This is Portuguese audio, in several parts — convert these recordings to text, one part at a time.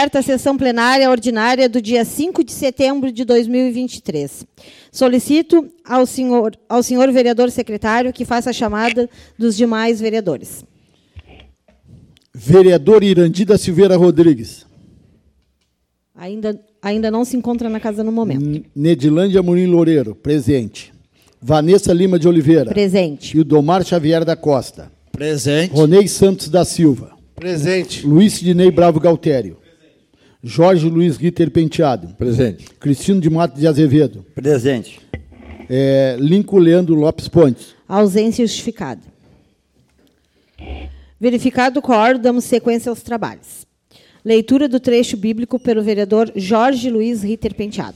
A sessão plenária ordinária do dia 5 de setembro de 2023. Solicito ao senhor vereador secretário que faça a chamada dos demais vereadores. Vereador Irandi da Silveira Rodrigues. Ainda não se encontra na casa no momento. Nedilândia Amorim Loureiro, presente. Vanessa Lima de Oliveira. Presente. Ildomar Xavier da Costa. Presente. Ronei Santos da Silva. Presente. Luiz Sidnei Bravo Galtério. Jorge Luiz Ritter Penteado. Presente. Cristino de Matos de Azevedo. Presente. Lincoln Leandro Lopes Pontes. Ausência justificada. Verificado o quórum, damos sequência aos trabalhos. Leitura do trecho bíblico pelo vereador Jorge Luiz Ritter Penteado.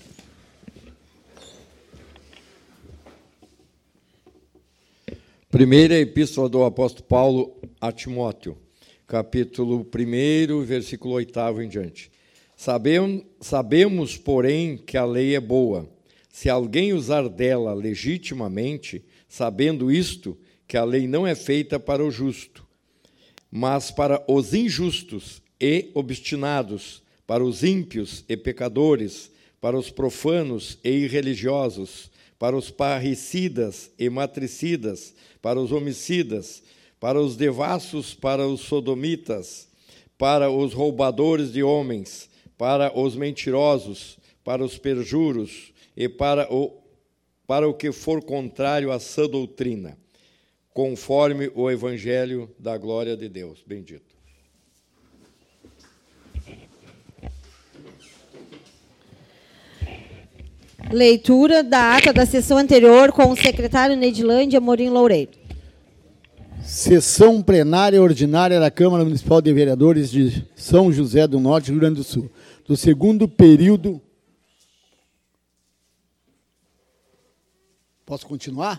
Primeira epístola do apóstolo Paulo a Timóteo, capítulo 1, versículo 8 em diante. Sabemos, porém, que a lei é boa, se alguém usar dela legitimamente, sabendo isto, que a lei não é feita para o justo, mas para os injustos e obstinados, para os ímpios e pecadores, para os profanos e irreligiosos, para os parricidas e matricidas, para os homicidas, para os devassos, para os sodomitas, para os roubadores de homens, para os mentirosos, para os perjuros e para o que for contrário à sã doutrina, conforme o evangelho da glória de Deus. Bendito. Leitura da ata da sessão anterior com o secretário Nedilândia Amorim Loureiro. Sessão plenária ordinária da Câmara Municipal de Vereadores de São José do Norte, Rio Grande do Sul. Do segundo período... Posso continuar?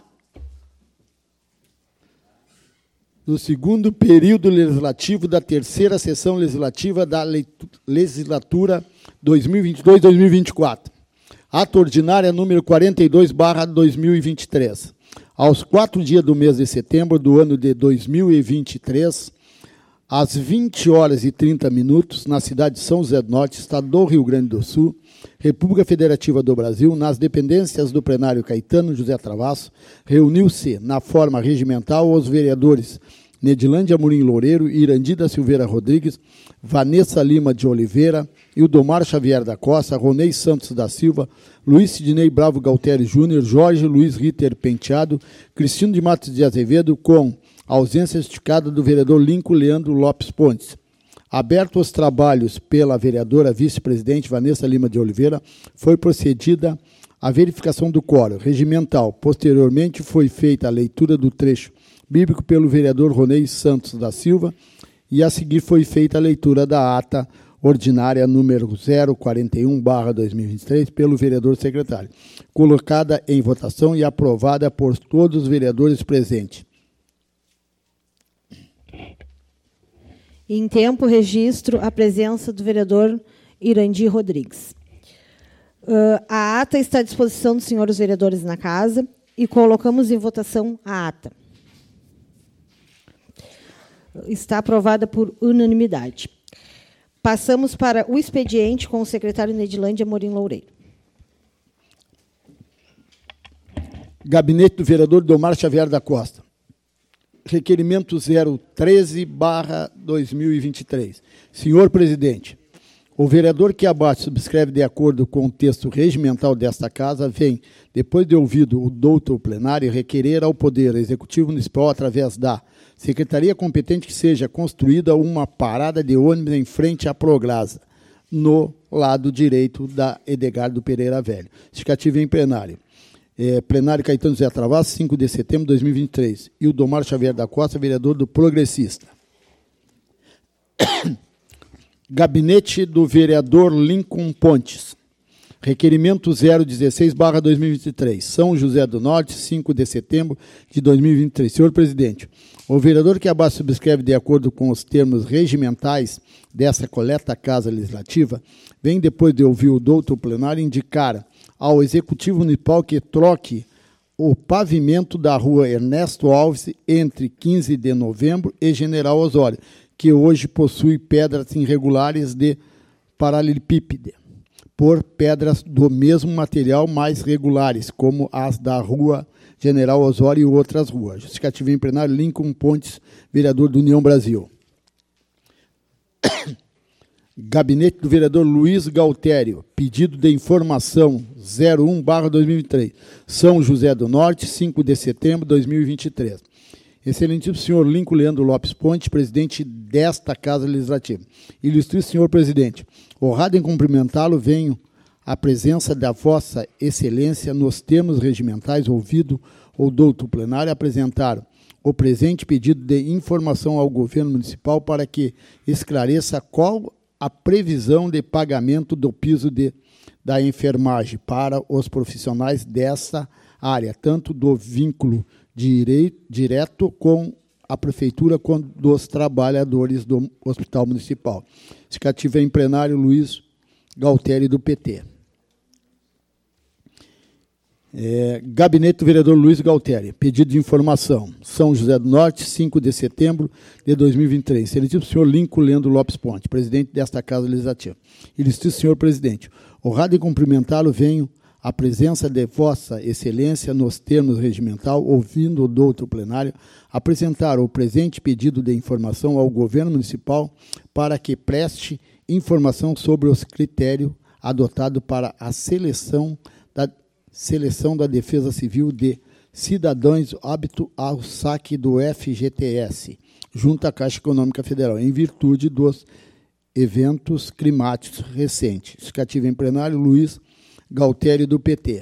Do segundo período legislativo da terceira sessão legislativa da legislatura 2022-2024. Ata ordinária número 42/2023. Aos 4 dias do mês de setembro do ano de 2023, às 20h30, na cidade de São José do Norte, estado do Rio Grande do Sul, República Federativa do Brasil, nas dependências do plenário Caetano José Travasso, reuniu-se, na forma regimental, os vereadores Nedilândia Amorim Loureiro, Irandi da Silveira Rodrigues, Vanessa Lima de Oliveira, Ildomar Xavier da Costa, Ronei Santos da Silva, Luiz Sidnei Bravo Galtério Júnior, Jorge Luiz Ritter Penteado, Cristino de Matos de Azevedo, com ausência justificada do vereador Lincoln Leandro Lopes Pontes. Aberto os trabalhos pela vereadora vice-presidente Vanessa Lima de Oliveira, foi procedida a verificação do quórum regimental. Posteriormente, foi feita a leitura do trecho bíblico pelo vereador Ronei Santos da Silva e, a seguir, foi feita a leitura da ata ordinária número 041/2023 pelo vereador secretário, colocada em votação e aprovada por todos os vereadores presentes. Em tempo, registro a presença do vereador Irandi Rodrigues. A ata está à disposição dos senhores vereadores na casa e colocamos em votação a ata. Está aprovada por unanimidade. Passamos para o expediente com o secretário Nedilândia Amorim Loureiro. Gabinete do vereador Ildomar Xavier da Costa. Requerimento 013/2023. Senhor presidente, o vereador que abaixo subscreve de acordo com o texto regimental desta casa vem, depois de ouvido o doutor plenário, requerer ao Poder Executivo Municipal, através da secretaria competente, que seja construída uma parada de ônibus em frente à Proglasa, no lado direito da Edgardo Pereira Velho. Justificativa em plenário. Plenário Caetano José Travasso, 5 de setembro de 2023. Ildomar Xavier da Costa, vereador do Progressista. Gabinete do vereador Lincoln Pontes. Requerimento 016/2023. São José do Norte, 5 de setembro de 2023. Senhor presidente, o vereador que abaixo subscreve de acordo com os termos regimentais dessa coleta casa legislativa, vem, depois de ouvir o doutor plenário, indicar ao Executivo Municipal que troque o pavimento da rua Ernesto Alves entre 15 de novembro e General Osório, que hoje possui pedras irregulares de paralelepípede, por pedras do mesmo material mais regulares, como as da Rua General Osório e outras ruas. Justificativa em plenário, Lincoln Pontes, vereador do União Brasil. Gabinete do vereador Luiz Galtério, pedido de informação 01/2023, São José do Norte, 5 de setembro de 2023. Excelentíssimo senhor Lincoln Leandro Lopes Ponte, presidente desta Casa Legislativa. Ilustríssimo senhor presidente, honrado em cumprimentá-lo, venho à presença da vossa excelência nos termos regimentais ouvido ou douto plenário apresentar o presente pedido de informação ao governo municipal para que esclareça qual a previsão de pagamento do piso da enfermagem para os profissionais dessa área, tanto do vínculo direto com a prefeitura quanto dos trabalhadores do Hospital Municipal. Justificativa em plenário, Luiz Galtério, do PT. Gabinete do vereador Luiz Galtério, pedido de informação, São José do Norte, 5 de setembro de 2023. Excelentíssimo senhor Lincoln Leandro Lopes Ponte, presidente desta Casa Legislativa. Ilustríssimo senhor presidente, honrado em cumprimentá-lo, venho à presença de vossa excelência nos termos regimental, ouvindo o douto plenário, apresentar o presente pedido de informação ao governo municipal para que preste informação sobre os critérios adotados para a seleção da Defesa Civil de cidadãos aptos ao saque do FGTS, junto à Caixa Econômica Federal, em virtude dos eventos climáticos recentes. Justificativa em plenário, Luiz Galtério, do PT.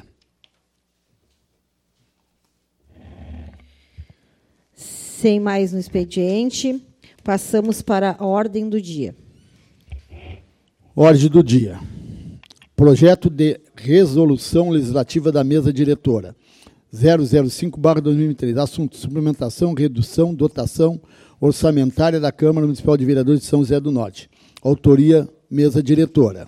Sem mais no expediente, passamos para a ordem do dia. Ordem do dia. Projeto de resolução legislativa da mesa diretora 005/2023. Assunto: suplementação, redução, dotação orçamentária da Câmara Municipal de Vereadores de São José do Norte. Autoria, mesa diretora.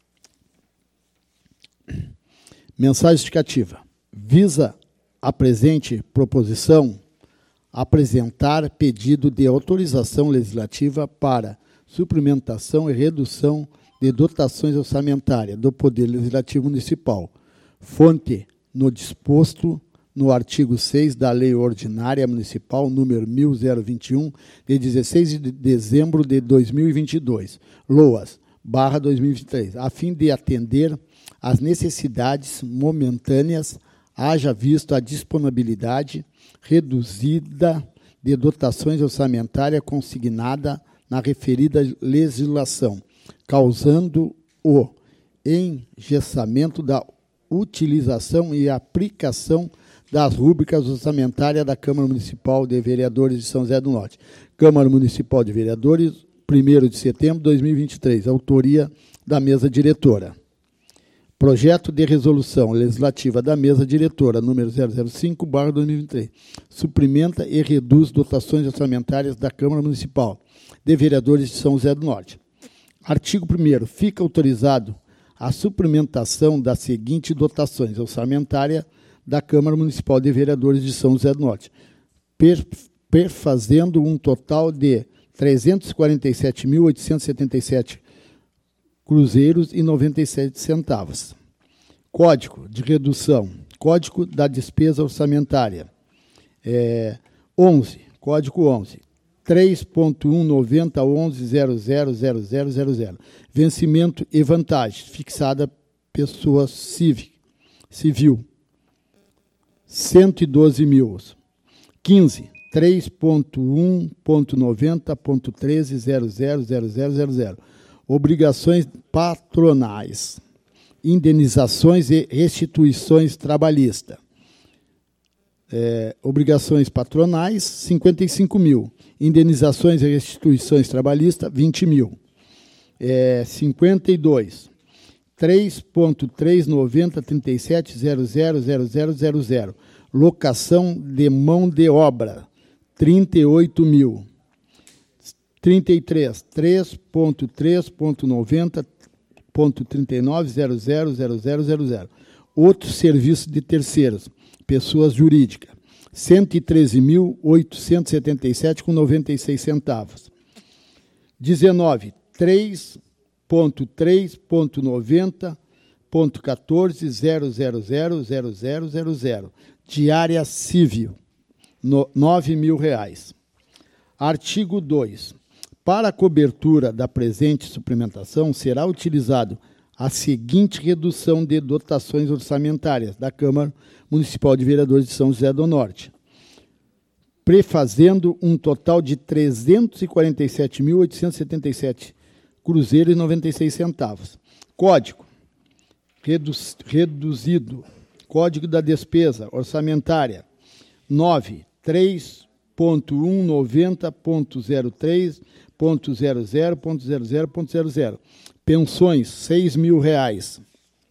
Mensagem justificativa. Visa a presente proposição apresentar pedido de autorização legislativa para suplementação e redução de dotações orçamentárias do Poder Legislativo Municipal, fonte no disposto no artigo 6 da Lei Ordinária Municipal número 1021, de 16 de dezembro de 2022, LOAS/2023, a fim de atender às necessidades momentâneas, haja visto a disponibilidade reduzida de dotações orçamentárias consignada na referida legislação, causando o engessamento da utilização e aplicação das rúbricas orçamentárias da Câmara Municipal de Vereadores de São José do Norte. Câmara Municipal de Vereadores, 1º de setembro de 2023, autoria da mesa diretora. Projeto de resolução legislativa da mesa diretora, número 005/2023, suplementa e reduz dotações orçamentárias da Câmara Municipal de Vereadores de São José do Norte. Artigo 1º. Fica autorizado a suplementação das seguintes dotações orçamentárias da Câmara Municipal de Vereadores de São José do Norte, perfazendo um total de 347.877 cruzeiros e 97 centavos. Código de redução. Código da despesa orçamentária. 11. Código 11. 3.19011000000. Vencimento e vantagem. Fixada pessoa civil. 112 mil. 15. 3.1.90.13000000. Obrigações patronais, indenizações e restituições trabalhistas. Obrigações patronais, 55 mil. Indenizações e restituições trabalhistas, 20 mil. 52. 3.390.37000000. Locação de mão de obra, 38 mil. 33, 3.3.90.39000000. Outros serviços de terceiros, pessoas jurídicas, 113.877,96 centavos. 19, 3.90.14.000000, de área civil, R$ 9.000. Artigo 2. Para a cobertura da presente suplementação, será utilizado a seguinte redução de dotações orçamentárias da Câmara Municipal de Vereadores de São José do Norte, prefazendo um total de 347.877 cruzeiros e 96 centavos. Código reduzido. Código da despesa orçamentária 9.3.190.03.00.00.00. Pensões, R$ 6.000.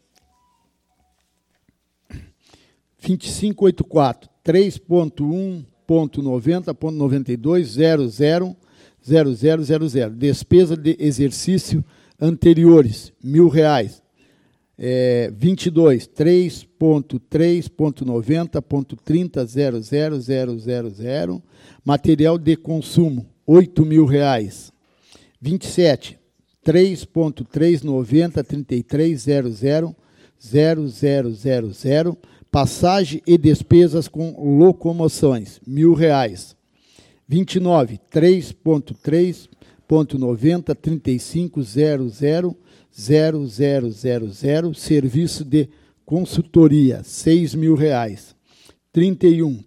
2584, 3.1.90.92.00.00. Despesa de exercício anteriores, R$ 1.000. 22, 3.3.90.30.00.00. Material de consumo, R$ 8.000. 27, 3.390.33.00.00. Passagem e despesas com locomoções, R$ 1.000. 29, 3.3.90.35.00.00. Serviço de consultoria, R$ 6.000. 31,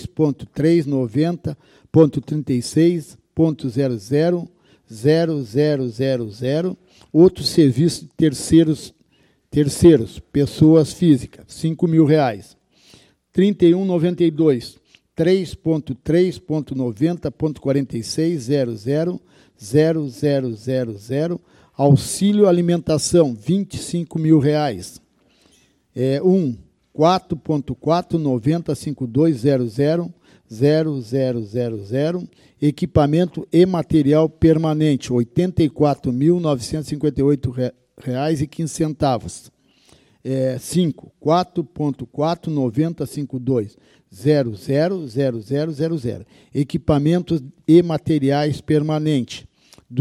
3.390.36.00.00. Outros serviços terceiros, pessoas físicas, R$ 5.000. 3192, 3.3.90.46.00.00. Auxílio alimentação, R$ 25.000. 4.490.52.00.00. Equipamento e material permanente, R$ 84.958,15. 5. 4.490.52.00.00. Equipamentos e materiais permanentes, R$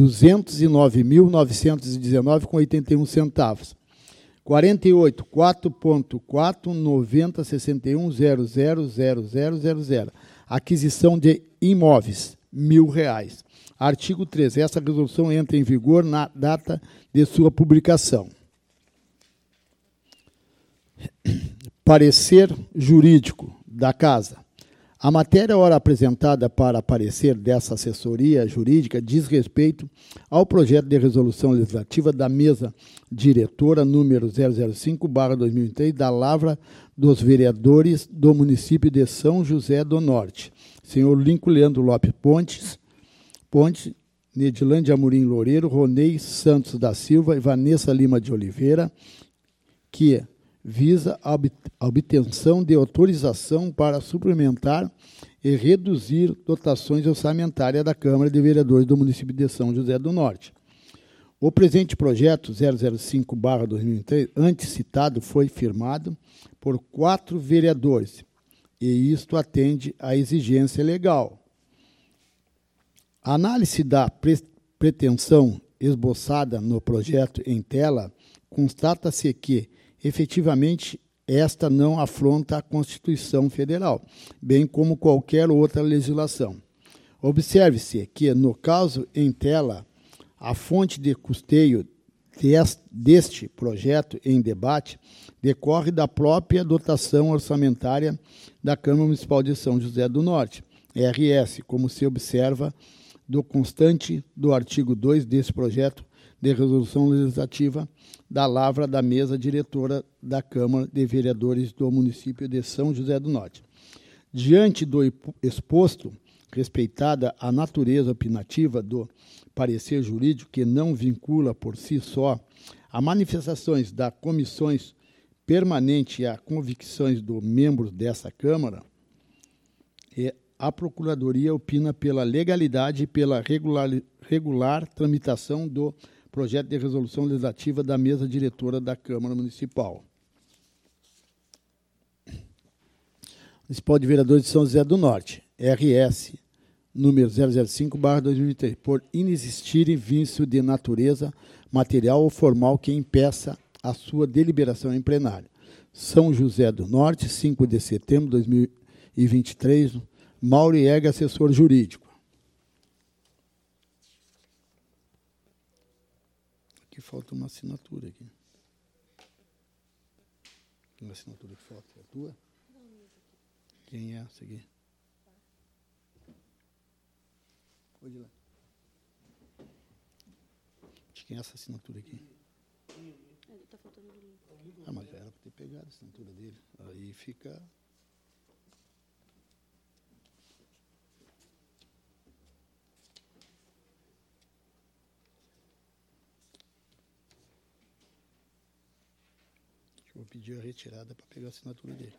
209.919,81 centavos. 48. 4.490.61.00.00. Aquisição de imóveis, R$ 1.000. Artigo 3. Essa resolução entra em vigor na data de sua publicação. Parecer jurídico da Casa. A matéria ora apresentada para parecer dessa assessoria jurídica diz respeito ao projeto de resolução legislativa da mesa diretora número 005/2003 da Lavra dos Vereadores do município de São José do Norte. Senhor Lincoln Leandro Lopes Ponte, Nedilândia Amorim Loureiro, Ronei Santos da Silva e Vanessa Lima de Oliveira, que visa a obtenção de autorização para suplementar e reduzir dotações orçamentárias da Câmara de Vereadores do município de São José do Norte. O presente projeto 005/2003, antes citado, foi firmado por 4 vereadores, e isto atende à exigência legal. A análise da pretensão esboçada no projeto em tela constata-se que, efetivamente, esta não afronta a Constituição Federal, bem como qualquer outra legislação. Observe-se que, no caso em tela, a fonte de custeio deste projeto em debate decorre da própria dotação orçamentária da Câmara Municipal de São José do Norte, RS, como se observa do constante do artigo 2 desse projeto de resolução legislativa da lavra da mesa diretora da Câmara de Vereadores do município de São José do Norte. Diante do exposto, respeitada a natureza opinativa do parecer jurídico, que não vincula por si só a manifestações das comissões permanentes e as convicções dos membros dessa Câmara, a Procuradoria opina pela legalidade e pela regular tramitação do projeto de resolução legislativa da mesa diretora da Câmara Municipal. Municipal de Vereadores de São José do Norte, RS número 005/2023, por inexistirem vício de natureza material ou formal que impeça a sua deliberação em plenário. São José do Norte, 5 de setembro de 2023, Mauro Ega, assessor jurídico. Aqui falta uma assinatura aqui. Uma assinatura que falta, é a tua? Quem é essa aqui? Pode ir lá. Acho que é essa assinatura aqui. Ah, mas era para ter pegado a assinatura dele. Aí fica... Vou pedir a retirada para pegar a assinatura dele.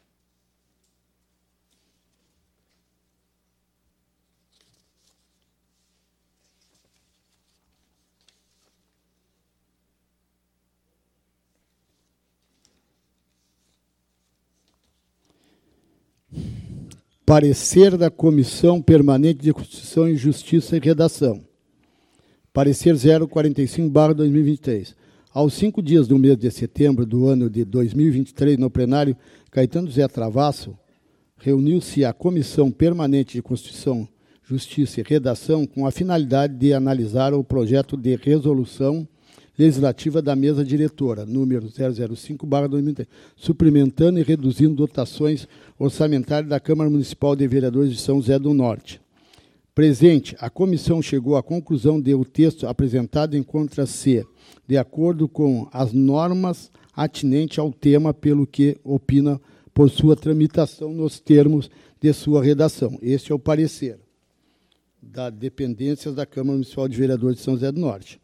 Parecer da Comissão Permanente de Constituição e Justiça e Redação. Parecer 045/2023. Aos 5 dias do mês de setembro do ano de 2023, no plenário, Caetano Zé Travasso, reuniu-se a Comissão Permanente de Constituição, Justiça e Redação com a finalidade de analisar o projeto de resolução legislativa da mesa diretora, número 005/2023, suplementando e reduzindo dotações orçamentárias da Câmara Municipal de Vereadores de São José do Norte. Presente, a comissão chegou à conclusão de o texto apresentado encontra-se de acordo com as normas atinentes ao tema, pelo que opina por sua tramitação nos termos de sua redação. Este é o parecer das dependências da Câmara Municipal de Vereadores de São José do Norte.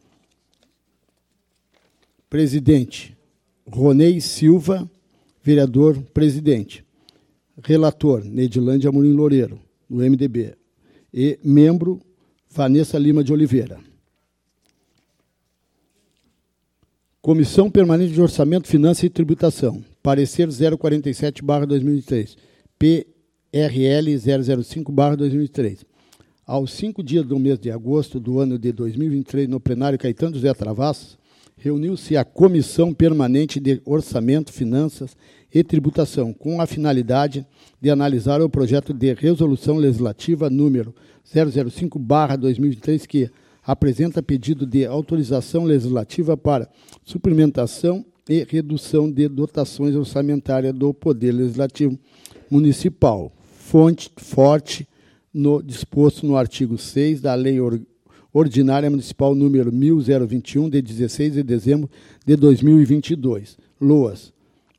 Presidente, Ronei Silva, vereador presidente. Relator, Neidilândia Amorim Loureiro, do MDB. E membro, Vanessa Lima de Oliveira. Comissão Permanente de Orçamento, Finanças e Tributação. Parecer 047/2023. PRL 005/2023. Aos 5 dias do mês de agosto do ano de 2023, no plenário Caetano José Travasso, reuniu-se a Comissão Permanente de Orçamento, Finanças e Tributação, com a finalidade de analisar o projeto de resolução legislativa número 005/2023, que apresenta pedido de autorização legislativa para suplementação e redução de dotações orçamentárias do Poder Legislativo Municipal, forte no disposto no artigo 6 da Lei Ordinária Municipal número 1021, de 16 de dezembro de 2022, LOAS,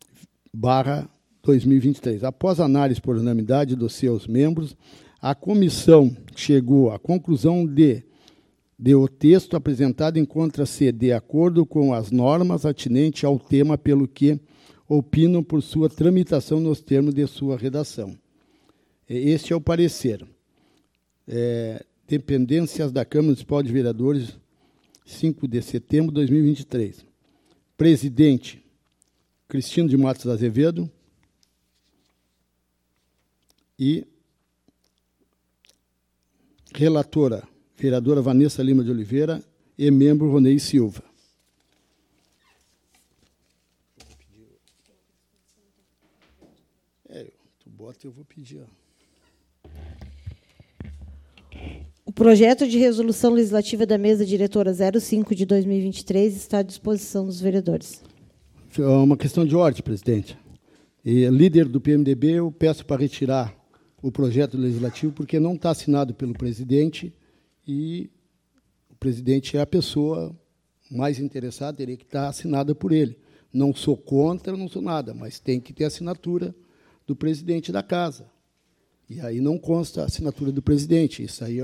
/2023. Após análise por unanimidade dos seus membros, a comissão chegou à conclusão de o texto apresentado encontra-se de acordo com as normas atinentes ao tema, pelo que opinam por sua tramitação nos termos de sua redação. Este é o parecer. Dependências da Câmara Municipal de Vereadores, 5 de setembro de 2023. Presidente, Cristino de Matos Azevedo. E relatora, vereadora Vanessa Lima de Oliveira, e membro Ronei Silva. Tu bota e eu vou pedir. O projeto de resolução legislativa da mesa diretora 05 de 2023 está à disposição dos vereadores. É uma questão de ordem, presidente. E líder do PMDB, eu peço para retirar o projeto legislativo, porque não está assinado pelo presidente, e o presidente é a pessoa mais interessada, teria que estar assinada por ele. Não sou contra, não sou nada, mas tem que ter assinatura do presidente da casa. E aí não consta a assinatura do presidente. Isso aí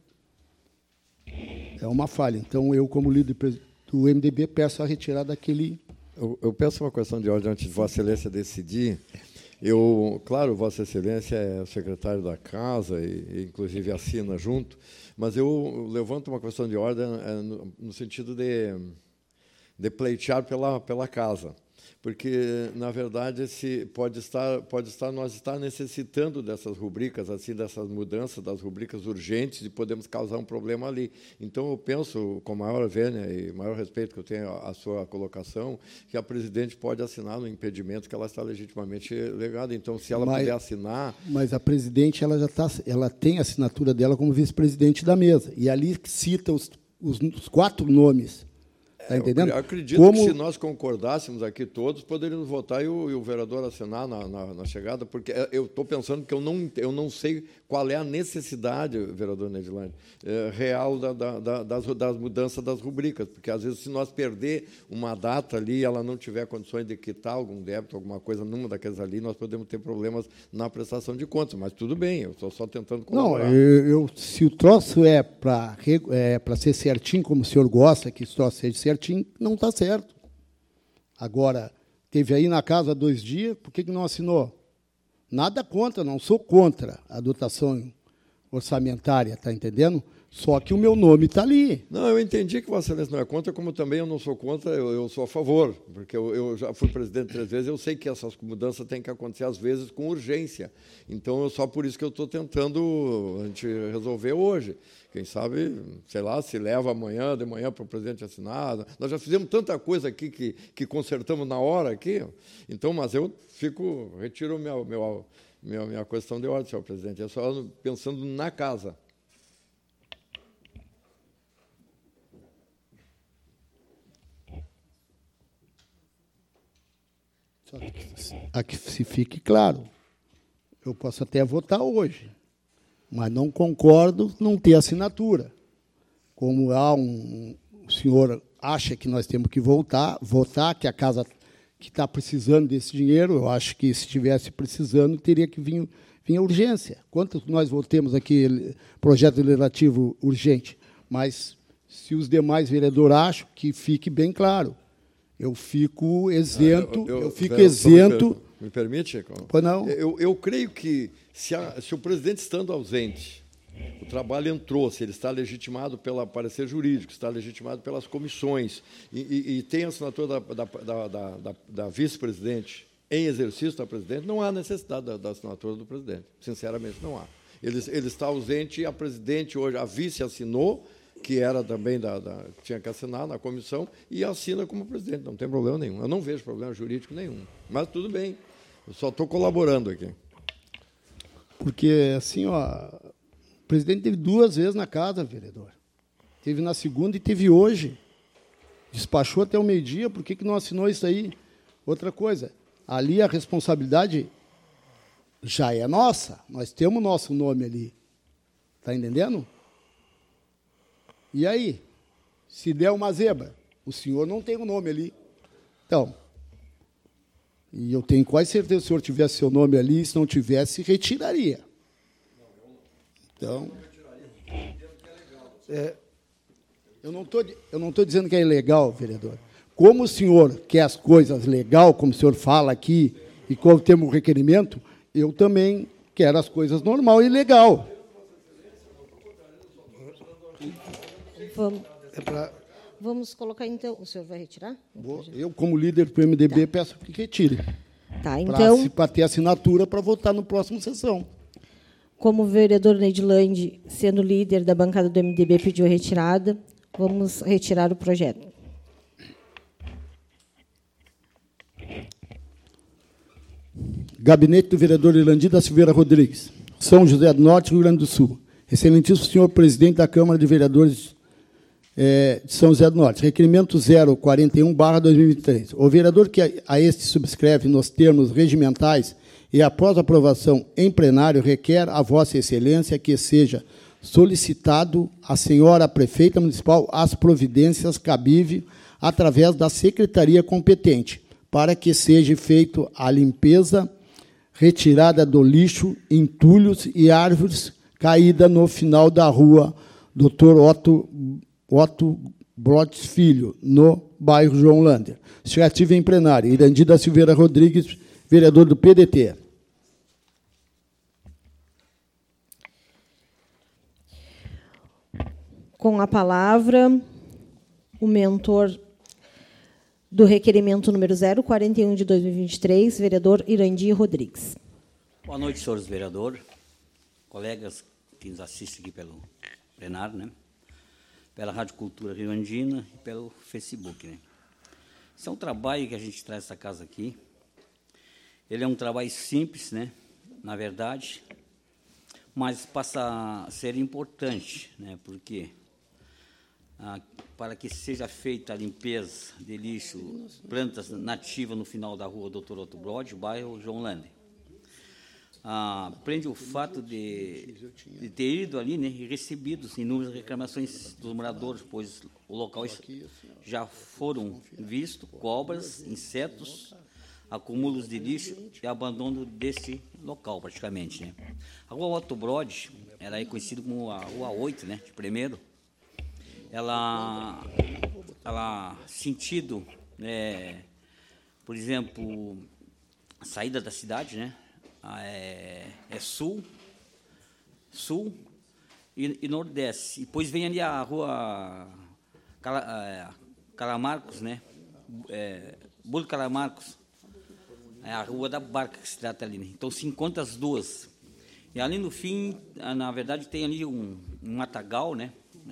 é uma falha. Então, eu, como líder do MDB, peço a retirada daquele... Eu peço uma questão de ordem antes de Vossa Excelência decidir. Claro, Vossa Excelência é o secretário da Casa e inclusive, assina junto, mas eu levanto uma questão de ordem no sentido de pleitear pela Casa. porque, na verdade, nós estar necessitando dessas rubricas, assim, dessas mudanças, das rubricas urgentes, e podemos causar um problema ali. Então, eu penso, com maior vênia e maior respeito que eu tenho à sua colocação, que a presidente pode assinar no impedimento que ela está legitimamente legada. Então, se ela puder assinar... Mas a presidente ela tem a assinatura dela como vice-presidente da mesa, e ali cita os 4 nomes. Está entendendo? Eu acredito que, se nós concordássemos aqui todos, poderíamos votar e o vereador assinar na chegada, porque eu estou pensando que eu não sei qual é a necessidade, vereador Nedilane, real das mudanças das rubricas, porque, às vezes, se nós perder uma data ali e ela não tiver condições de quitar algum débito, alguma coisa numa daquelas ali, nós podemos ter problemas na prestação de contas, mas tudo bem, eu estou só tentando colaborar. Não, se o troço é para ser certinho, como o senhor gosta, que o troço seja certinho, não está certo. Agora, teve aí na casa 2 dias, por que não assinou? Nada contra, não sou contra a dotação orçamentária, está entendendo? Só que o meu nome está ali. Não, eu entendi que Vossa Excelência não é contra, como também eu não sou contra, eu sou a favor, porque eu já fui presidente 3 vezes, eu sei que essas mudanças têm que acontecer, às vezes, com urgência. Então, só por isso que eu estou tentando a gente resolver hoje. Quem sabe, sei lá, se leva de manhã para o presidente assinar. Nós já fizemos tanta coisa aqui que consertamos na hora aqui. Então, mas eu retiro minha questão de ordem, senhor presidente. É só pensando na casa. Só que se fique claro, eu posso até votar hoje, mas não concordo não ter assinatura. Como o senhor acha que nós temos que votar, que a casa que está precisando desse dinheiro, eu acho que, se estivesse precisando, teria que vir a urgência. Quantos nós votemos aqui projeto legislativo urgente? Mas, se os demais vereadores acham, que fique bem claro. Eu fico isento. Me permite? Pois não? Eu creio que, se o presidente estando ausente, o trabalho entrou, se ele está legitimado pelo parecer jurídico, está legitimado pelas comissões, e tem a assinatura da vice-presidente em exercício da presidente, não há necessidade da assinatura do presidente. Sinceramente, não há. Ele está ausente, e a presidente hoje, a vice assinou, que era também tinha que assinar na comissão, e assina como presidente, não tem problema nenhum. Eu não vejo problema jurídico nenhum. Mas tudo bem, eu só estou colaborando aqui. Porque, assim, o presidente teve 2 vezes na casa, vereador. Teve na segunda e teve hoje. Despachou até o meio-dia, por que não assinou isso aí? Outra coisa, ali a responsabilidade já é nossa, nós temos o nosso nome ali. Está entendendo? E aí, se der uma zebra, o senhor não tem o nome ali. Então, e eu tenho quase certeza que se o senhor tivesse seu nome ali, se não tivesse, retiraria. Então, eu não estou dizendo que é ilegal, vereador. Como o senhor quer as coisas legal, como o senhor fala aqui, e como temos o requerimento, eu também quero as coisas normal e legal. Vamos colocar, então... O senhor vai retirar? Eu, como líder do PMDB, peço que retire. Tá, então... Para ter assinatura para votar no próximo sessão. Como o vereador Nedilane, sendo líder da bancada do MDB, pediu a retirada, vamos retirar o projeto. Gabinete do vereador Irandi da Silveira Rodrigues, São José do Norte, Rio Grande do Sul. Excelentíssimo senhor presidente da Câmara de Vereadores de São José do Norte. Requerimento 041/2023. O vereador que a este subscreve nos termos regimentais e após aprovação em plenário requer a Vossa Excelência que seja solicitado à senhora prefeita municipal as providências cabíveis através da secretaria competente para que seja feita a limpeza, retirada do lixo, entulhos e árvores caída no final da rua Dr. Otto Brotes Filho, no bairro João Lander. Justificativa em plenário. Irandi da Silveira Rodrigues, vereador do PDT. Com a palavra, o mentor do requerimento número 041 de 2023, vereador Irandi Rodrigues. Boa noite, senhores vereadores, colegas que nos assistem aqui pelo plenário, né? Pela Rádio Cultura Rio Andina e pelo Facebook, né? Esse é um trabalho que a gente traz essa casa aqui. Ele é um trabalho simples, né? Na verdade, mas passa a ser importante, né? Porque para que seja feita a limpeza de lixo, plantas nativas no final da rua Dr. Otto Brod, bairro João Lande. Prende o fato de ter ido ali, né, e recebido inúmeras reclamações dos moradores, pois o local já foram vistos cobras, insetos, acúmulos de lixo e abandono desse local, praticamente, né. A rua Otto Brod, ela é conhecida como a Rua 8, né, de primeiro. Ela sentido, por exemplo, a saída da cidade, né, é sul e nordeste. E depois vem ali a rua Calamarcos, né? Bolo Calamarcos, é a rua da Barca que se trata ali, né? Então se encontra as duas. E ali no fim, na verdade, tem ali um matagal, né?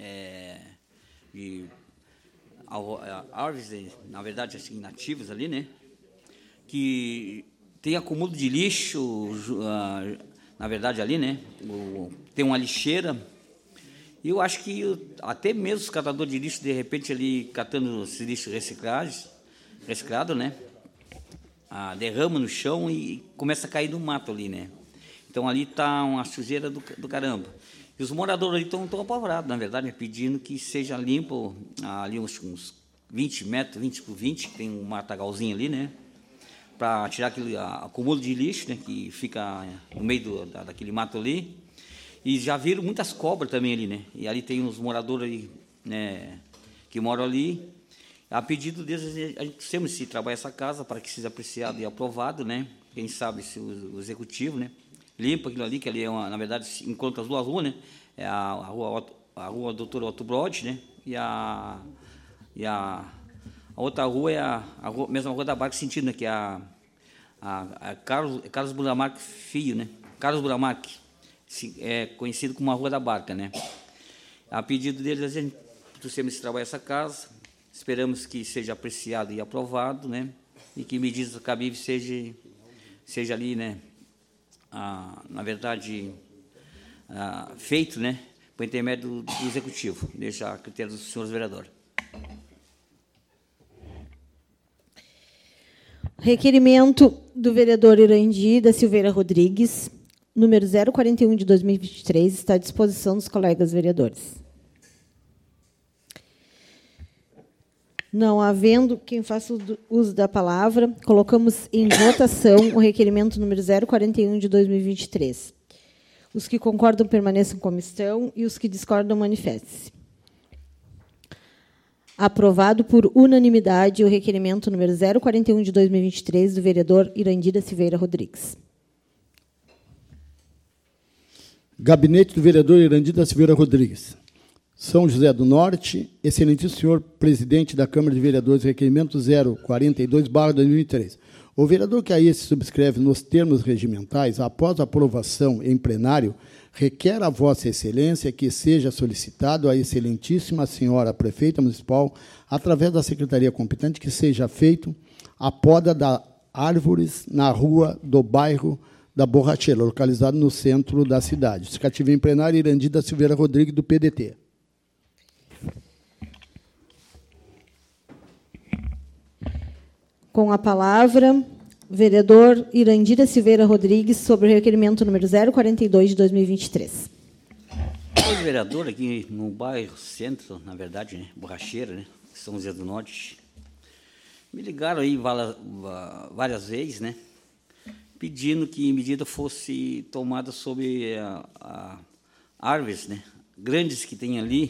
E árvores, na verdade, assim, nativas ali, né? Que tem acúmulo de lixo, na verdade, ali, né? Tem uma lixeira. E eu acho que até mesmo os catadores de lixo, de repente, ali catando esse lixo reciclado, né? Derrama no chão e começa a cair no mato ali, né? Então, ali está uma sujeira do caramba. E os moradores ali estão apavorados, na verdade, pedindo que seja limpo ali uns 20 metros, 20 por 20, que tem um matagalzinho ali, né? Para tirar aquele acúmulo de lixo, né, que fica no meio daquele mato ali. E já viram muitas cobras também ali, né? E ali tem uns moradores ali, né, que moram ali. A pedido deles, a gente sempre se trabalha essa casa para que seja apreciado e aprovado, né? Quem sabe se o executivo, né, limpa aquilo ali, que ali é na verdade, encontra as duas ruas, né? É a rua Dr. Otto Brod, né? E a outra rua é a mesma rua da Barca sentido, né? Que é a Carlos Buramarque Filho, né? Carlos Buramarque, é conhecido como a Rua da Barca, né? A pedido deles, a gente trouxemos esse trabalho a essa casa, esperamos que seja apreciado e aprovado, né? E que medidas cabíveis seja ali, né? Na verdade, feito, né? Por intermédio do Executivo, deixa a critério dos senhores vereadores. Requerimento do vereador Irandi da Silveira Rodrigues, número 041 de 2023, está à disposição dos colegas vereadores. Não havendo quem faça uso da palavra, colocamos em votação o requerimento número 041 de 2023. Os que concordam permaneçam como estão e os que discordam manifestem-se. Aprovado por unanimidade o requerimento número 041 de 2023 do vereador Irandi da Silveira Rodrigues. Gabinete do vereador Irandi da Silveira Rodrigues. São José do Norte, excelentíssimo senhor presidente da Câmara de Vereadores, requerimento 042/2003. O vereador que a esse subscreve nos termos regimentais, após aprovação em plenário, requer a Vossa Excelência que seja solicitado à excelentíssima senhora prefeita municipal, através da secretaria competente, que seja feito a poda das árvores na rua do bairro da Borracheira, localizado no centro da cidade. Justificativa em plenário, Irandi da Silveira Rodrigues, do PDT. Com a palavra, vereador Irandi da Silveira Rodrigues, sobre o requerimento número 042 de 2023. Os vereadores aqui no bairro centro, na verdade, né, Borracheira, né, São José do Norte, me ligaram aí várias vezes, né, pedindo que medida fosse tomada sobre árvores, né, grandes que tem ali,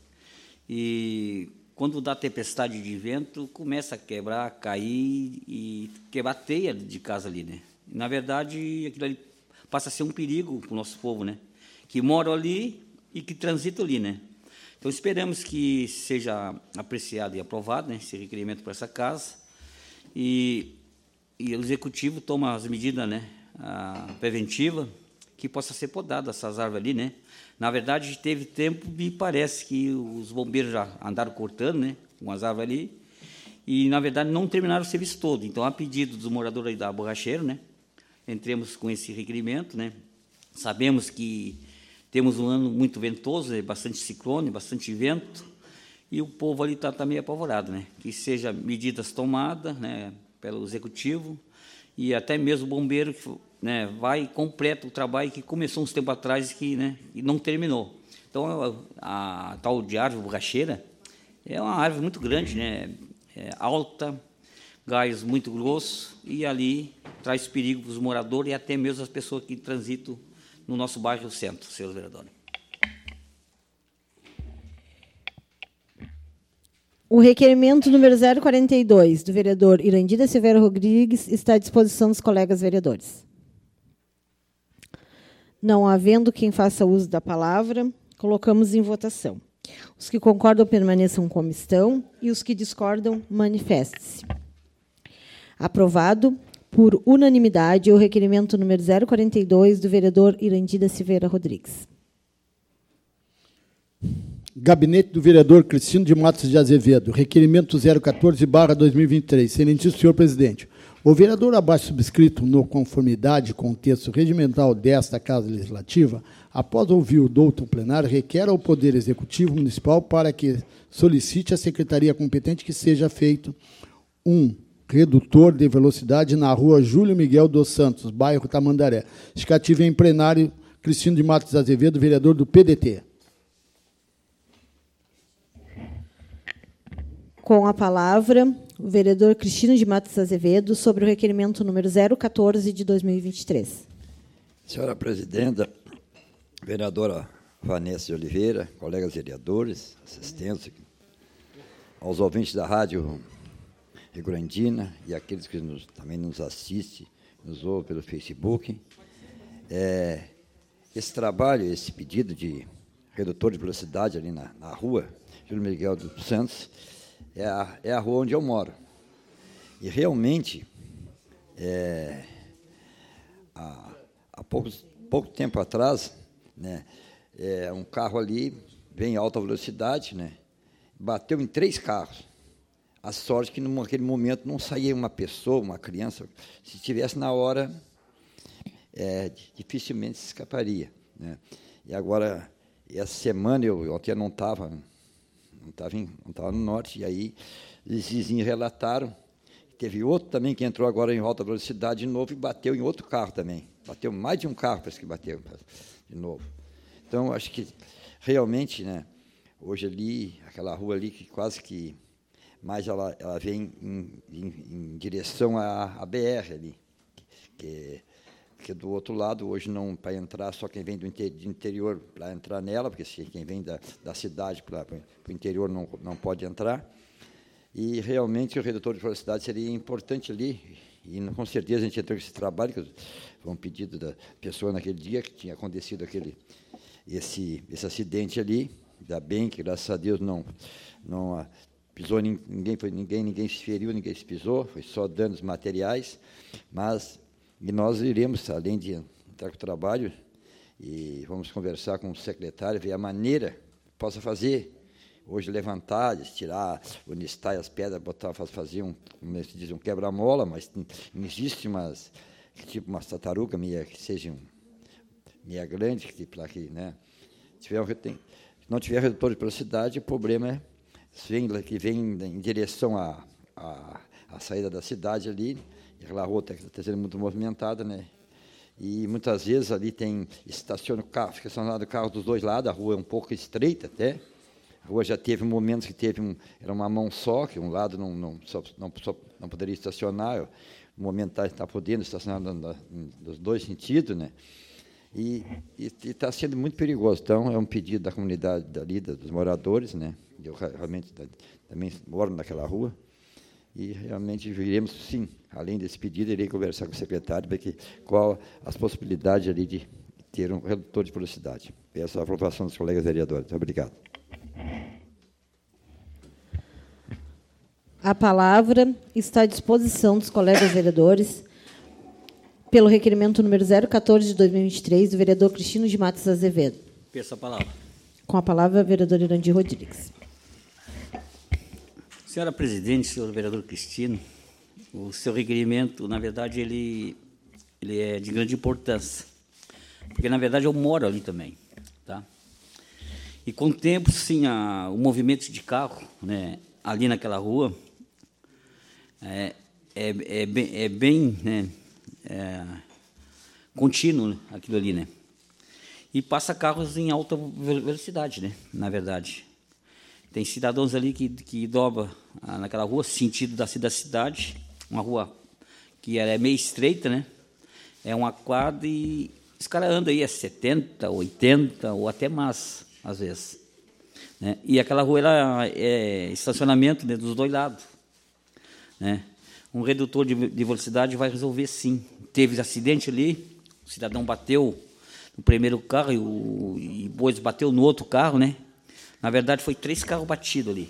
e quando dá tempestade de vento, começa a quebrar, cair e quebrar teia de casa ali, né? Na verdade, aquilo ali passa a ser um perigo para o nosso povo, né? Que mora ali e que transita ali, né? Então, esperamos que seja apreciado e aprovado, né, esse requerimento para essa casa, e o Executivo toma as medidas, né, preventivas, que possa ser podada essas árvores ali, né. Na verdade, teve tempo, me parece que os bombeiros já andaram cortando, né, umas árvores ali, e, na verdade, não terminaram o serviço todo. Então, a pedido dos moradores aí da Borracheiro, né, entremos com esse requerimento, né. Sabemos que temos um ano muito ventoso, né, bastante ciclone, bastante vento, e o povo ali está meio apavorado, né, que seja medidas tomadas, né, pelo Executivo, e até mesmo o bombeiro que, né, vai e completa o trabalho que começou uns tempos atrás e não terminou. Então, a tal de árvore borracheira é uma árvore muito grande, né, alta, galhos muito grossos, e ali traz perigo para os moradores e até mesmo as pessoas que transitam no nosso bairro centro, senhor vereador. O requerimento número 042, do vereador Irandida Silveira Rodrigues, está à disposição dos colegas vereadores. Não havendo quem faça uso da palavra, colocamos em votação. Os que concordam permaneçam como estão e os que discordam, manifestem-se. Aprovado por unanimidade o requerimento número 042, do vereador Irandida Silveira Rodrigues. Gabinete do vereador Cristino de Matos de Azevedo, requerimento 014/2023. Excelentíssimo senhor presidente, o vereador abaixo subscrito, no conformidade com o texto regimental desta Casa Legislativa, após ouvir o douto plenário, requer ao Poder Executivo Municipal para que solicite à Secretaria competente que seja feito um redutor de velocidade na rua Júlio Miguel dos Santos, bairro Tamandaré. Justificativa em plenário, Cristino de Matos de Azevedo, vereador do PDT. Com a palavra, o vereador Cristino de Matos Azevedo, sobre o requerimento número 014 de 2023. Senhora presidenta, vereadora Vanessa de Oliveira, colegas vereadores, assistentes, aos ouvintes da Rádio Rio Grandina e aqueles que também nos assistem, nos ouvem pelo Facebook. Esse trabalho, esse pedido de redutor de velocidade ali na rua Júlio Miguel dos Santos, é a rua onde eu moro. E, realmente, há pouco tempo atrás, né, um carro ali, bem alta velocidade, né, bateu em 3 carros. A sorte que, naquele momento, não saía uma pessoa, uma criança. Se estivesse na hora, dificilmente se escaparia, né. E agora, essa semana, eu até não estava no norte, e aí os vizinhos relataram. Teve outro também que entrou agora em alta velocidade de novo e bateu em outro carro também. Bateu mais de um carro, parece que bateu de novo. Então, acho que realmente, né, hoje ali, aquela rua ali, que quase que mais ela vem em direção à BR ali, que do outro lado, hoje não, para entrar, só quem vem do interior para entrar nela, porque quem vem da cidade para o interior não pode entrar. E, realmente, o redutor de velocidade seria importante ali, e, com certeza, a gente entrou com esse trabalho, que foi um pedido da pessoa naquele dia, que tinha acontecido esse acidente ali. Ainda bem que, graças a Deus, não pisou ninguém se feriu, ninguém se pisou, foi só danos materiais, mas... E nós iremos, além de entrar com o trabalho, e vamos conversar com o secretário, ver a maneira que possa fazer. Hoje, levantar, tirar, unistar as pedras, fazer como se diz, um quebra-mola, mas não existe tipo uma tartaruga que seja meia grande, para que, né, se não tiver redutor de velocidade, o problema é que vem em direção à saída da cidade ali. Aquela rua está sendo muito movimentada, né? E muitas vezes ali estaciona o carro, fica estacionado o carro dos dois lados, a rua é um pouco estreita até. A rua já teve momentos que era uma mão só, que um lado não poderia estacionar, no momento está podendo estacionar nos dois sentidos, né? E está sendo muito perigoso. Então, é um pedido da comunidade dali, dos moradores, né? Eu realmente também moro naquela rua. E, realmente, iremos, sim, além desse pedido, irei conversar com o secretário para ver qual as possibilidades ali de ter um redutor de velocidade. Peço a aprovação dos colegas vereadores. Muito obrigado. A palavra está à disposição dos colegas vereadores pelo requerimento número 014 de 2023, do vereador Cristino de Matos Azevedo. Peço a palavra. Com a palavra, a vereadora Irandir Rodrigues. Senhora presidente, senhor vereador Cristino, o seu requerimento, na verdade, ele é de grande importância, porque, na verdade, eu moro ali também, tá? E, com o tempo, sim, o movimento de carro, né, ali naquela rua é bem né, contínuo, né, aquilo ali, né? E passa carros em alta velocidade, né, na verdade. Tem cidadãos ali que dobram naquela rua, sentido da cidade, uma rua que é meio estreita, né? É uma quadra e os caras andam aí a 70, 80 ou até mais, às vezes. Né? E aquela rua ela é estacionamento, né, dos dois lados. Né? Um redutor de velocidade vai resolver, sim. Teve acidente ali, o cidadão bateu no primeiro carro e depois bateu no outro carro, né? Na verdade, foi 3 carros batidos ali.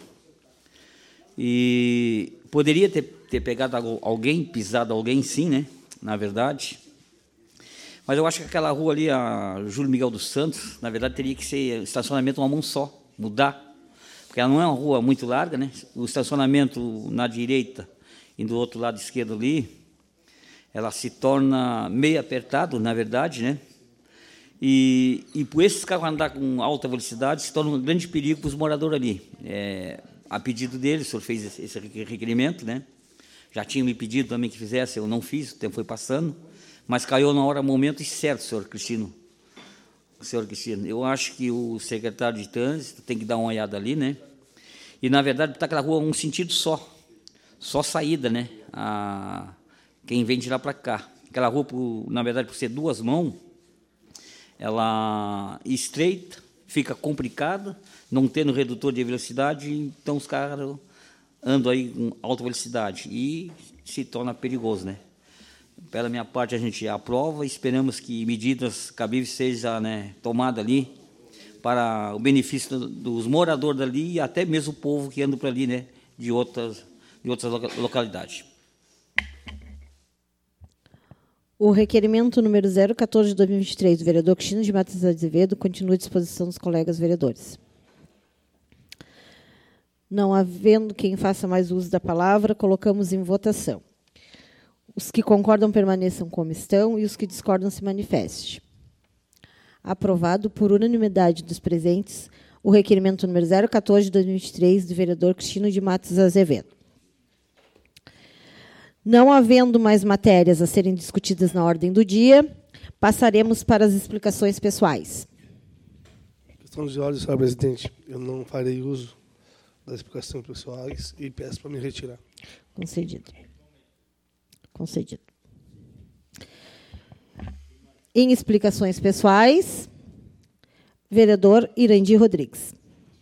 E poderia ter pegado alguém, pisado alguém, sim, né? Na verdade. Mas eu acho que aquela rua ali, a Júlio Miguel dos Santos, na verdade, teria que ser estacionamento uma mão só, mudar. Porque ela não é uma rua muito larga, né? O estacionamento na direita e do outro lado esquerdo ali, ela se torna meio apertado, na verdade, né? E por esses carros andar com alta velocidade, se torna um grande perigo para os moradores ali. A pedido dele, o senhor fez esse requerimento, né? Já tinha me pedido também que fizesse, eu não fiz, o tempo foi passando, mas caiu na hora, momento certo, senhor Cristino. Senhor Cristino, eu acho que o secretário de trânsito tem que dar uma olhada ali, né? E, na verdade, está aquela rua um sentido só saída, né? Quem vem de lá para cá. Aquela rua, na verdade, por ser 2 mãos, ela estreita, fica complicada, não tendo redutor de velocidade, então os caras andam aí com alta velocidade e se torna perigoso, né? Pela minha parte, a gente aprova e esperamos que medidas cabíveis sejam, né, tomadas ali para o benefício dos moradores dali e até mesmo o povo que anda por ali, né, de outras localidades. O requerimento número 014 de 2023, do vereador Cristino de Matos Azevedo, continua à disposição dos colegas vereadores. Não havendo quem faça mais uso da palavra, colocamos em votação. Os que concordam permaneçam como estão e os que discordam se manifestem. Aprovado por unanimidade dos presentes o requerimento número 014 de 2023, do vereador Cristino de Matos Azevedo. Não havendo mais matérias a serem discutidas na ordem do dia, passaremos para as explicações pessoais. Questão de ordem, senhora presidente. Eu não farei uso das explicações pessoais e peço para me retirar. Concedido. Concedido. Em explicações pessoais, vereador Irandir Rodrigues.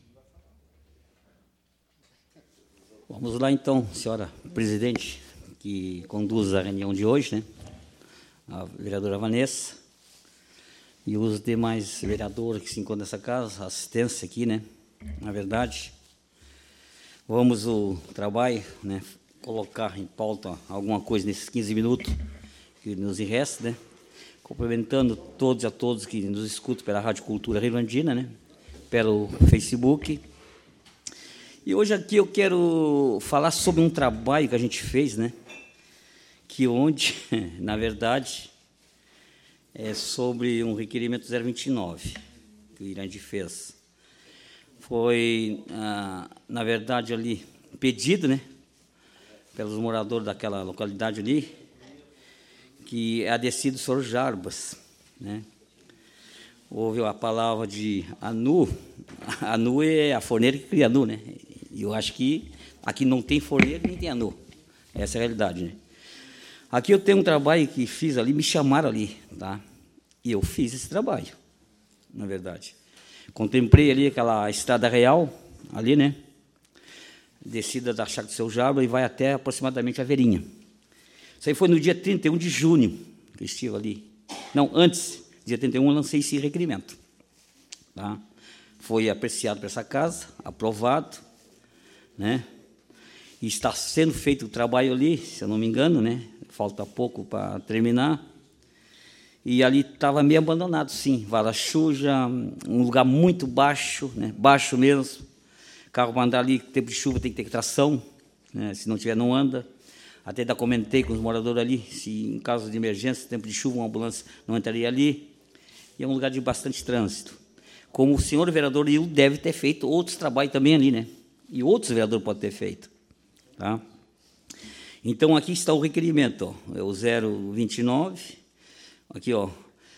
Vamos lá, então, senhora presidente, que conduz a reunião de hoje, né? A vereadora Vanessa e os demais vereadores que se encontram nessa casa, a assistência aqui, né? Na verdade, vamos o trabalho, né? Colocar em pauta alguma coisa nesses 15 minutos que nos resta, né? Cumprimentando todos e a todos que nos escutam pela Rádio Cultura Rio-Grandina, né? Pelo Facebook. E hoje aqui eu quero falar sobre um trabalho que a gente fez, né? Que onde, na verdade, é sobre um requerimento 029 que o Irandir fez. Foi, na verdade, ali pedido, né? Pelos moradores daquela localidade ali, que é a descida do senhor Jarbas, né? Houve a palavra de anu. Anu é a forneira que cria anu, né? E eu acho que aqui não tem forneira nem tem anu. Essa é a realidade, né? Aqui eu tenho um trabalho que fiz ali, me chamaram ali, tá? E eu fiz esse trabalho, na verdade. Contemplei ali aquela estrada real, ali, né? Descida da Chácara do seu Jarbas e vai até aproximadamente a Verinha. Isso aí foi no dia 31 de junho que eu estive ali. Não, antes, dia 31, eu lancei esse requerimento. Tá? Foi apreciado por essa casa, aprovado, né? E está sendo feito o trabalho ali, se eu não me engano, né? Falta pouco para terminar. E ali estava meio abandonado, sim. Vala suja, um lugar muito baixo, né? Baixo mesmo. Carro para andar ali, tempo de chuva tem que ter tração, né? Se não tiver, não anda. Até ainda comentei com os moradores ali, se em caso de emergência, tempo de chuva, uma ambulância não entraria ali. E é um lugar de bastante trânsito. Como o senhor vereador Hildo deve ter feito outros trabalhos também ali, né? E outros vereadores podem ter feito. Tá? Então, aqui está o requerimento, ó, é o 029. Aqui, ó,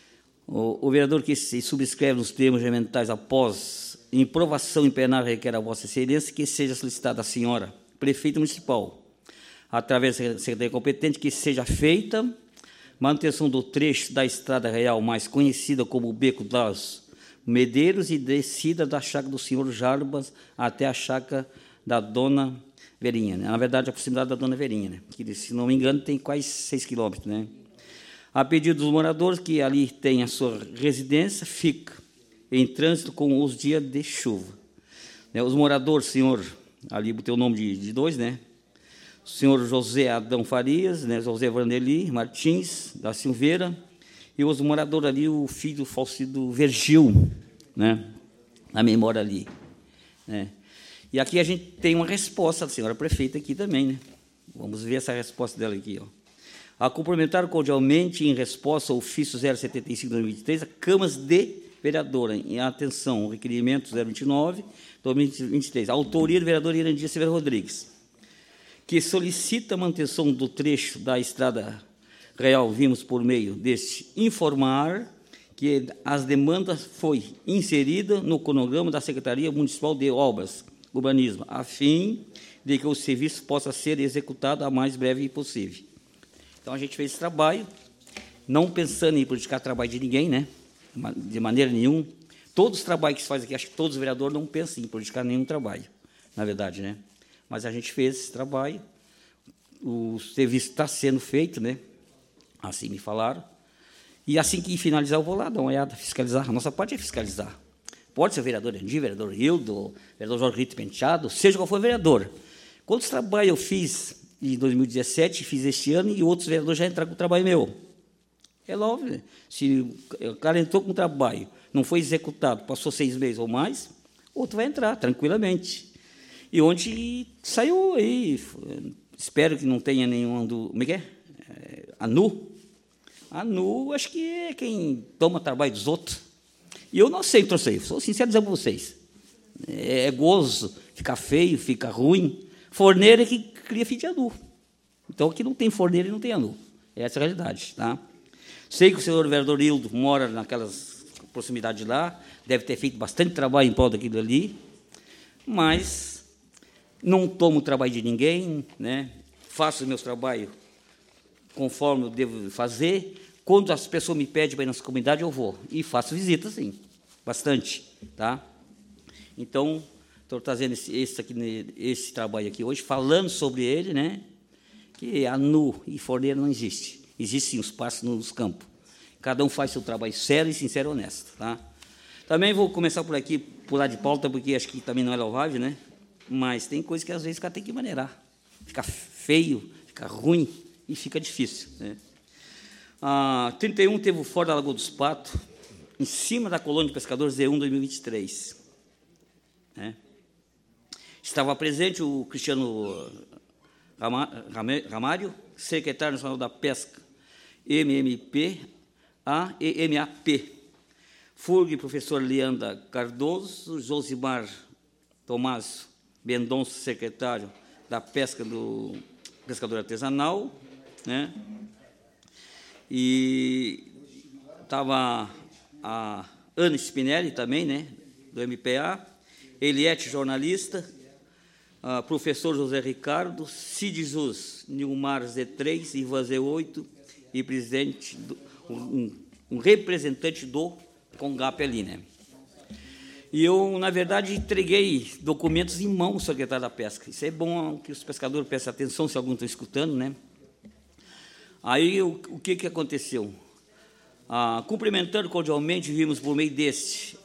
o vereador que se subscreve nos termos regimentais após improvação em plenário requer a Vossa Excelência que seja solicitada a senhora prefeita municipal, através da secretaria competente, que seja feita manutenção do trecho da Estrada Real, mais conhecida como o Beco das Medeiros, e descida da chácara do senhor Jarbas até a chácara da dona Verinha, né? Na verdade, a proximidade da dona Verinha, né? Que, se não me engano, tem quase 6 quilômetros, né? A pedido dos moradores que ali tem a sua residência, fica em trânsito com os dias de chuva. Né? Os moradores, senhor, ali botei o nome de dois, né? O senhor José Adão Farias, né? José Vanderli Martins da Silveira, e os moradores ali, o filho falecido Vergil, né? Na memória ali, né? E aqui a gente tem uma resposta da senhora prefeita aqui também, né? Vamos ver essa resposta dela aqui, ó. A cumprimentar cordialmente, em resposta ao ofício 075/2023, a Câmara de Vereadora, em atenção, o requerimento 029/2023, a autoria do vereador Irandir Severo Rodrigues, que solicita a manutenção do trecho da Estrada Real, vimos por meio deste informar que as demandas foi inserida no cronograma da Secretaria Municipal de Obras, Urbanismo, a fim de que o serviço possa ser executado a mais breve possível. Então, a gente fez esse trabalho, não pensando em prejudicar o trabalho de ninguém, né? De maneira nenhuma. Todos os trabalhos que se faz aqui, acho que todos os vereadores não pensam em prejudicar nenhum trabalho, na verdade, né? Mas a gente fez esse trabalho, o serviço está sendo feito, né? Assim me falaram. E assim que finalizar, eu vou lá dar uma olhada, fiscalizar. A nossa parte é fiscalizar. Pode ser o vereador Andy, vereador Hildo, vereador Jorge Rito Penteado, seja qual for o vereador. Quantos trabalhos eu fiz em 2017, fiz este ano, e outros vereadores já entraram com o trabalho meu? É óbvio, se o cara entrou com o trabalho, não foi executado, passou 6 meses ou mais, outro vai entrar, tranquilamente. E onde saiu aí, espero que não tenha nenhum do... Como é que é? ANU. ANU, acho que é quem toma trabalho dos outros. E eu não aceito isso aí, sou sincero dizer para vocês. É gozo, fica feio, fica ruim. Forneira é que cria filho de ANU. Então, aqui não tem forneira e não tem ANU. Essa é a realidade, tá? Sei que o senhor vereador Hildo mora naquelas proximidades lá, deve ter feito bastante trabalho em prol daquilo ali, mas não tomo o trabalho de ninguém, né? Faço os meus trabalhos conforme eu devo fazer. Quando as pessoas me pedem para ir nas comunidades, eu vou. E faço visitas, sim, bastante, tá? Então, estou trazendo esse trabalho aqui hoje, falando sobre ele, né? Que ANU e forneira não existe. Existem, sim, os passos nos campos. Cada um faz seu trabalho sério e sincero e honesto, tá? Também vou começar por aqui, pular de pauta, porque acho que também não é louvável, né? Mas tem coisas que, às vezes, o cara tem que maneirar. Fica feio, fica ruim e fica difícil, né? 31 teve o Fora da Lagoa dos Patos, em cima da colônia de pescadores Z1 2023. Né? Estava presente o Cristiano Ramário, secretário nacional da Pesca, MMP, AEMAP, FURG, professor Leandra Cardoso, Josimar Tomás Mendonça, secretário da Pesca do Pescador Artesanal, né? E estava a Ana Spinelli também, né, do MPA, Eliette, jornalista, professor José Ricardo, Cid Jus, Nilmar Z3, Ivan Z8, e presidente, um representante do CONGAP ali, né? E eu, na verdade, entreguei documentos em mão ao secretário da Pesca. Isso é bom que os pescadores prestem atenção, se algum está escutando, né? Aí, o que aconteceu? Cumprimentando cordialmente, vimos por meio deste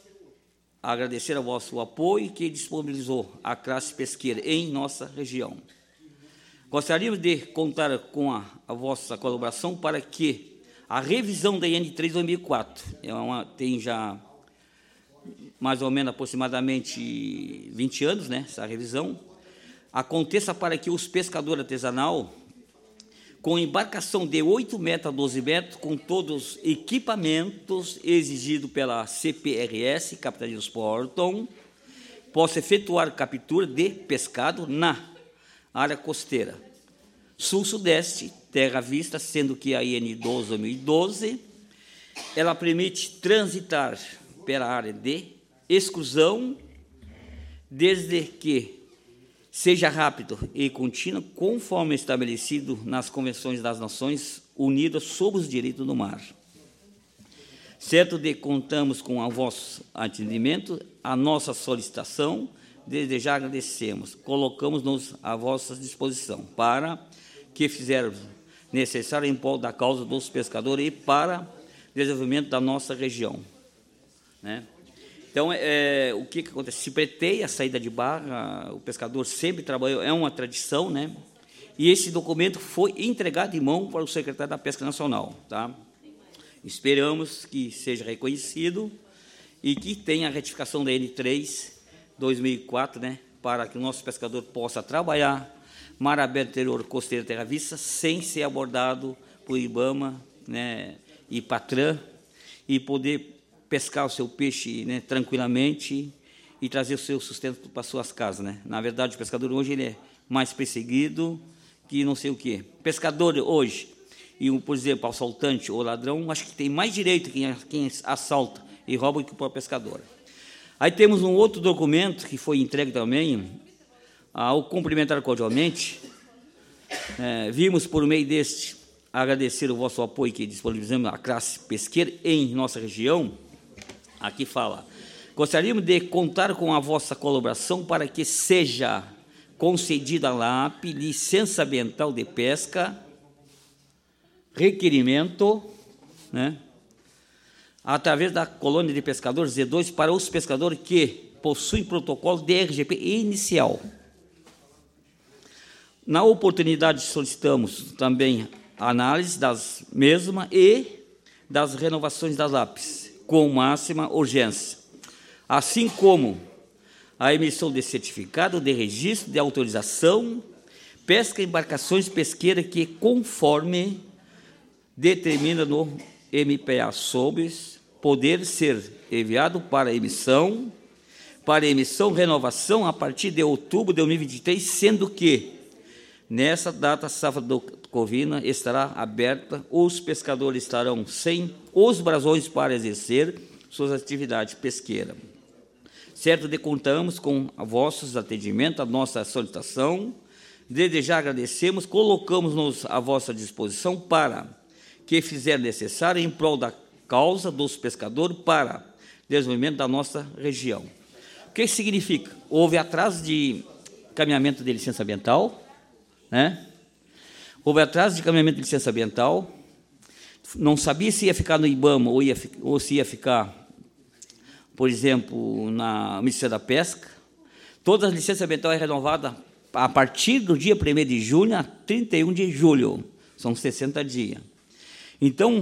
agradecer ao vosso apoio que disponibilizou a classe pesqueira em nossa região. Gostaríamos de contar com a vossa colaboração para que a revisão da IN3 2004, tem já mais ou menos aproximadamente 20 anos, né, essa revisão, aconteça para que os pescadores artesanal, com embarcação de 8 metros a 12 metros, com todos os equipamentos exigidos pela CPRS, Capitania dos Portos, possa efetuar captura de pescado na área costeira sul-sudeste, terra vista, sendo que a IN 2012, ela permite transitar pela área de exclusão, desde que seja rápido e contínuo, conforme estabelecido nas Convenções das Nações Unidas sobre os Direitos do Mar. Certo de contamos com o vosso atendimento, a nossa solicitação, desde já agradecemos, colocamos-nos à vossa disposição para que fizer necessário em prol da causa dos pescadores e para o desenvolvimento da nossa região, né? Então, o que acontece? Se preteia a saída de barra, o pescador sempre trabalhou, é uma tradição, né? E esse documento foi entregado em mão para o secretário da Pesca Nacional, tá? Esperamos que seja reconhecido e que tenha a retificação da N3 2004, né? Para que o nosso pescador possa trabalhar mar aberto, interior, costeira, terra vista, sem ser abordado por IBAMA, né, e Patran, e poder pescar o seu peixe, né, tranquilamente e trazer o seu sustento para suas casas, né? Na verdade, o pescador hoje ele é mais perseguido que não sei o quê. Pescador hoje, e por exemplo, assaltante ou ladrão, acho que tem mais direito quem assalta e rouba que o próprio pescador. Aí temos um outro documento que foi entregue também, ao cumprimentar cordialmente, vimos por meio deste agradecer o vosso apoio que disponibilizamos à classe pesqueira em nossa região. Aqui fala, gostaríamos de contar com a vossa colaboração para que seja concedida a LAP licença ambiental de pesca, requerimento, né, através da colônia de pescadores Z2 para os pescadores que possuem protocolo de RGP inicial. Na oportunidade, solicitamos também a análise das mesmas e das renovações das lápis, com máxima urgência, assim como a emissão de certificado de registro de autorização, pesca e embarcações pesqueiras que, conforme determina no MPA sobre, poder ser enviado para emissão, renovação a partir de outubro de 2023, sendo que nessa data, a safra do Covina estará aberta, os pescadores estarão sem os brasões para exercer suas atividades pesqueiras. Certo de contamos com vossos atendimentos, a nossa solicitação, desde já agradecemos, colocamos-nos à vossa disposição para que fizer necessário em prol da causa dos pescadores para desenvolvimento da nossa região. O que significa? Houve atraso de caminhamento de licença ambiental, né? Houve atraso de caminhamento de licença ambiental, não sabia se ia ficar no IBAMA ou se ia ficar, por exemplo, no Ministério da Pesca. Todas as licenças ambientais são renovadas a partir do dia 1º de junho a 31 de julho, são 60 dias. Então,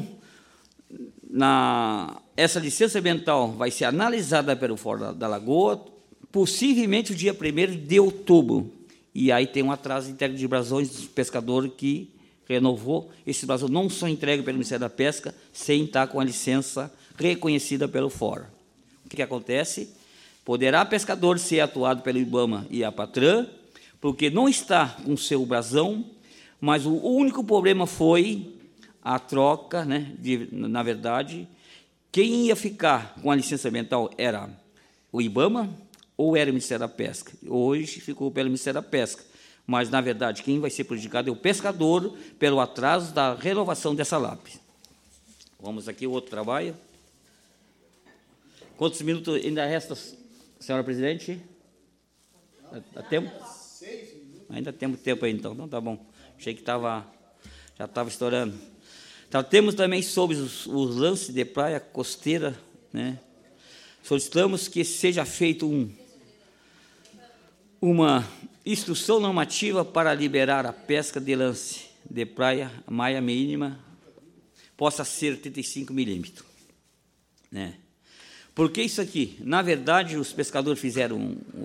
essa licença ambiental vai ser analisada pelo Fórum da Lagoa, possivelmente o dia 1º de outubro. E aí tem um atraso de entrega de brasões dos pescadores que renovou. Esses brasões não são entregues pelo Ministério da Pesca sem estar com a licença reconhecida pelo Fórum. O que acontece? Poderá pescador ser atuado pelo IBAMA e a Patran, porque não está com seu brasão, mas o único problema foi a troca, né, na verdade, quem ia ficar com a licença ambiental era o IBAMA ou era o Ministério da Pesca. Hoje ficou pelo Ministério da Pesca, mas, na verdade, quem vai ser prejudicado é o pescador pelo atraso da renovação dessa lápis. Vamos aqui, outro trabalho. Quantos minutos ainda resta, senhora presidente? Dá tempo? 6 minutos. Ainda temos tempo aí, então. Então, tá bom. Achei que já estava estourando. Então, temos também sobre os lances de praia costeira, né? Solicitamos que seja feito uma instrução normativa para liberar a pesca de lance de praia, a maia mínima possa ser 35 milímetros. Né? Por que isso aqui? Na verdade, os pescadores fizeram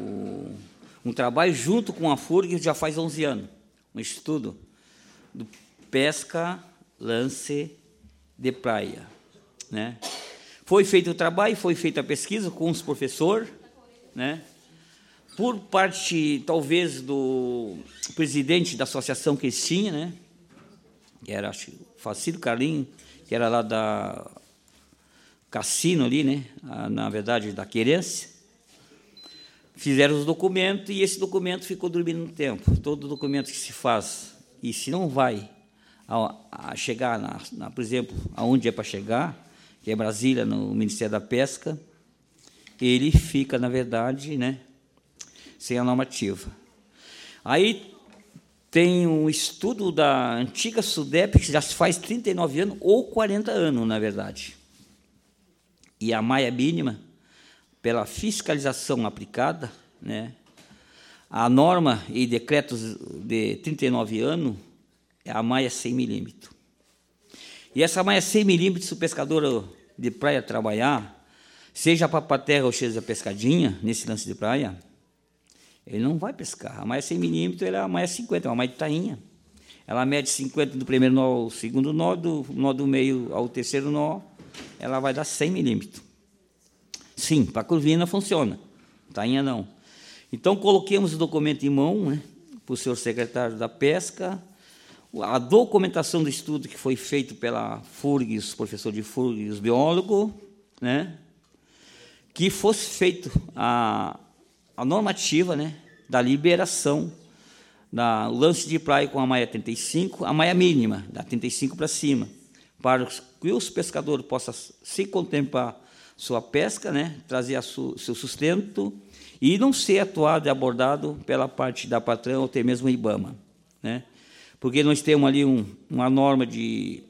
um trabalho junto com a FURG já faz 11 anos, um estudo do pesca lance de praia. Né? Foi feito o trabalho, foi feita a pesquisa com os professores, né? Por parte, talvez, do presidente da associação que eles tinham, né? Que era, acho, Facílio Carlinho, que era lá da Cassino ali, né? Na verdade, da Querência. Fizeram os documentos e esse documento ficou dormindo no tempo. Todo documento que se faz, e se não vai a chegar, por exemplo, aonde é para chegar, que é Brasília, no Ministério da Pesca, ele fica, na verdade, né? Sem a normativa. Aí tem um estudo da antiga SUDEP, que já se faz 39 anos, ou 40 anos, na verdade. E a maia mínima, pela fiscalização aplicada, né, a norma e decretos de 39 anos, é a maia 100 milímetros. E essa maia 100 milímetros, se o pescador de praia trabalhar, seja para terra ou seja pescadinha, nesse lance de praia, ele não vai pescar. A maia 100 milímetros é a maia 50, é uma maia de tainha. Ela mede 50 do primeiro nó ao segundo nó, do nó do meio ao terceiro nó, ela vai dar 100 milímetros. Sim, para curvina funciona, tainha não. Então, coloquemos o documento em mão, né, para o senhor secretário da Pesca, a documentação do estudo que foi feito pela FURG, os professores de FURG e os biólogos, né, que fosse feito a normativa, né, da liberação do lance de praia com a maia 35, a maia mínima, da 35 para cima, para que os pescadores possam se contemplar sua pesca, né, trazer seu sustento e não ser atuado e abordado pela parte da patrão ou até mesmo o IBAMA. Né? Porque nós temos ali uma norma de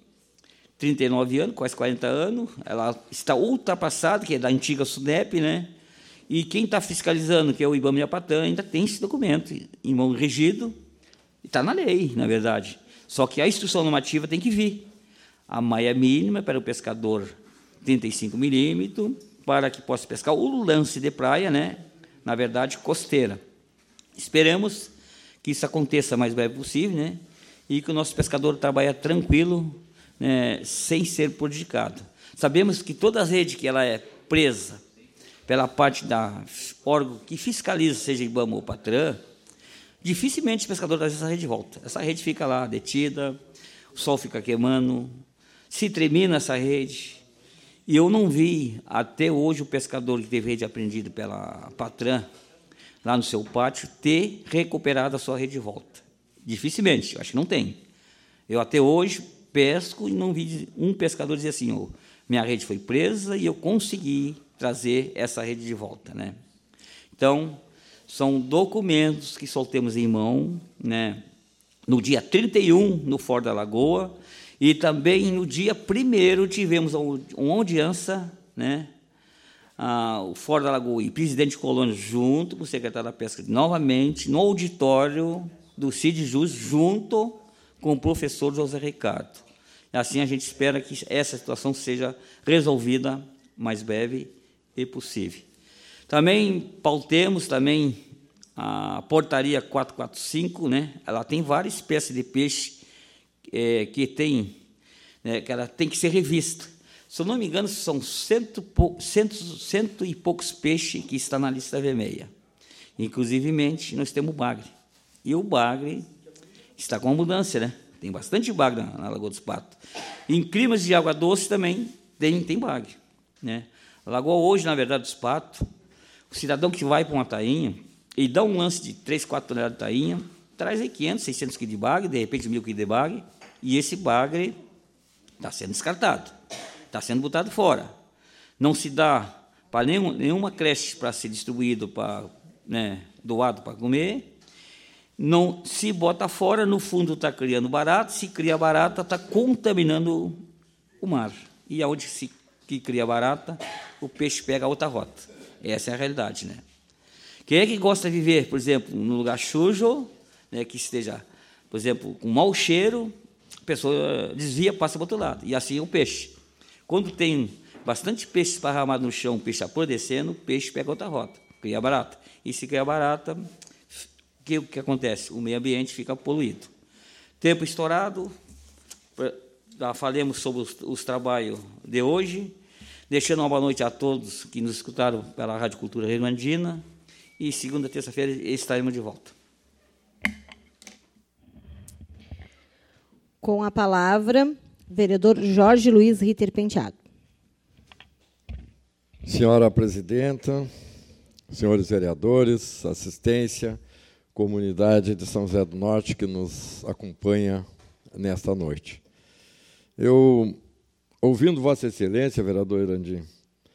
39 anos, quase 40 anos, ela está ultrapassada, que é da antiga SUDEP, né? E quem está fiscalizando, que é o IBAMA e a Patran, ainda tem esse documento em mão regido, e está na lei, na verdade. Só que a instrução normativa tem que vir. A maia mínima para o pescador 35 milímetros, para que possa pescar o lance de praia, né? Na verdade, costeira. Esperamos que isso aconteça o mais breve possível, né? E que o nosso pescador trabalhe tranquilo, né? Sem ser prejudicado. Sabemos que toda a rede que ela é presa pela parte da órgão que fiscaliza, seja IBAMA ou Patran, dificilmente o pescador traz essa rede de volta. Essa rede fica lá detida, o sol fica queimando, se termina essa rede. E eu não vi, até hoje, o pescador que teve rede apreendida pela Patran, lá no seu pátio, ter recuperado a sua rede de volta. Dificilmente, eu acho que não tem. Eu, até hoje, pesco e não vi um pescador dizer assim, oh, minha rede foi presa e eu consegui trazer essa rede de volta. Né? Então, são documentos que soltemos em mão, né? No dia 31, no Fórum da Lagoa, e também no dia 1º tivemos uma audiência, né? O Fórum da Lagoa e o presidente Colônia, junto com o secretário da Pesca, novamente, no auditório do CID Jus, junto com o professor José Ricardo. Assim, a gente espera que essa situação seja resolvida mais breve e possível. Também pautemos também a portaria 445, né? Ela tem várias espécies de peixe que tem, né, que ela tem que ser revista. Se eu não me engano, são cento e poucos peixes que estão na lista vermelha. Inclusivemente, nós temos o bagre. E o bagre está com abundância, né? Tem bastante bagre na Lagoa dos Patos. Em climas de água doce também tem bagre. Né? A Lagoa hoje, na verdade, dos Patos, o cidadão que vai para uma tainha e dá um lance de 3, 4 toneladas de tainha, traz aí 500, 600 quilos de bagre, de repente 1.000 quilos de bagre, e esse bagre está sendo descartado, está sendo botado fora. Não se dá para nenhuma creche para ser distribuído, para, né, doado para comer. Não se bota fora, no fundo está criando barata, se cria barata, está contaminando o mar. E aonde se cria barata, o peixe pega a outra rota. Essa é a realidade, né? Quem é que gosta de viver, por exemplo, num lugar sujo, né, que esteja, por exemplo, com mau cheiro, a pessoa desvia, passa para o outro lado. E assim é o peixe. Quando tem bastante peixe esparramado no chão, peixe apodrecendo, o peixe pega outra rota, cria barata. E se cria barata, o que acontece? O meio ambiente fica poluído. Tempo estourado, já falamos sobre os trabalhos de hoje, deixando uma boa noite a todos que nos escutaram pela Rádio Cultura Rio Grandina, e segunda, terça-feira estaremos de volta. Com a palavra, vereador Jorge Luiz Ritter Penteado. Senhora presidenta, senhores vereadores, assistência, comunidade de São José do Norte que nos acompanha nesta noite. Eu, ouvindo Vossa Excelência, vereador Irandim,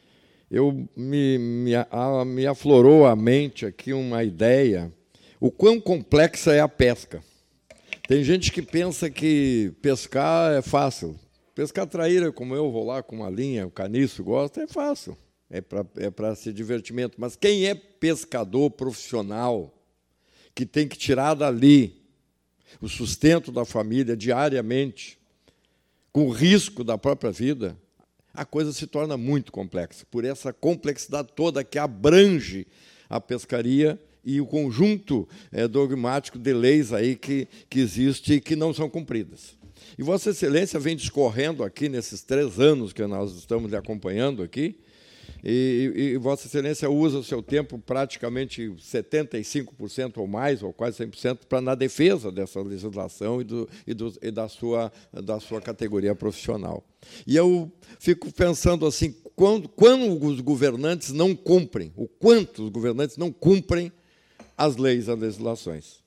me aflorou à mente aqui uma ideia, o quão complexa é a pesca. Tem gente que pensa que pescar é fácil. Pescar traíra, como eu vou lá com uma linha, o caniço gosta, é fácil. É para ser divertimento. Mas quem é pescador profissional, que tem que tirar dali o sustento da família diariamente, com o risco da própria vida, a coisa se torna muito complexa, por essa complexidade toda que abrange a pescaria e o conjunto dogmático de leis aí que existe e que não são cumpridas. E Vossa Excelência vem discorrendo aqui, nesses 3 anos que nós estamos lhe acompanhando aqui, e Vossa Excelência usa o seu tempo praticamente 75% ou mais, ou quase 100%, na defesa dessa legislação e da sua categoria profissional. E eu fico pensando assim, quando os governantes não cumprem, o quanto os governantes não cumprem as leis e as legislações.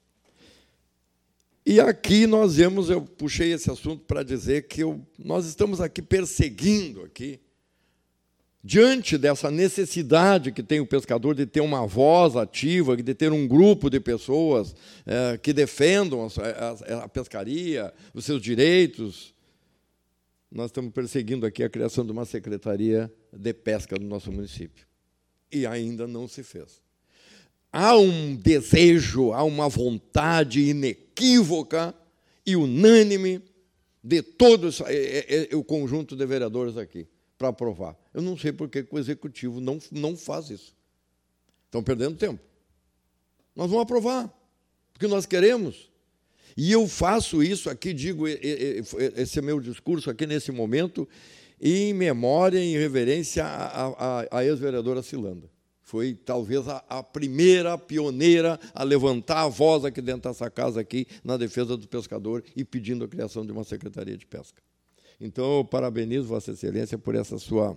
E aqui nós vemos, eu puxei esse assunto para dizer que nós estamos aqui perseguindo aqui, diante dessa necessidade que tem o pescador de ter uma voz ativa, de ter um grupo de pessoas que defendam a pescaria, os seus direitos, nós estamos perseguindo aqui a criação de uma secretaria de pesca no nosso município. E ainda não se fez. Há um desejo, há uma vontade inequívoca e unânime de todo o conjunto de vereadores aqui para aprovar. Eu não sei por que o Executivo não faz isso. Estão perdendo tempo. Nós vamos aprovar, porque nós queremos. E eu faço isso aqui, digo, esse é meu discurso aqui nesse momento, em memória, em reverência à ex-vereadora Cilanda. Foi, talvez, a primeira pioneira a levantar a voz aqui dentro dessa casa, aqui, na defesa do pescador e pedindo a criação de uma Secretaria de Pesca. Então, eu parabenizo Vossa Excelência por essa sua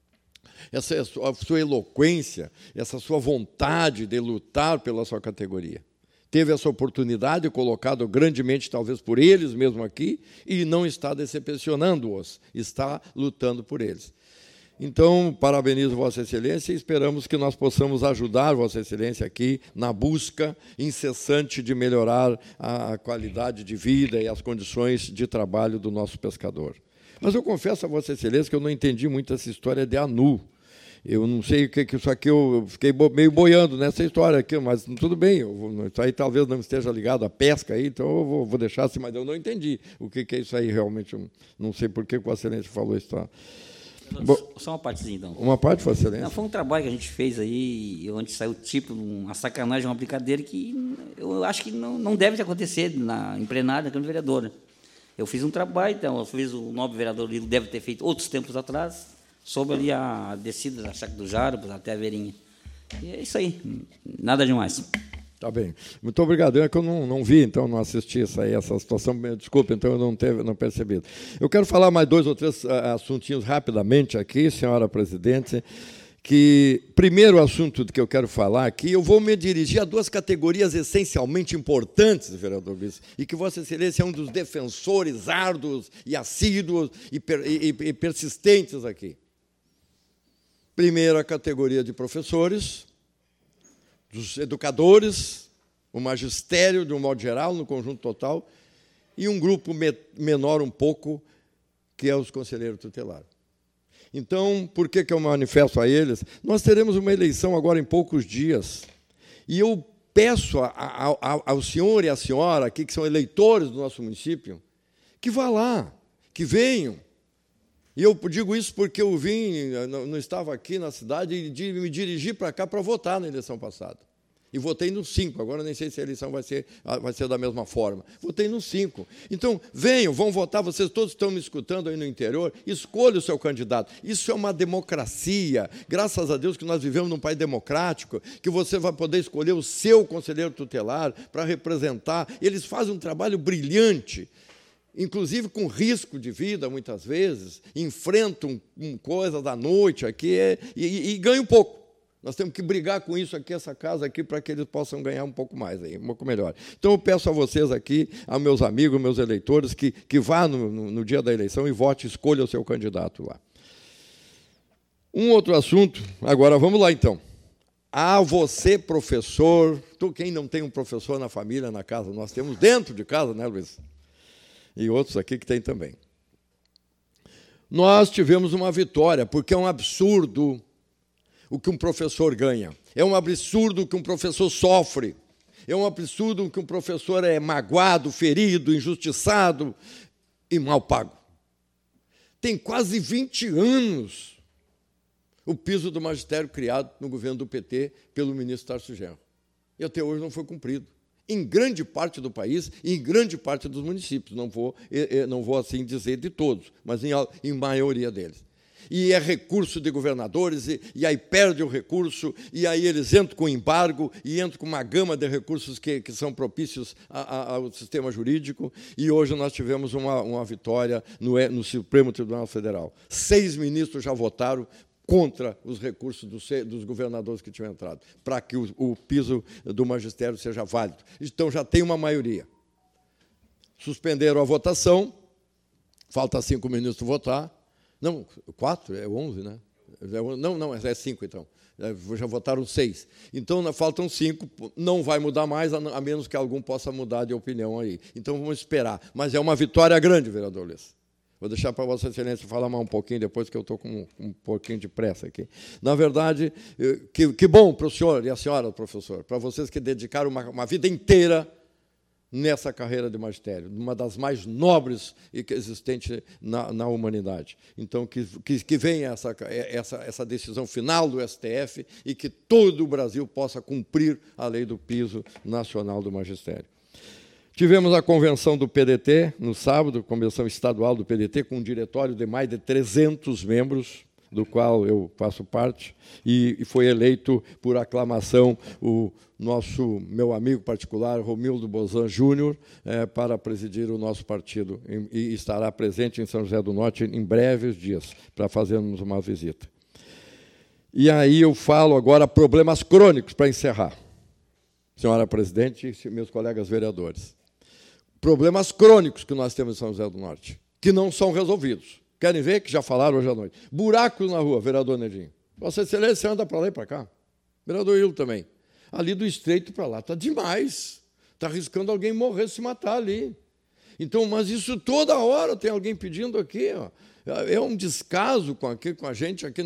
eloquência, essa sua vontade de lutar pela sua categoria. Teve essa oportunidade, colocado grandemente, talvez, por eles mesmo aqui, e não está decepcionando-os, está lutando por eles. Então, parabenizo Vossa Excelência e esperamos que nós possamos ajudar Vossa Excelência aqui na busca incessante de melhorar a qualidade de vida e as condições de trabalho do nosso pescador. Mas eu confesso a Vossa Excelência que eu não entendi muito essa história de ANU. Eu não sei o que isso aqui, eu fiquei meio boiando nessa história aqui, mas tudo bem, isso aí talvez não esteja ligado à pesca, aí, então eu vou deixar assim, mas eu não entendi o que é isso aí realmente, eu não sei por que Vossa Excelência falou isso. Tá? Só uma partezinha, então. Uma parte, Vossa Excelência? Não, foi um trabalho que a gente fez aí, onde saiu tipo uma sacanagem, uma brincadeira que eu acho que não deve acontecer em plenário da Câmara Vereadora. Eu fiz um trabalho, então, o nobre vereador Lilo deve ter feito outros tempos atrás, sobre ali a descida da Chácara dos Jarbas até a Verinha. E é isso aí, nada demais. Tá bem. Muito obrigado. É que eu não vi, então, não assisti essa situação. Desculpa, então, eu não percebi. Eu quero falar mais 2 ou 3 assuntinhos rapidamente aqui, senhora presidente, que, primeiro assunto que eu quero falar aqui, eu vou me dirigir a 2 categorias essencialmente importantes, vereador Vice, e que Vossa Excelência é um dos defensores árduos e assíduos e persistentes aqui. Primeiro, a categoria de professores, dos educadores, o magistério, de um modo geral, no conjunto total, e um grupo menor um pouco, que é os conselheiros tutelares. Então, por que eu manifesto a eles? Nós teremos uma eleição agora em poucos dias, E eu peço ao senhor e à senhora aqui, que são eleitores do nosso município, que vá lá, que venham. E eu digo isso porque eu não estava aqui na cidade e me dirigi para cá para votar na eleição passada. E votei no 5, agora nem sei se a eleição vai ser da mesma forma. Votei no 5. Então, venham, vão votar, vocês todos estão me escutando aí no interior, escolha o seu candidato. Isso é uma democracia. Graças a Deus que nós vivemos num país democrático, que você vai poder escolher o seu conselheiro tutelar para representar. Eles fazem um trabalho brilhante, inclusive com risco de vida, muitas vezes, enfrentam coisas da noite aqui e ganham um pouco. Nós temos que brigar com isso aqui, essa casa aqui, para que eles possam ganhar um pouco mais, um pouco melhor. Então, eu peço a vocês aqui, a meus amigos, meus eleitores, que vá no dia da eleição e vote, escolha o seu candidato lá. Um outro assunto, agora vamos lá, então. Você, professor, quem não tem um professor na família, na casa, nós temos dentro de casa, né, Luiz? E outros aqui que tem também. Nós tivemos uma vitória, porque é um absurdo o que um professor ganha. É um absurdo o que um professor sofre. É um absurdo o que um professor é magoado, ferido, injustiçado e mal pago. Tem quase 20 anos o piso do magistério criado no governo do PT pelo ministro Tarso Genro. E até hoje não foi cumprido. Em grande parte do país e em grande parte dos municípios. Não vou assim dizer de todos, mas em maioria deles. E é recurso de governadores, e aí perde o recurso, e aí eles entram com embargo, e entram com uma gama de recursos que são propícios ao sistema jurídico, e hoje nós tivemos uma vitória no Supremo Tribunal Federal. 6 ministros já votaram contra os recursos dos governadores que tinham entrado, para que o piso do magistério seja válido. Então, já tem uma maioria. Suspenderam a votação, falta 5 ministros votar. Não, 4, é 11, né? Não, é 5, então. Já votaram 6. Então, faltam 5, não vai mudar mais, a menos que algum possa mudar de opinião aí. Então, vamos esperar. Mas é uma vitória grande, vereador Lês. Vou deixar para Vossa Excelência falar mais um pouquinho, depois que eu estou com um pouquinho de pressa aqui. Na verdade, que bom para o senhor e a senhora, professor, para vocês que dedicaram uma vida inteira nessa carreira de magistério, uma das mais nobres existentes na humanidade. Então, que venha essa decisão final do STF e que todo o Brasil possa cumprir a lei do piso nacional do magistério. Tivemos a convenção do PDT, no sábado, convenção estadual do PDT, com um diretório de mais de 300 membros, do qual eu faço parte, e foi eleito por aclamação o meu amigo particular, Romildo Bozan Júnior, para presidir o nosso partido, e estará presente em São José do Norte em breves dias, para fazermos uma visita. E aí eu falo agora problemas crônicos, para encerrar. Senhora presidente e meus colegas vereadores. Problemas crônicos que nós temos em São José do Norte, que não são resolvidos. Querem ver? Que já falaram hoje à noite. Buracos na rua, vereador Nedinho. Vossa Excelência anda para lá e para cá. Vereador Hilo também. Ali do Estreito para lá. Está demais. Está arriscando alguém morrer, se matar ali. Então, mas isso toda hora tem alguém pedindo aqui. Ó. É um descaso com a gente aqui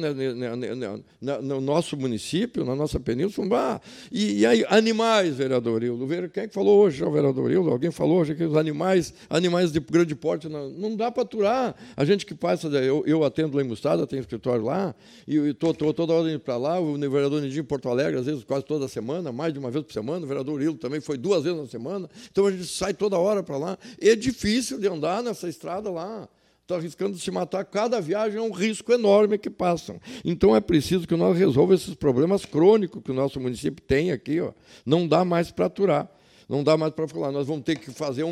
no nosso município, na nossa península. E aí, animais, vereador Hildo. Quem é que falou hoje, vereador Hildo? Alguém falou hoje que os animais de grande porte não dá para aturar. A gente que passa, eu atendo lá em Mostarda, tenho escritório lá, e estou toda hora indo para lá, o vereador Nidinho em Porto Alegre, às vezes quase toda semana, mais de uma vez por semana, o vereador Hildo também foi 2 vezes na semana, então a gente sai toda hora para lá. É difícil de andar nessa estrada lá. Está arriscando se matar. Cada viagem é um risco enorme que passam. Então, é preciso que nós resolvamos esses problemas crônicos que o nosso município tem aqui. Ó. Não dá mais para aturar. Não dá mais para falar. Nós vamos ter que fazer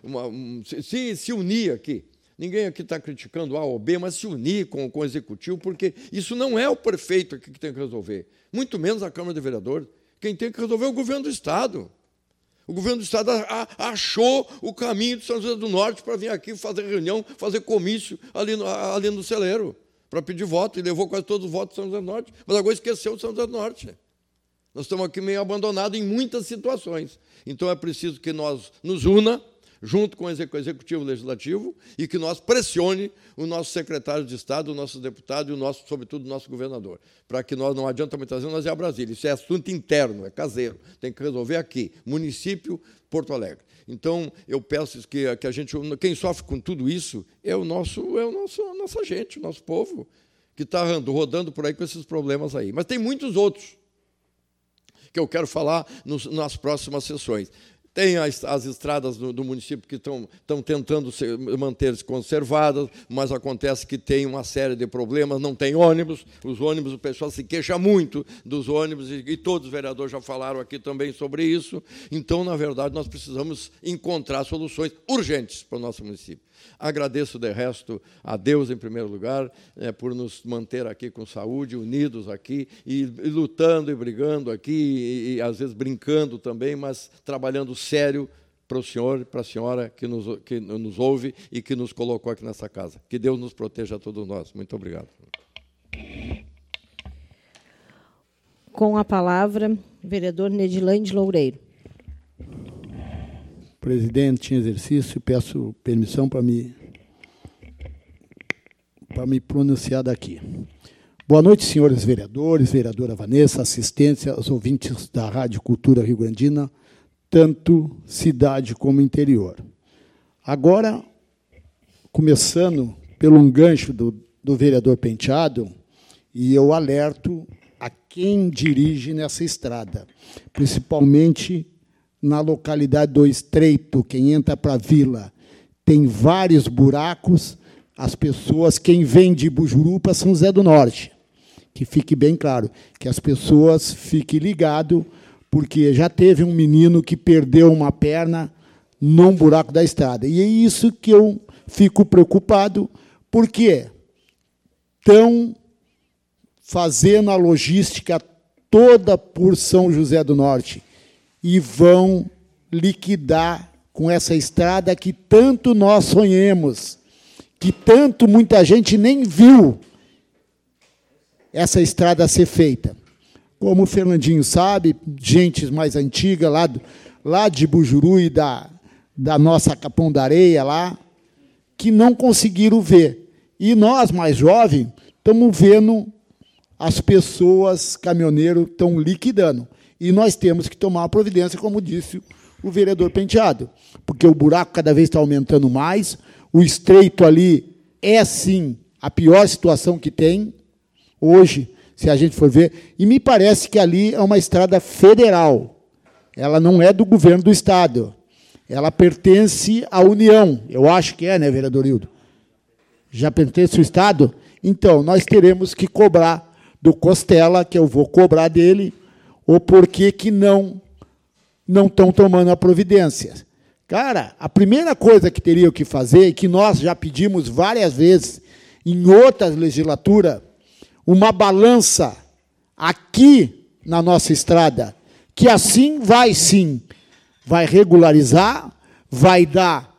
se unir aqui. Ninguém aqui está criticando A ou B, mas se unir com o Executivo, porque isso não é o prefeito aqui que tem que resolver. Muito menos a Câmara de Vereadores. Quem tem que resolver é o governo do Estado. O governo do Estado achou o caminho de São José do Norte para vir aqui fazer reunião, fazer comício ali no celeiro, para pedir voto, e levou quase todos os votos de São José do Norte, mas agora esqueceu de São José do Norte. Nós estamos aqui meio abandonados em muitas situações. Então, é preciso que nós nos una, junto com o Executivo Legislativo, e que nós pressione o nosso secretário de Estado, o nosso deputado e, sobretudo, o nosso governador, para que nós não adianta muitas vezes nós ir a Brasília. Isso é assunto interno, é caseiro, tem que resolver aqui, município, Porto Alegre. Então, eu peço que a gente, quem sofre com tudo isso é a nossa gente, o nosso povo, que está rodando por aí com esses problemas aí. Mas tem muitos outros que eu quero falar nas próximas sessões. Tem as estradas do município que estão tentando manter-se conservadas, mas acontece que tem uma série de problemas, não tem ônibus, os ônibus, o pessoal se queixa muito dos ônibus, e todos os vereadores já falaram aqui também sobre isso. Então, na verdade, nós precisamos encontrar soluções urgentes para o nosso município. Agradeço, de resto, a Deus, em primeiro lugar, por nos manter aqui com saúde, unidos aqui, e lutando e brigando aqui, e às vezes brincando também, mas trabalhando sério para o senhor e para a senhora que nos ouve e que nos colocou aqui nessa casa. Que Deus nos proteja a todos nós. Muito obrigado. Com a palavra, vereador Nedilande Loureiro. Presidente em exercício, peço permissão para me pronunciar daqui. Boa noite, senhores vereadores, vereadora Vanessa, assistência aos ouvintes da Rádio Cultura Rio Grandina, tanto cidade como interior. Agora, começando pelo gancho do vereador Penteado, e eu alerto a quem dirige nessa estrada, principalmente na localidade do Estreito, quem entra para a vila, tem vários buracos. As pessoas, quem vem de Bujuru para São José do Norte, que fique bem claro, que as pessoas fiquem ligadas, porque já teve um menino que perdeu uma perna num buraco da estrada. E é isso que eu fico preocupado, porque estão fazendo a logística toda por São José do Norte e vão liquidar com essa estrada que tanto nós sonhamos, que tanto muita gente nem viu essa estrada ser feita. Como o Fernandinho sabe, gente mais antiga, lá de Bujuru e da nossa Capão da Areia, lá, que não conseguiram ver. E nós, mais jovens, estamos vendo as pessoas, caminhoneiros, estão liquidando. E nós temos que tomar uma providência, como disse o vereador Penteado, porque o buraco cada vez está aumentando mais, o estreito ali é, sim, a pior situação que tem hoje, se a gente for ver, e me parece que ali é uma estrada federal, ela não é do governo do Estado, ela pertence à União, eu acho que é, né, vereador Hildo? Já pertence ao Estado? Então, nós teremos que cobrar do Costela, que eu vou cobrar dele, ou por que não estão tomando a providência. Cara, a primeira coisa que teriam que fazer, e que nós já pedimos várias vezes em outras legislaturas, uma balança aqui na nossa estrada, que assim vai sim, vai regularizar, vai dar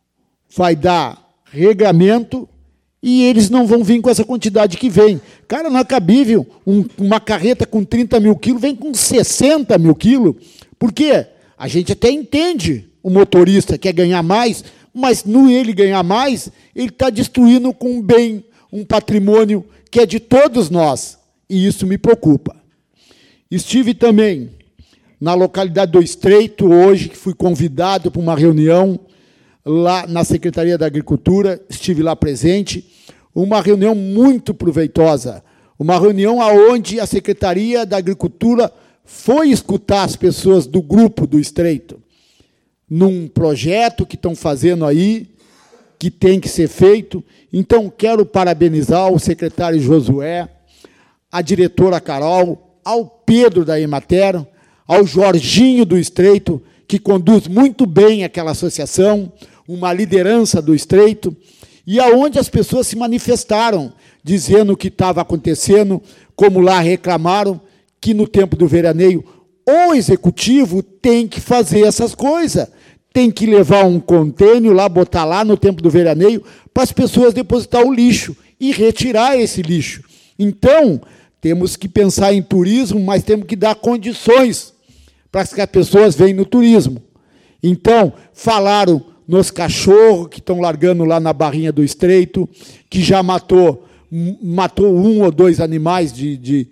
regamento, e eles não vão vir com essa quantidade que vem. Cara, não é cabível uma carreta com 30 mil quilos, vem com 60 mil quilos. Por quê? A gente até entende, o motorista quer ganhar mais, mas no ele ganhar mais, ele está destruindo com um bem, um patrimônio que é de todos nós. E isso me preocupa. Estive também na localidade do Estreito, hoje, que fui convidado para uma reunião lá na Secretaria da Agricultura, estive lá presente, uma reunião muito proveitosa, uma reunião onde a Secretaria da Agricultura foi escutar as pessoas do grupo do Estreito, num projeto que estão fazendo aí, que tem que ser feito. Então, quero parabenizar o secretário Josué, a diretora Carol, ao Pedro da Emater, ao Jorginho do Estreito, que conduz muito bem aquela associação, uma liderança do Estreito, e aonde as pessoas se manifestaram, dizendo o que estava acontecendo, como lá reclamaram, que no tempo do veraneio o executivo tem que fazer essas coisas, tem que levar um contêiner lá, botar lá no tempo do veraneio, para as pessoas depositar o lixo e retirar esse lixo. Então, temos que pensar em turismo, mas temos que dar condições para que as pessoas venham no turismo. Então, falaram nos cachorros que estão largando lá na Barrinha do Estreito, que já matou 1 ou 2 animais de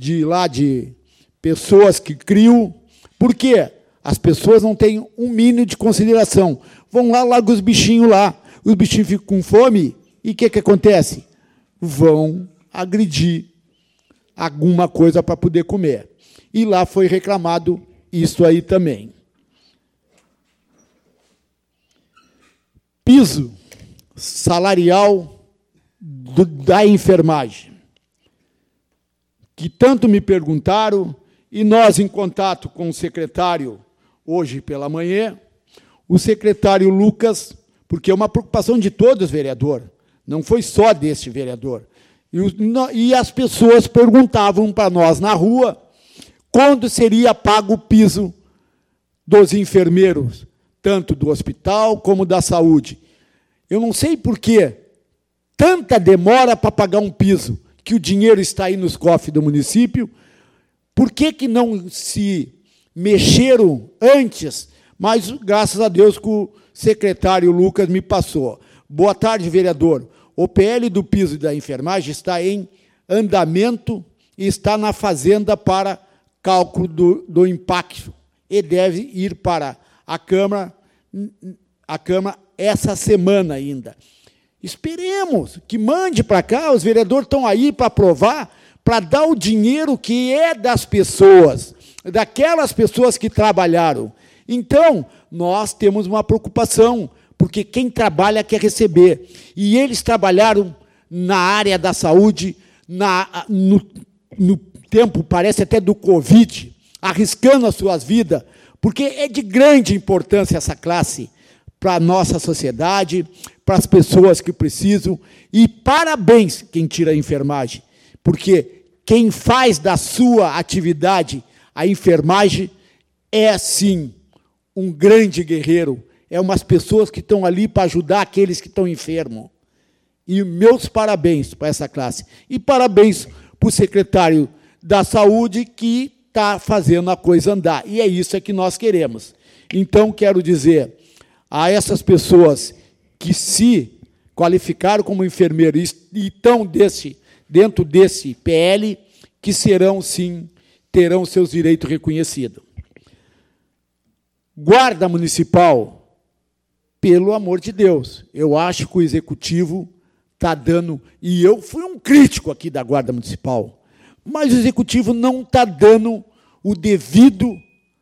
pessoas que criam. Por quê? As pessoas não têm um mínimo de consideração. Vão lá, largam os bichinhos lá. Os bichinhos ficam com fome, e o que acontece? Vão agredir alguma coisa para poder comer. E lá foi reclamado isso aí também. Piso salarial da enfermagem, que tanto me perguntaram, e nós, em contato com o secretário, hoje pela manhã, o secretário Lucas, porque é uma preocupação de todos os vereadores, não foi só deste vereador, e as pessoas perguntavam para nós na rua quando seria pago o piso dos enfermeiros, tanto do hospital como da saúde. Eu não sei por que tanta demora para pagar um piso, que o dinheiro está aí nos cofres do município. Por que não se mexeram antes? Mas, graças a Deus, que o secretário Lucas me passou. Boa tarde, vereador. O PL do piso da enfermagem está em andamento e está na fazenda para cálculo do impacto. E deve ir para a Câmara essa semana ainda. Esperemos que mande para cá, os vereadores estão aí para aprovar, para dar o dinheiro que é das pessoas, daquelas pessoas que trabalharam. Então, nós temos uma preocupação, porque quem trabalha quer receber. E eles trabalharam na área da saúde, no tempo, parece até do Covid, arriscando as suas vidas, porque é de grande importância essa classe para a nossa sociedade, para as pessoas que precisam. E parabéns quem tira a enfermagem, porque quem faz da sua atividade a enfermagem é, sim, um grande guerreiro. É umas pessoas que estão ali para ajudar aqueles que estão enfermos. E meus parabéns para essa classe. E parabéns para o secretário da Saúde, que está fazendo a coisa andar. E é isso que nós queremos. Então, quero dizer a essas pessoas que se qualificaram como enfermeiro e estão dentro desse PL, que serão, sim, terão seus direitos reconhecidos. Guarda Municipal, pelo amor de Deus, eu acho que o Executivo está dando, e eu fui um crítico aqui da Guarda Municipal, mas o Executivo não está dando o devido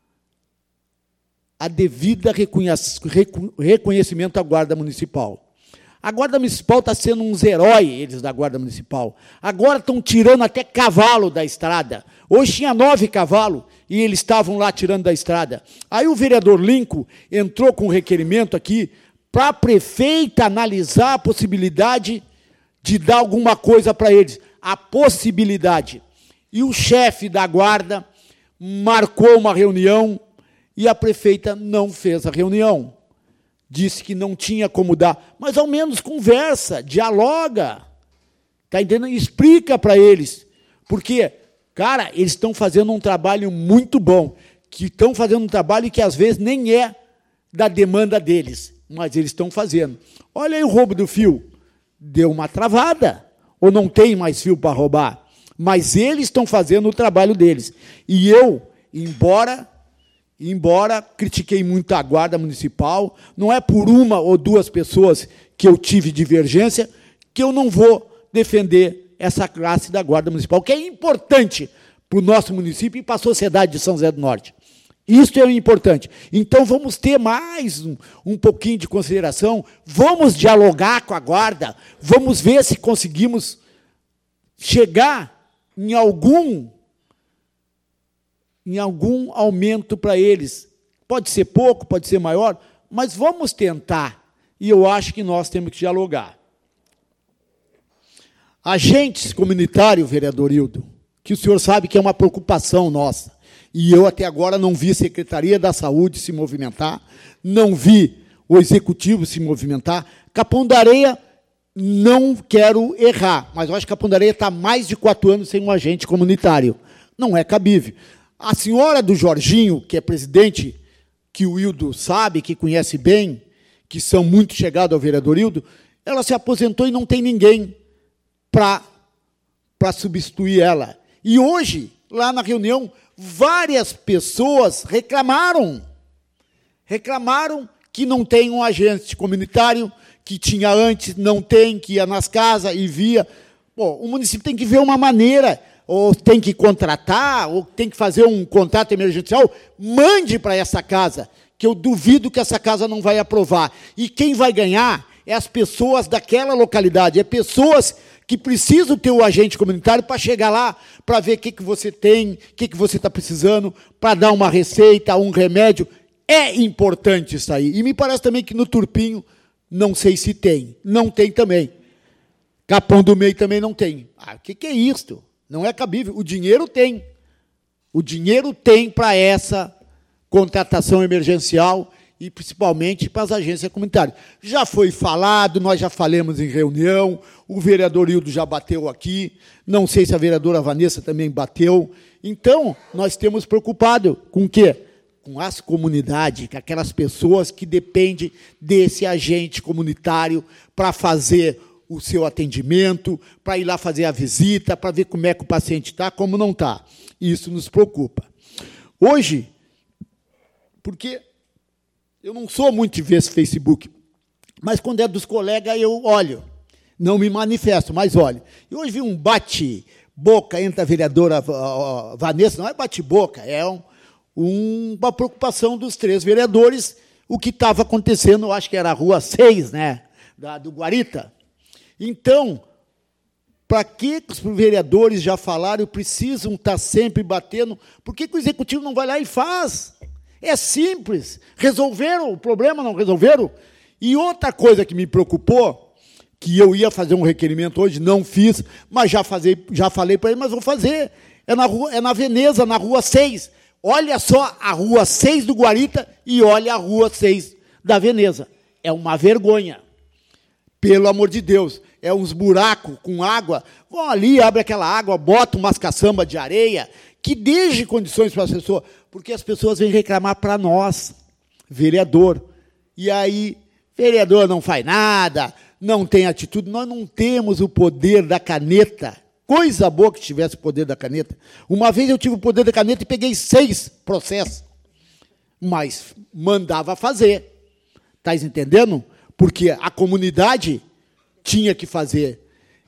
reconhecimento à Guarda Municipal. A Guarda Municipal está sendo uns heróis, eles da Guarda Municipal. Agora estão tirando até cavalo da estrada. Hoje tinha 9 cavalos e eles estavam lá tirando da estrada. Aí o vereador Lincoln entrou com um requerimento aqui para a prefeita analisar a possibilidade de dar alguma coisa para eles. A possibilidade. E o chefe da Guarda marcou uma reunião e a prefeita não fez a reunião. Disse que não tinha como dar, mas ao menos conversa, dialoga, está entendendo? Explica para eles, porque, cara, eles estão fazendo um trabalho muito bom, que estão fazendo um trabalho que às vezes nem é da demanda deles, mas eles estão fazendo. Olha aí o roubo do fio, deu uma travada, ou não tem mais fio para roubar, mas eles estão fazendo o trabalho deles. E eu, embora critiquei muito a Guarda Municipal, não é por 1 ou 2 pessoas que eu tive divergência, que eu não vou defender essa classe da Guarda Municipal, que é importante para o nosso município e para a sociedade de São José do Norte. Isso é importante. Então, vamos ter mais um pouquinho de consideração, vamos dialogar com a Guarda, vamos ver se conseguimos chegar em algum aumento para eles. Pode ser pouco, pode ser maior, mas vamos tentar. E eu acho que nós temos que dialogar. Agentes comunitários, vereador Hildo, que o senhor sabe que é uma preocupação nossa, e eu até agora não vi a Secretaria da Saúde se movimentar, não vi o Executivo se movimentar. Capão da Areia, não quero errar, mas eu acho que Capão da Areia está há mais de 4 anos sem um agente comunitário. Não é cabível. A senhora do Jorginho, que é presidente, que o Hildo sabe, que conhece bem, que são muito chegados ao vereador Hildo, ela se aposentou e não tem ninguém para substituir ela. E hoje, lá na reunião, várias pessoas reclamaram que não tem um agente comunitário, que tinha antes, não tem, que ia nas casas e via. Bom, o município tem que ver uma maneira, ou tem que contratar, ou tem que fazer um contrato emergencial, mande para essa casa, que eu duvido que essa casa não vai aprovar. E quem vai ganhar é as pessoas daquela localidade, é pessoas que precisam ter o agente comunitário para chegar lá, para ver o que você tem, o que você está precisando, para dar uma receita, um remédio. É importante isso aí. E me parece também que no Turpinho, não sei se tem. Não tem também. Capão do Meio também não tem. O que é isto? Não é cabível. O dinheiro tem. O dinheiro tem para essa contratação emergencial e principalmente para as agências comunitárias. Já foi falado, nós já falamos em reunião, o vereador Hildo já bateu aqui, não sei se a vereadora Vanessa também bateu. Então, nós temos preocupado com o quê? Com as comunidades, com aquelas pessoas que dependem desse agente comunitário para fazer o seu atendimento, para ir lá fazer a visita, para ver como é que o paciente está, como não está. Isso nos preocupa. Hoje, porque eu não sou muito de ver esse Facebook, mas quando é dos colegas eu olho, não me manifesto, mas olho. E hoje vi um bate-boca entre a vereadora Vanessa, não é bate-boca, é uma preocupação dos 3 vereadores, o que estava acontecendo, eu acho que era a Rua 6, né, do Guarita. Então, para que os vereadores já falaram, precisam estar sempre batendo, por que o executivo não vai lá e faz? É simples. Resolveram o problema, não resolveram? E outra coisa que me preocupou, que eu ia fazer um requerimento hoje, não fiz, mas já falei para ele, mas vou fazer. É na Veneza, na Rua 6. Olha só a Rua 6 do Guarita e olha a Rua 6 da Veneza. É uma vergonha. Pelo amor de Deus. É uns buracos com água. Vão ali, abre aquela água, bota umas caçambas de areia, que deixe condições para as pessoas, porque as pessoas vêm reclamar para nós, vereador. E aí, vereador não faz nada, não tem atitude. Nós não temos o poder da caneta. Coisa boa que tivesse o poder da caneta. Uma vez eu tive o poder da caneta e peguei 6 processos. Mas mandava fazer. Está entendendo? Porque a comunidade tinha que fazer.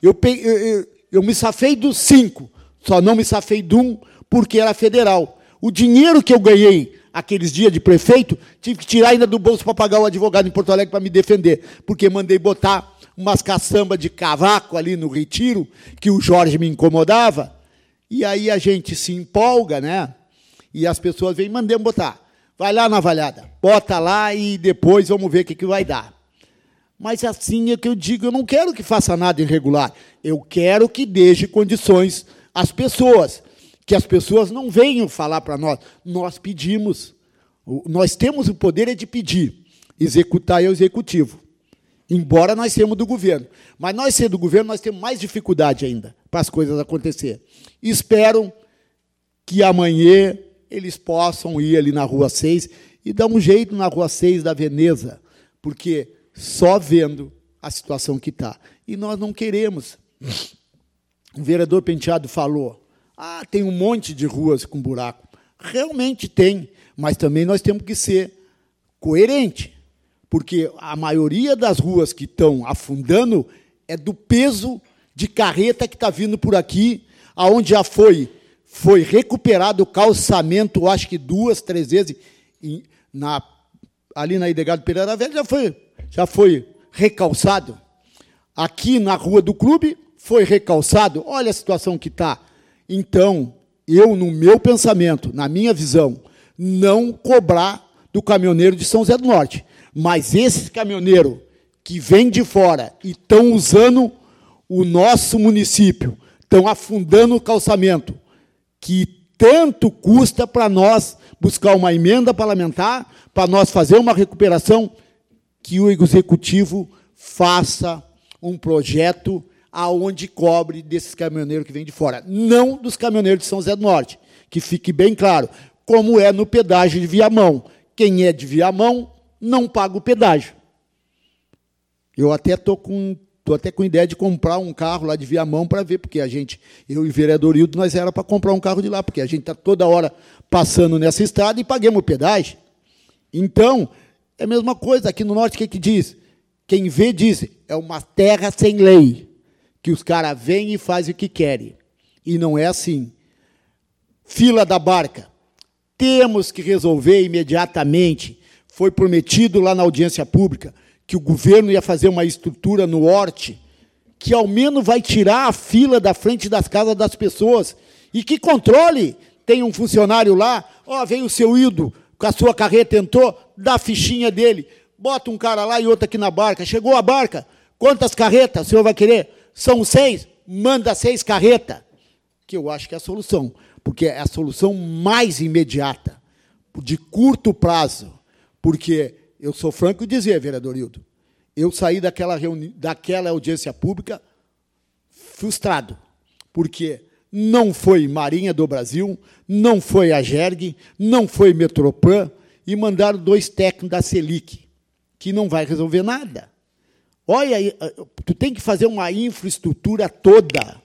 Eu me safei dos 5, só não me safei de 1, porque era federal. O dinheiro que eu ganhei aqueles dias de prefeito, tive que tirar ainda do bolso para pagar o advogado em Porto Alegre para me defender, porque mandei botar umas caçambas de cavaco ali no Retiro, que o Jorge me incomodava, e aí a gente se empolga, né? E as pessoas vêm, mandemos botar. Vai lá na Valhada, bota lá e depois vamos ver o que vai dar. Mas assim é que eu digo, eu não quero que faça nada irregular, eu quero que deixe condições às pessoas, que as pessoas não venham falar para nós. Nós pedimos, nós temos o poder de pedir, executar é o executivo, embora nós sejamos do governo. Mas nós, sendo do governo, nós temos mais dificuldade ainda para as coisas acontecerem. Espero que amanhã eles possam ir ali na Rua 6 e dar um jeito na Rua 6 da Veneza, porque só vendo a situação que está. E nós não queremos. O vereador Penteado falou, tem um monte de ruas com buraco. Realmente tem, mas também nós temos que ser coerentes, porque a maioria das ruas que estão afundando é do peso de carreta que está vindo por aqui, aonde já foi recuperado o calçamento, acho que 2, 3 vezes, ali na Edegado Pereira Velho já foi recalçado. Aqui na Rua do Clube foi recalçado. Olha a situação que está. Então, eu, no meu pensamento, na minha visão, não cobrar do caminhoneiro de São José do Norte. Mas esse caminhoneiro que vem de fora e estão usando o nosso município, estão afundando o calçamento, que tanto custa para nós buscar uma emenda parlamentar, para nós fazer uma recuperação, que o executivo faça um projeto aonde cobre desses caminhoneiros que vêm de fora, não dos caminhoneiros de São José do Norte, que fique bem claro, como é no pedágio de Viamão. Quem é de Viamão não paga o pedágio. Eu até estou até com ideia de comprar um carro lá de Viamão para ver, porque eu e o vereador Hildo, nós era para comprar um carro de lá, porque a gente está toda hora passando nessa estrada e pagamos o pedágio. Então, é a mesma coisa. Aqui no Norte, o que diz? Quem vê diz, é uma terra sem lei, que os caras vêm e fazem o que querem. E não é assim. Fila da barca. Temos que resolver imediatamente. Foi prometido lá na audiência pública que o governo ia fazer uma estrutura no Horte que, ao menos, vai tirar a fila da frente das casas das pessoas e que controle. Tem um funcionário lá, veio o seu Hildo, com a sua carreta, entrou, dá a fichinha dele, bota um cara lá e outro aqui na barca. Chegou a barca, quantas carretas o senhor vai querer? São 6, manda 6 carretas. Que eu acho que é a solução, porque é a solução mais imediata, de curto prazo. Porque eu sou franco em dizer, vereador Hildo, eu saí daquela audiência pública frustrado, porque não foi Marinha do Brasil, não foi a Gerg, não foi Metroplan, e mandaram 2 técnicos da Selic, que não vai resolver nada. Olha, tu tem que fazer uma infraestrutura toda,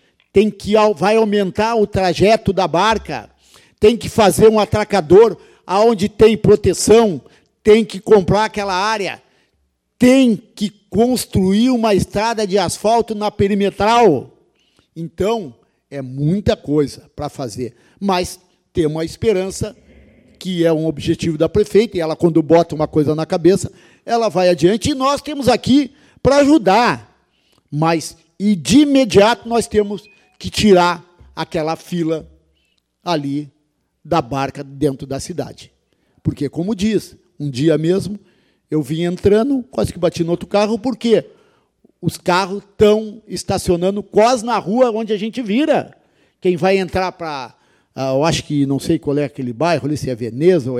vai aumentar o trajeto da barca, tem que fazer um atracador aonde tem proteção, tem que comprar aquela área, tem que construir uma estrada de asfalto na perimetral. Então, é muita coisa para fazer, mas temos uma esperança, que é um objetivo da prefeita, e ela, quando bota uma coisa na cabeça, ela vai adiante, e nós temos aqui para ajudar. Mas, e de imediato, nós temos que tirar aquela fila ali da barca dentro da cidade. Porque, como diz, um dia mesmo, eu vim entrando, quase que bati no outro carro, porque os carros estão estacionando quase na rua onde a gente vira. Quem vai entrar para... eu acho que, não sei qual é aquele bairro, ali se é Veneza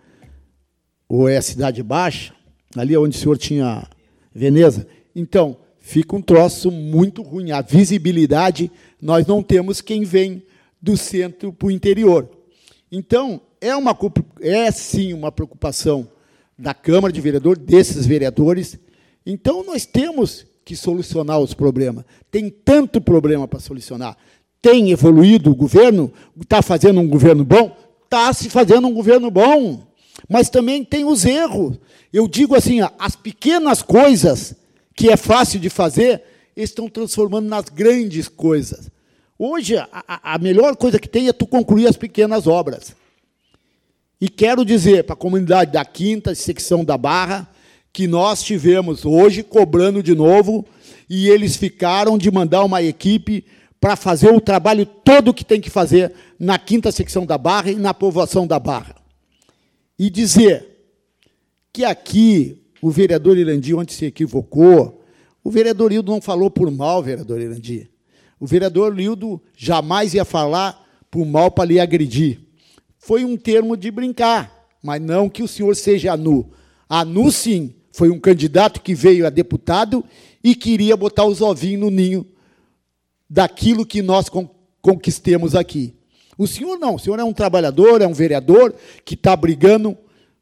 ou é Cidade Baixa, ali onde o senhor tinha Veneza. Então, fica um troço muito ruim. A visibilidade, nós não temos quem vem do centro para o interior. Então, é sim uma preocupação da Câmara de Vereadores, desses vereadores. Então, nós temos que solucionar os problemas. Tem tanto problema para solucionar. Tem evoluído o governo? Está fazendo um governo bom? Está se fazendo um governo bom. Mas também tem os erros. Eu digo assim, as pequenas coisas que é fácil de fazer, estão transformando nas grandes coisas. Hoje, a melhor coisa que tem é tu concluir as pequenas obras. E quero dizer para a comunidade da 5ª secção da Barra que nós tivemos hoje cobrando de novo e eles ficaram de mandar uma equipe para fazer o trabalho todo que tem que fazer na 5ª secção da Barra e na povoação da Barra. E dizer que aqui o vereador Irandi, onde se equivocou, o vereador Hildo não falou por mal, vereador Irandi. O vereador Hildo jamais ia falar por mal para lhe agredir. Foi um termo de brincar, mas não que o senhor seja anu. Anu, sim, foi um candidato que veio a deputado e queria botar os ovinhos no ninho daquilo que nós conquistemos aqui. O senhor não, o senhor é um trabalhador, é um vereador que está brigando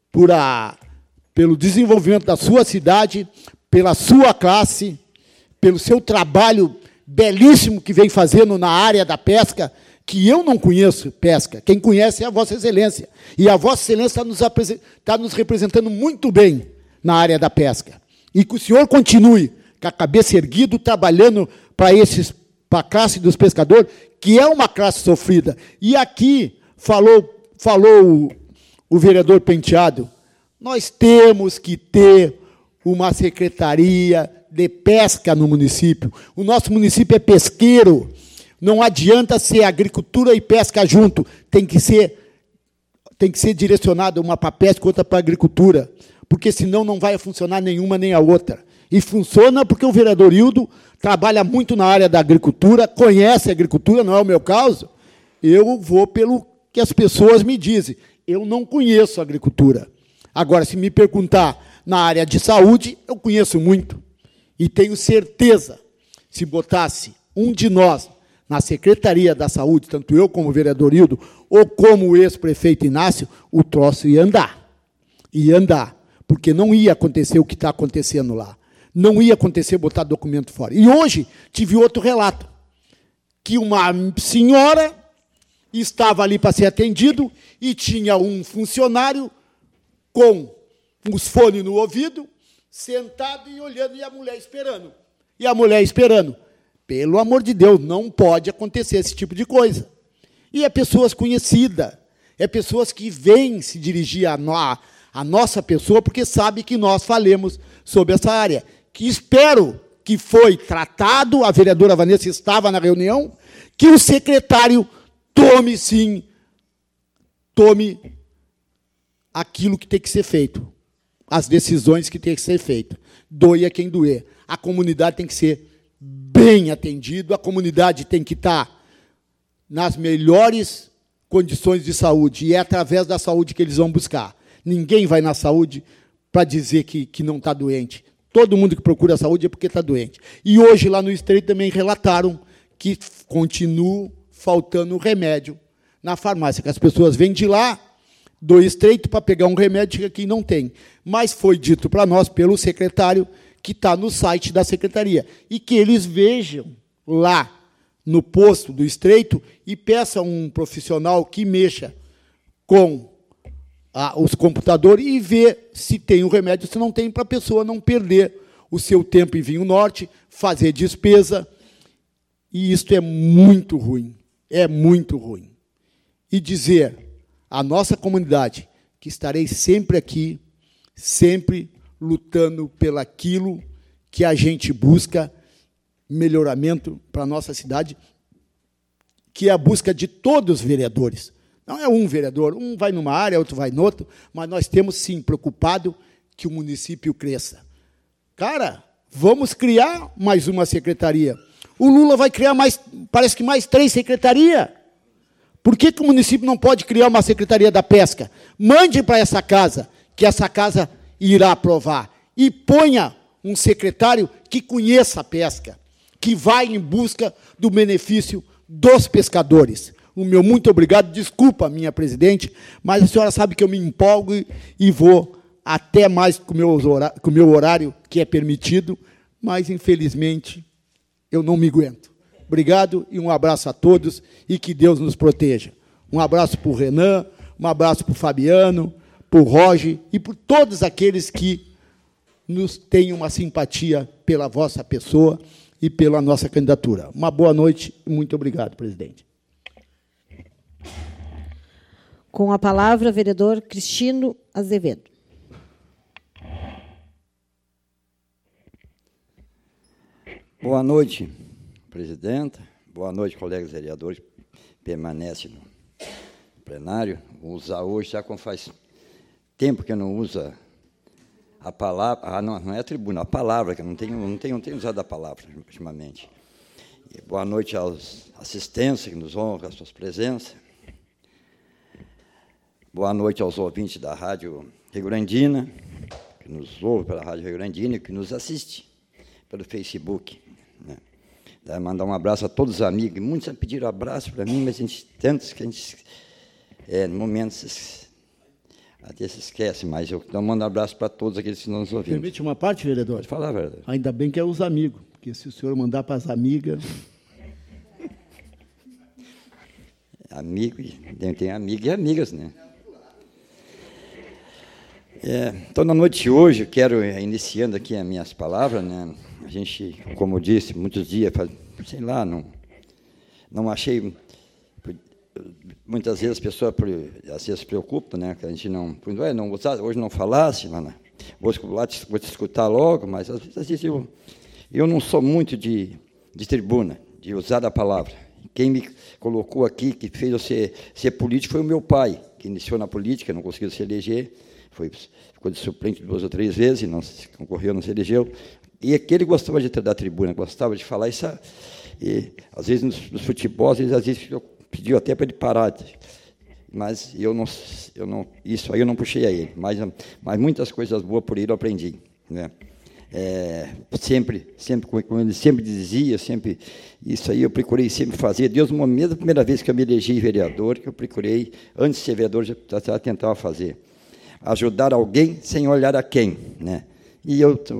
pelo desenvolvimento da sua cidade, pela sua classe, pelo seu trabalho belíssimo que vem fazendo na área da pesca, que eu não conheço pesca. Quem conhece é a Vossa Excelência. E a Vossa Excelência está nos representando muito bem na área da pesca. E que o senhor continue com a cabeça erguida, trabalhando para a classe dos pescadores, que é uma classe sofrida. E aqui falou o vereador Penteado, nós temos que ter uma secretaria de pesca no município. O nosso município é pesqueiro. Não adianta ser agricultura e pesca junto. Tem que ser direcionado uma para pesca e outra para agricultura, porque senão não vai funcionar nenhuma nem a outra. E funciona porque o vereador Hildo trabalha muito na área da agricultura, conhece a agricultura, não é o meu caso. Eu vou pelo que as pessoas me dizem. Eu não conheço a agricultura. Agora, se me perguntar na área de saúde, eu conheço muito. E tenho certeza, se botasse um de nós na Secretaria da Saúde, tanto eu como o vereador Hildo, ou como o ex-prefeito Inácio, o troço ia andar. Ia andar, porque não ia acontecer o que está acontecendo lá. não ia acontecer botar documento fora. E hoje tive outro relato, que uma senhora estava ali para ser atendido e tinha um funcionário com os fones no ouvido, sentado e olhando, e a mulher esperando. E a mulher esperando. Pelo amor de Deus, não pode acontecer esse tipo de coisa. E é pessoas conhecidas, é pessoas que vêm se dirigir a nossa pessoa porque sabe que nós falemos sobre essa área. Que espero que foi tratado, a vereadora Vanessa estava na reunião, que o secretário tome aquilo que tem que ser feito, as decisões que tem que ser feitas. Doia quem doer. A comunidade tem que ser bem atendida, a comunidade tem que estar nas melhores condições de saúde, e é através da saúde que eles vão buscar. Ninguém vai na saúde para dizer que não está doente. Todo mundo que procura a saúde é porque está doente. E hoje, lá no Estreito, também relataram que continua faltando remédio na farmácia, que as pessoas vêm de lá, do Estreito, para pegar um remédio que aqui não tem. Mas foi dito para nós, pelo secretário, que está no site da secretaria, e que eles vejam lá no posto do Estreito e peçam um profissional que mexa com os computadores e ver se tem o remédio, se não tem, para a pessoa não perder o seu tempo em Vinho Norte, fazer despesa. E isso é muito ruim. É muito ruim. E dizer à nossa comunidade que estarei sempre aqui, sempre lutando pelaquilo que a gente busca, melhoramento para a nossa cidade, que é a busca de todos os vereadores. Não é um vereador, um vai numa área, outro vai noutra, mas nós temos, sim, preocupado que o município cresça. Cara, vamos criar mais uma secretaria. O Lula vai criar parece que mais 3 secretarias. Por que o município não pode criar uma secretaria da pesca? Mande para essa casa, que essa casa irá aprovar. E ponha um secretário que conheça a pesca, que vai em busca do benefício dos pescadores. O meu muito obrigado. Desculpa, minha presidente, mas a senhora sabe que eu me empolgo e vou até mais com o meu horário, que é permitido, mas, infelizmente, eu não me aguento. Obrigado e um abraço a todos e que Deus nos proteja. Um abraço para o Renan, um abraço para o Fabiano, para o Roger e por todos aqueles que nos têm uma simpatia pela vossa pessoa e pela nossa candidatura. Uma boa noite e muito obrigado, presidente. Com a palavra, vereador Cristino Azevedo. Boa noite, presidenta. Boa noite, colegas vereadores. Permanece no plenário. Vou usar hoje, já como faz tempo que eu não uso a palavra, não é a tribuna, a palavra, que eu não tenho usado a palavra ultimamente. E boa noite aos assistentes que nos honram com as suas presenças. Boa noite aos ouvintes da Rádio Rio Grandina, que nos ouvem pela Rádio Rio Grandina e que nos assiste pelo Facebook. Mandar um abraço a todos os amigos. Muitos pediram abraço para mim, mas tantos que a gente, no momento, até se esquece, mas eu mando um abraço para todos aqueles que nos ouviram. Permite uma parte, vereador? Pode falar, vereador. Ainda bem que é os amigos, porque se o senhor mandar para as amigas... Amigo, tem amigo e amigas, né? Então, na noite de hoje, eu quero, iniciando aqui as minhas palavras, né? A gente, como eu disse, muitos dias, sei lá, não achei... Muitas vezes as pessoas às vezes se preocupam, né? Que a gente não hoje não falasse, mano, vou te escutar logo, mas às vezes eu não sou muito de tribuna, de usar a palavra. Quem me colocou aqui, que fez eu ser político, foi o meu pai, que iniciou na política, não conseguiu se eleger, ficou de suplente 2 ou 3 vezes, não concorreu, não se elegeu. E aquele gostava de da tribuna, gostava de falar isso. E, às vezes, nos futebol, às vezes pediu até para ele parar. Mas isso aí eu não puxei a ele. Mas muitas coisas boas por ele eu aprendi. Né? Sempre, como ele sempre dizia, isso aí eu procurei sempre fazer. Desde a mesma primeira vez que eu me elegi vereador, que eu procurei, antes de ser vereador, já tentava fazer. Ajudar alguém sem olhar a quem. Né? E eu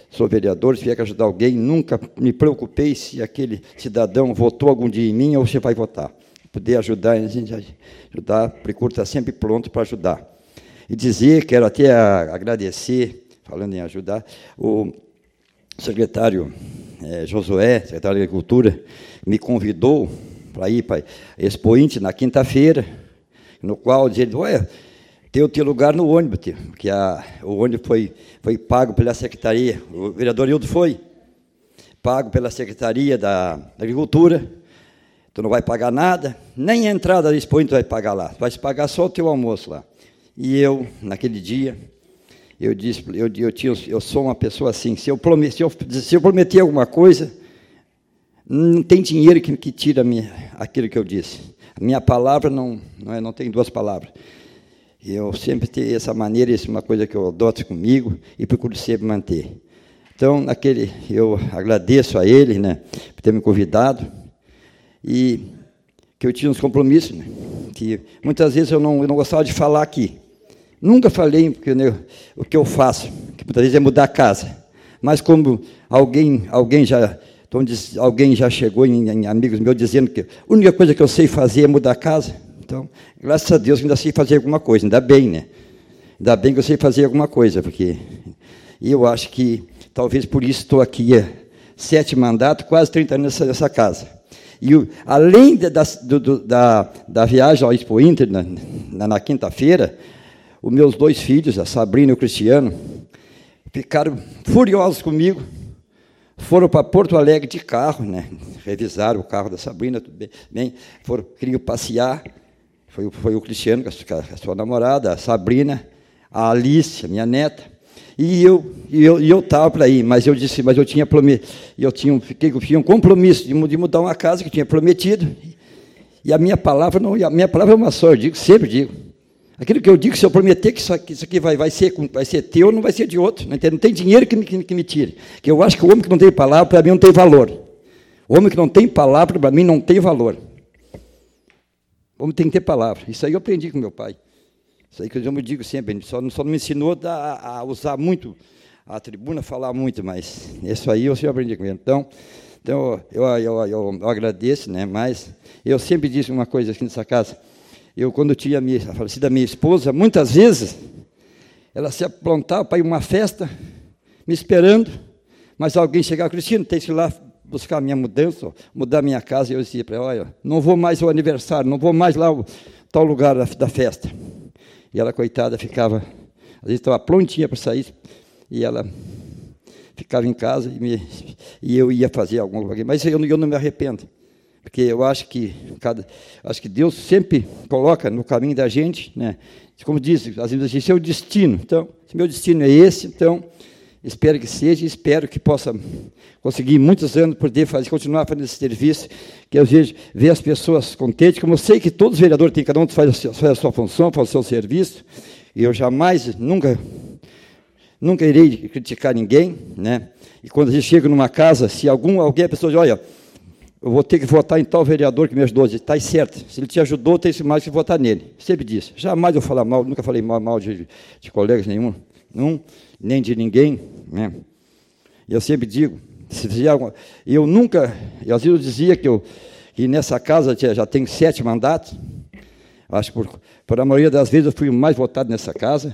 sou vereador, se vier que ajudar alguém, nunca me preocupei se aquele cidadão votou algum dia em mim ou se vai votar. Poder ajudar, a gente ajudar, procuro estar sempre pronto para ajudar. E dizer, quero até agradecer, falando em ajudar, o secretário Josué, secretário de Agricultura, me convidou para ir para Expo Inter na quinta-feira, no qual dizia, olha, tem o teu lugar no ônibus, porque o ônibus foi pago pela Secretaria, o vereador Hildo foi pago pela Secretaria da Agricultura, tu não vai pagar nada, nem a entrada da Expo Inter tu vai pagar lá, tu vai pagar só o teu almoço lá. E eu, naquele dia, eu disse, eu sou uma pessoa assim, se eu prometer alguma coisa, não tem dinheiro que tira aquilo que eu disse. A minha palavra não tem duas palavras. Eu sempre tenho essa maneira, isso é uma coisa que eu adoto comigo e procuro sempre manter. Então, eu agradeço a ele, né, por ter me convidado, e que eu tinha uns compromissos, né, que muitas vezes eu não gostava de falar aqui. Nunca falei o que eu faço, que muitas vezes é mudar a casa. Mas como alguém já chegou em amigos meus dizendo que a única coisa que eu sei fazer é mudar a casa, então, graças a Deus, ainda sei fazer alguma coisa, ainda bem, né? Ainda bem que eu sei fazer alguma coisa, porque eu acho que, talvez por isso estou aqui há 7 mandatos, quase 30 anos nessa casa. E além da viagem ao Expo Inter, na quinta-feira, os meus 2 filhos, a Sabrina e o Cristiano, ficaram furiosos comigo, foram para Porto Alegre de carro, né? Revisaram o carro da Sabrina, tudo bem, queriam passear. Foi o Cristiano, com a sua namorada, a Sabrina, a Alice, a minha neta, e eu estava para ir, mas eu tinha um compromisso de mudar uma casa que eu tinha prometido, e a minha palavra é uma só, sempre digo. Aquilo que eu digo, se eu prometer que isso aqui vai ser teu, não vai ser de outro, não tem dinheiro que me tire. Que eu acho que o homem que não tem palavra, para mim, não tem valor. O homem que não tem palavra, para mim, não tem valor. O homem tem que ter palavra. Isso aí eu aprendi com meu pai. Isso aí que eu me digo sempre, ele só não me ensinou a usar muito a tribuna, falar muito, mas isso aí eu sempre aprendi com ele. Então eu agradeço, né? Mas eu sempre disse uma coisa aqui nessa casa. Quando eu tinha a falecida minha esposa, muitas vezes, ela se aprontava para ir a uma festa, me esperando, mas alguém chegava, Cristina, tem que ir lá buscar a minha mudança, mudar a minha casa, e eu dizia para ela, olha, não vou mais ao aniversário, não vou mais lá ao tal lugar da festa. E ela, coitada, ficava, às vezes estava prontinha para sair, e ela ficava em casa, e eu ia fazer alguma coisa, mas eu não me arrependo. Porque eu acho que Deus sempre coloca no caminho da gente, né? Como diz, às vezes esse é o destino. Então, se meu destino é esse, então espero que seja, espero que possa conseguir muitos anos poder continuar fazendo esse serviço, que eu vejo ver as pessoas contentes, como eu sei que todos os vereadores têm, cada um faz a sua função, faz o seu serviço, e eu jamais, nunca irei criticar ninguém, né? E quando a gente chega numa casa, se a pessoa diz, olha, eu vou ter que votar em tal vereador que me ajudou. Está certo. Se ele te ajudou, tem mais que votar nele. Sempre disse. Jamais eu falar mal, nunca falei mal de colegas nenhum, nem de ninguém. Né? Eu sempre digo, eu às vezes eu dizia que nessa casa já tenho 7 mandatos. Acho que por a maioria das vezes eu fui o mais votado nessa casa.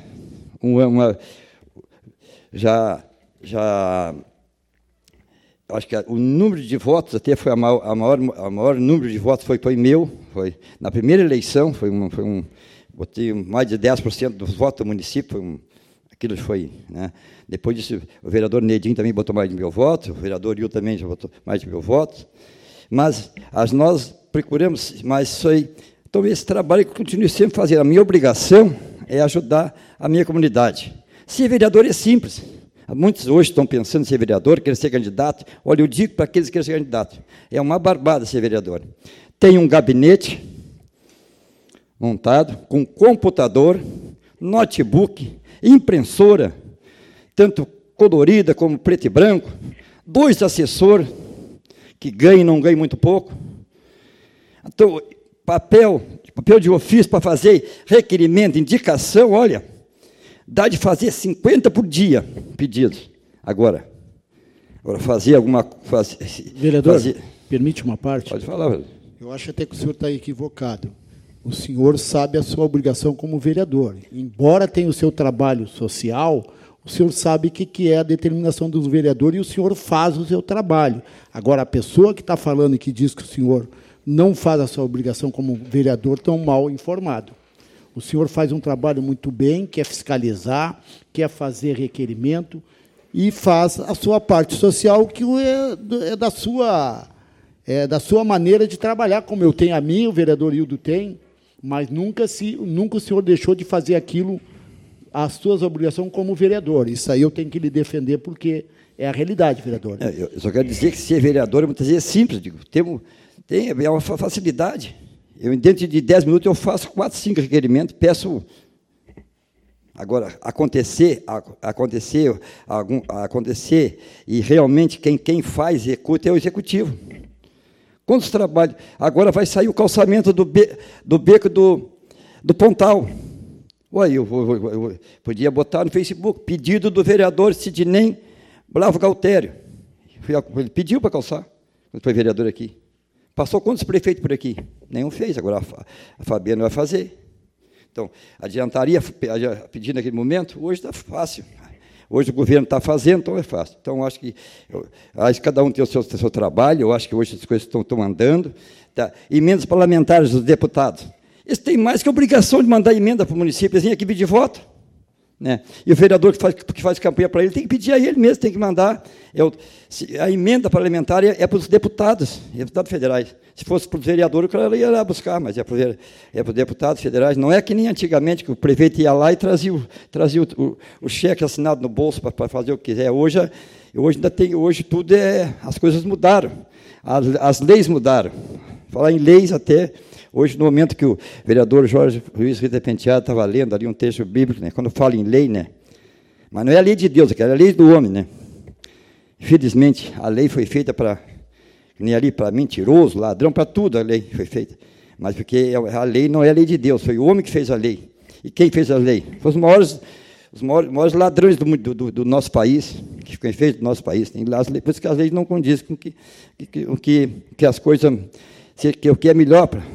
Acho que o número de votos até foi a maior número de votos foi meu. Foi na primeira eleição, botei mais de 10% dos votos do município. Aquilo foi, né? Depois disso, o vereador Nedinho também botou mais de 1.000 votos, o vereador Yu também já botou mais de 1.000 votos. Mas nós procuramos, mas isso aí. Então, esse trabalho que eu continuo sempre fazendo. A minha obrigação é ajudar a minha comunidade. Ser vereador é simples. Muitos hoje estão pensando em ser vereador, querem ser candidato. Olha, eu digo para aqueles que querem ser candidato, é uma barbada ser vereador. Tem um gabinete montado com computador, notebook, impressora, tanto colorida como preto e branco, 2 assessores, que ganham e não ganham muito pouco. Então, papel de ofício para fazer requerimento, indicação, olha, dá de fazer 50 por dia pedidos. Agora, Agora, fazer alguma... Vereador, permite uma parte? Pode falar, vereador. Eu acho até que o senhor está equivocado. O senhor sabe a sua obrigação como vereador. Embora tenha o seu trabalho social, o senhor sabe o que é a determinação do vereador e o senhor faz o seu trabalho. Agora, a pessoa que está falando e que diz que o senhor não faz a sua obrigação como vereador, estão mal informado. O senhor faz um trabalho muito bem, quer fiscalizar, quer fazer requerimento e faz a sua parte social, que é da sua maneira de trabalhar, como eu tenho a minha, o vereador Hildo tem, mas nunca o senhor deixou de fazer aquilo, as suas obrigações como vereador. Isso aí eu tenho que lhe defender, porque é a realidade, vereador. Eu só quero dizer que ser vereador muitas vezes é simples, digo, é uma facilidade. Dentro de 10 minutos eu faço 4, 5 requerimentos, peço. Agora, acontecer e realmente quem faz, executa é o executivo. Quantos trabalhos? Agora vai sair o calçamento do beco do Pontal. Ué, eu podia botar no Facebook, pedido do vereador Sidney Bravo Galtério. Ele pediu para calçar, quando foi vereador aqui. Passou quantos prefeitos por aqui? Nenhum fez, agora a Fabiana vai fazer. Então, adiantaria pedir naquele momento? Hoje está fácil. Hoje o governo está fazendo, então é fácil. Então, acho que cada um tem o seu trabalho, eu acho que hoje as coisas estão andando. Tá? Emendas parlamentares dos deputados. Eles têm mais que obrigação de mandar emenda para o município, eles vêm aqui pedir voto. Né? E o vereador que faz campanha para ele tem que pedir a ele mesmo, tem que mandar. A emenda parlamentar é para os deputados federais. Se fosse para o vereador, o cara ia lá buscar, mas é para os deputados federais. Não é que nem antigamente, que o prefeito ia lá e trazia o cheque assinado no bolso para fazer o que quiser. Hoje tudo as coisas mudaram, as leis mudaram. Falar em leis até... Hoje, no momento que o vereador Jorge Luiz Rita Penteado estava lendo ali um texto bíblico, né, quando fala em lei, né, mas não é a lei de Deus, é a lei do homem. Né? Infelizmente, a lei foi feita para mentiroso, ladrão, para tudo a lei foi feita. Mas porque a lei não é a lei de Deus, foi o homem que fez a lei. E quem fez a lei? Foi os maiores ladrões do nosso país, que ficam feitos do nosso país. Por isso que as leis não condizem com que as coisas... o que é melhor para...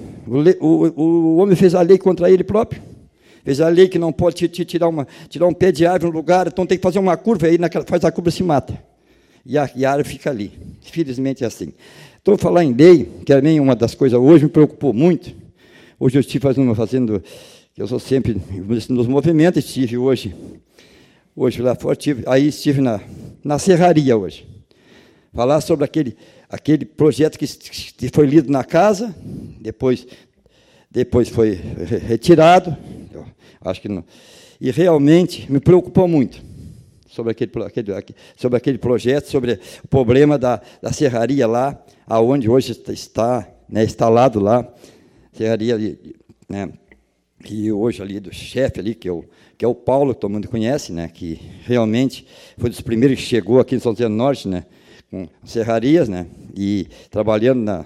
O homem fez a lei contra ele próprio. Fez a lei que não pode tirar um pé de árvore no lugar, então tem que fazer uma curva, aí faz a curva e se mata. E a árvore fica ali. Infelizmente é assim. Então, falar em lei, que também uma das coisas hoje me preocupou muito. Hoje eu estive fazendo, eu sou sempre nos movimentos, estive hoje lá fora, estive na serraria hoje. Falar sobre aquele projeto que foi lido na casa, depois foi retirado, acho que não. E realmente me preocupou muito sobre aquele projeto, sobre o problema da serraria lá, aonde hoje está, né, instalado lá, serraria ali, né, e hoje ali do chefe ali, que é o Paulo, que todo mundo conhece, né, que realmente foi dos primeiros que chegou aqui em São José do Norte, né, com serrarias, né, e trabalhando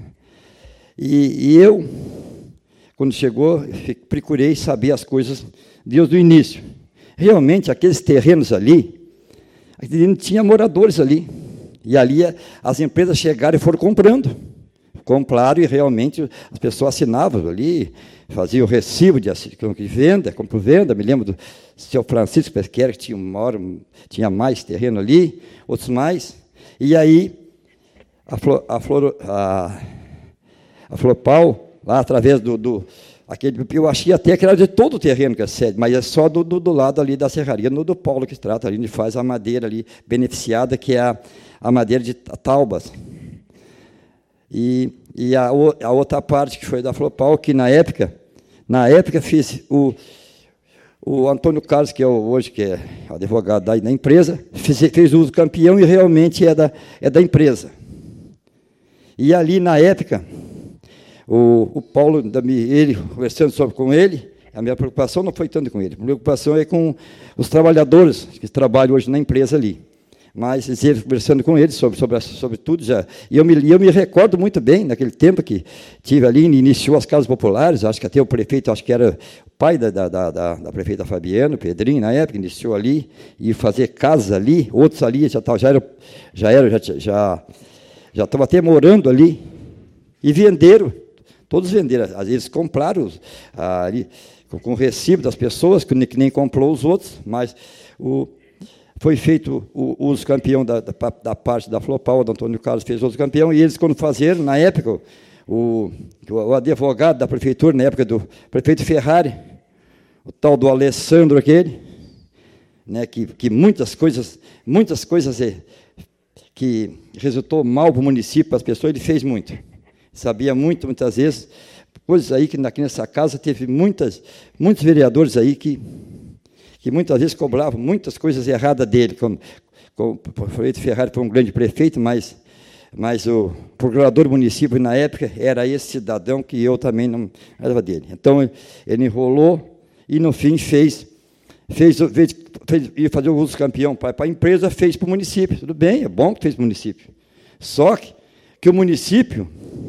E eu, quando chegou, procurei saber as coisas desde o início. Realmente, aqueles terrenos ali, tinha moradores ali. E ali as empresas chegaram e foram comprando. Compraram e realmente as pessoas assinavam ali, faziam o recibo de venda, compra-venda. Me lembro do seu Francisco Pesqueira, que tinha mais terreno ali, outros mais. E aí, a Flopal, lá através aquele, eu achei até que era de todo o terreno que é sede, mas é só do lado ali da serraria, do Paulo que se trata, ali onde faz a madeira ali beneficiada, que é a madeira de taubas. E a outra parte que foi da Flopal, que na época fiz o Antônio Carlos, que hoje que é advogado da empresa, fez uso campeão e realmente é da empresa. E ali, na época, o Paulo, ele conversando com ele, a minha preocupação não foi tanto com ele, a preocupação é com os trabalhadores que trabalham hoje na empresa ali. Mas esteve conversando com ele sobre tudo já. E eu me recordo muito bem, naquele tempo que tive ali, iniciou as casas populares, acho que até o prefeito, acho que era o pai da prefeita Fabiana, Pedrinho, na época, iniciou ali, e fazer casas ali, outros ali já estavam até morando ali, e venderam, todos venderam. Às vezes compraram ali, com o recibo das pessoas, que nem comprou os outros, mas foi feito o uso campeão da parte da Flopal, o Antônio Carlos fez uso campeão, e eles, quando faziam, na época, o advogado da prefeitura, na época do prefeito Ferrari, o tal do Alessandro aquele, né, que muitas coisas que resultou mal para o município, para as pessoas, ele fez muito. Sabia muito, muitas vezes, coisas aí que aqui nessa casa teve muitos vereadores aí que muitas vezes cobravam muitas coisas erradas dele. O prefeito Ferrari foi um grande prefeito, mas o procurador do município, na época, era esse cidadão que eu também não era dele. Então, ele enrolou e, no fim, ia fazer o uso campeão para a empresa, fez para o município. Tudo bem, é bom que fez para o município. Só que o município,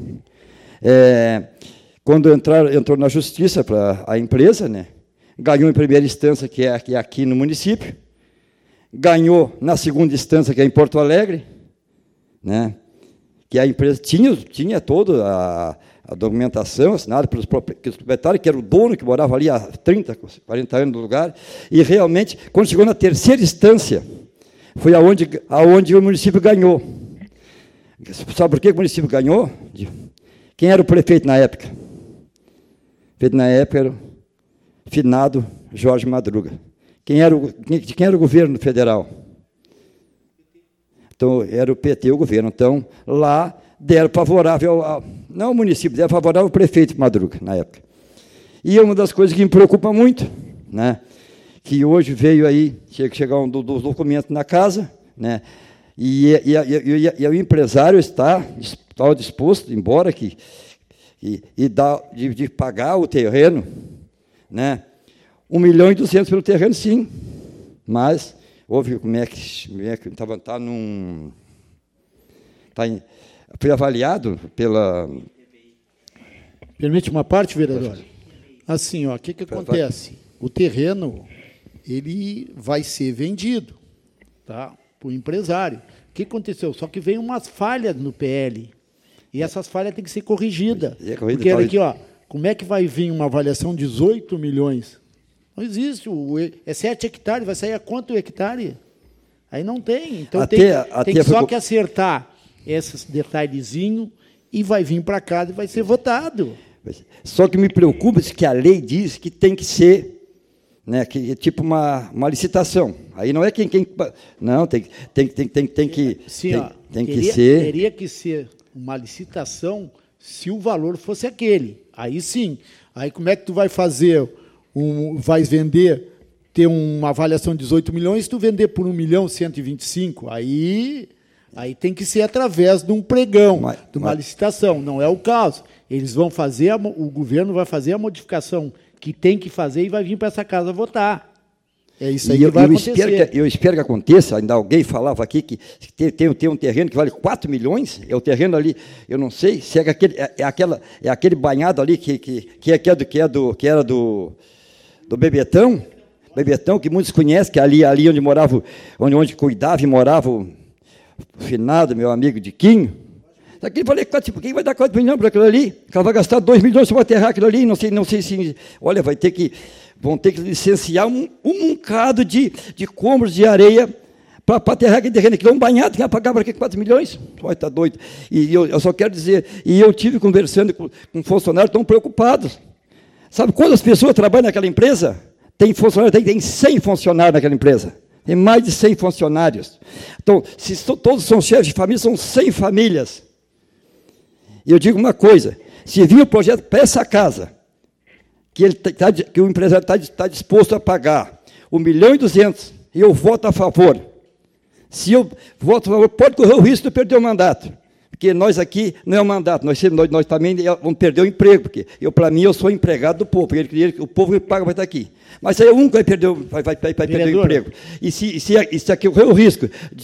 quando entrou na justiça para a empresa, né, ganhou em primeira instância, que é aqui no município, ganhou na segunda instância, que é em Porto Alegre, né, que a empresa tinha toda a documentação assinada pelos proprietários, que era o dono, que morava ali há 30, 40 anos no lugar, e realmente, quando chegou na terceira instância, foi aonde o município ganhou. Sabe por que o município ganhou? Quem era o prefeito na época? O prefeito na época era o finado Jorge Madruga. Quem era o governo federal? Então, era o PT o governo. Então, lá deram favorável, não ao município, deram favorável ao prefeito Madruga, na época. E uma das coisas que me preocupa muito, né, que hoje veio aí, chegar um dos documentos na casa, né, e o empresário está disposto, embora de pagar o terreno, né, 1.200.000 pelo terreno, sim, mas houve foi avaliado pela... Permite uma parte, vereador? Assim, o que acontece? O terreno, ele vai ser vendido, tá, para o empresário. O que aconteceu? Só que veio umas falhas no PL, e essas falhas têm que ser corrigidas. Porque olha aqui, como é que vai vir uma avaliação de 18 milhões? Não existe. É 7 hectares, vai sair a quanto o hectare? Aí não tem. Então tem só que acertar esses detalhezinhos e vai vir para casa e vai ser votado. Só que me preocupa que a lei diz que tem que ser, né, que é tipo uma licitação. Aí não é quem não, tem que... Sim, tem que ser... Teria que ser uma licitação se o valor fosse aquele. Aí sim. Aí como é que tu vai fazer, vai vender, ter uma avaliação de 18 milhões, tu vender por 1.125.000? Aí tem que ser através de um pregão, de uma licitação. Não é o caso. Eles vão fazer, o governo vai fazer a modificação que tem que fazer e vai vir para essa casa votar. É isso aí que vai acontecer. Eu espero que aconteça. Ainda alguém falava aqui que tem um terreno que vale 4 milhões. É o terreno ali, eu não sei se é aquele banhado ali que era do Bebetão. Bebetão, que muitos conhecem, que é ali onde morava, onde cuidava e morava o finado, meu amigo Diquinho. Aqui eu falei, quem vai dar 4 milhões para aquilo ali? O cara vai gastar 2 milhões para aterrar aquilo ali, não sei se... Olha, vão ter que licenciar um bocado de cômodos de areia para aterrar aquele terreno. Aquilo é um banhado, quem vai pagar para aqui 4 milhões? Olha, está doido. E eu só quero dizer, e eu tive conversando com funcionários tão preocupados. Sabe quantas pessoas trabalham naquela empresa? Tem 100 funcionários naquela empresa. Tem mais de 100 funcionários. Então, se todos são chefes de família, são 100 famílias. E eu digo uma coisa, se vir o projeto para essa casa, que o empresário está disposto a pagar 1.200.000, eu voto a favor. Se eu voto a favor, pode correr o risco de perder o mandato. Porque nós aqui não é um mandato, nós também vamos perder o emprego, porque para mim, eu sou empregado do povo, o povo que paga vai estar aqui. Mas aí é um que vai perder o emprego. E se aqui o risco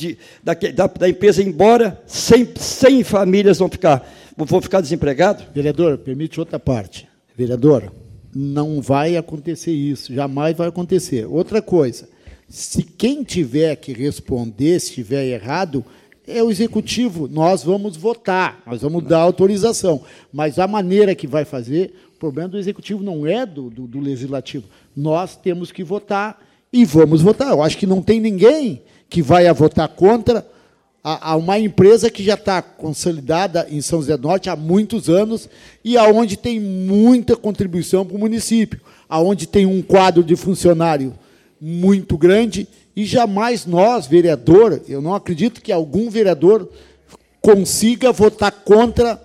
da empresa ir embora, 100 famílias vão ficar desempregados? Vereador, permite outra parte. Vereador, não vai acontecer isso, jamais vai acontecer. Outra coisa, se quem tiver que responder, se estiver errado, é o executivo, nós vamos votar, nós vamos dar autorização, mas a maneira que vai fazer, o problema do executivo não é do legislativo. Nós temos que votar e vamos votar. Eu acho que não tem ninguém que vai votar contra uma empresa que já está consolidada em São José do Norte há muitos anos e aonde tem muita contribuição para o município, aonde tem um quadro de funcionário muito grande. E jamais nós, vereador, eu não acredito que algum vereador consiga votar contra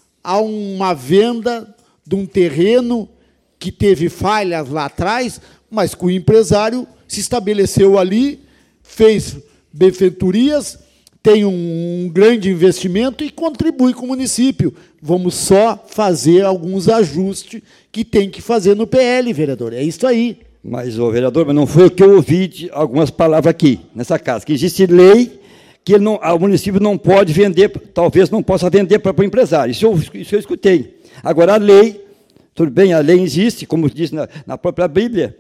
uma venda de um terreno que teve falhas lá atrás, mas que o empresário se estabeleceu ali, fez benfeitorias, tem um grande investimento e contribui com o município. Vamos só fazer alguns ajustes que tem que fazer no PL, vereador. É isso aí. Mas, vereador, não foi o que eu ouvi de algumas palavras aqui, nessa casa, que existe lei que o município não pode vender, talvez não possa vender para o empresário. Isso eu escutei. Agora, a lei, tudo bem, a lei existe, como diz na própria Bíblia,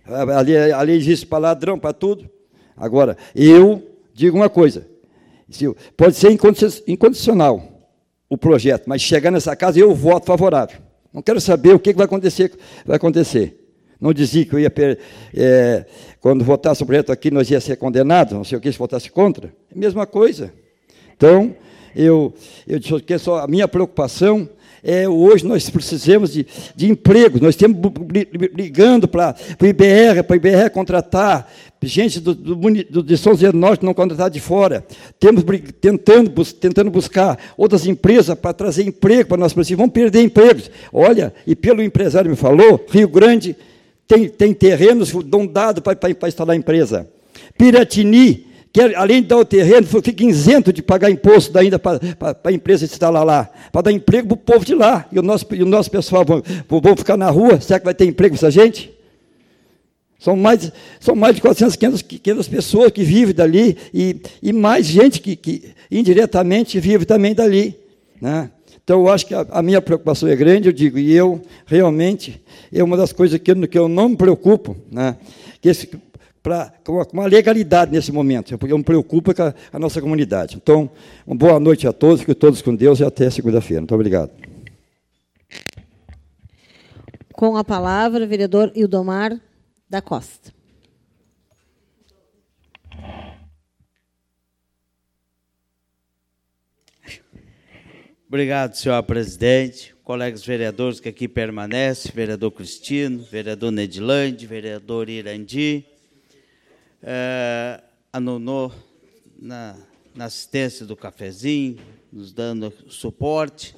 a lei existe para ladrão, para tudo. Agora, eu digo uma coisa, pode ser incondicional o projeto, mas chegar nessa casa, eu voto favorável. Não quero saber o que vai acontecer. Não dizia que eu ia, quando votasse o projeto aqui, nós ia ser condenados, não sei o que, se votasse contra. É a mesma coisa. Então, eu disse que a minha preocupação hoje nós precisamos de emprego, nós estamos brigando para o IBR contratar gente de São José do Norte, não contratar de fora. Temos tentando buscar outras empresas para trazer emprego para nós, vamos perder empregos. Olha, e pelo empresário me falou, Rio Grande tem terrenos dados para instalar a empresa. Piratini, que além de dar o terreno, fica isento de pagar imposto ainda para a empresa instalar lá, para dar emprego para o povo de lá. E o nosso pessoal vão ficar na rua, será que vai ter emprego para essa gente? São mais de 400, 500 pessoas que vivem dali e mais gente que indiretamente vive também dali, né? Então, eu acho que a minha preocupação é grande, eu digo, e eu, realmente, é uma das coisas que eu não me preocupo, né? Com a legalidade nesse momento, eu me preocupo com a nossa comunidade. Então, uma boa noite a todos, fiquem todos com Deus e até segunda-feira. Muito obrigado. Com a palavra, vereador Ildomar da Costa. Obrigado, senhor presidente, colegas vereadores que aqui permanecem, vereador Cristino, vereador Nedilande, vereador Irandi, a Nonô na assistência do cafezinho, nos dando suporte,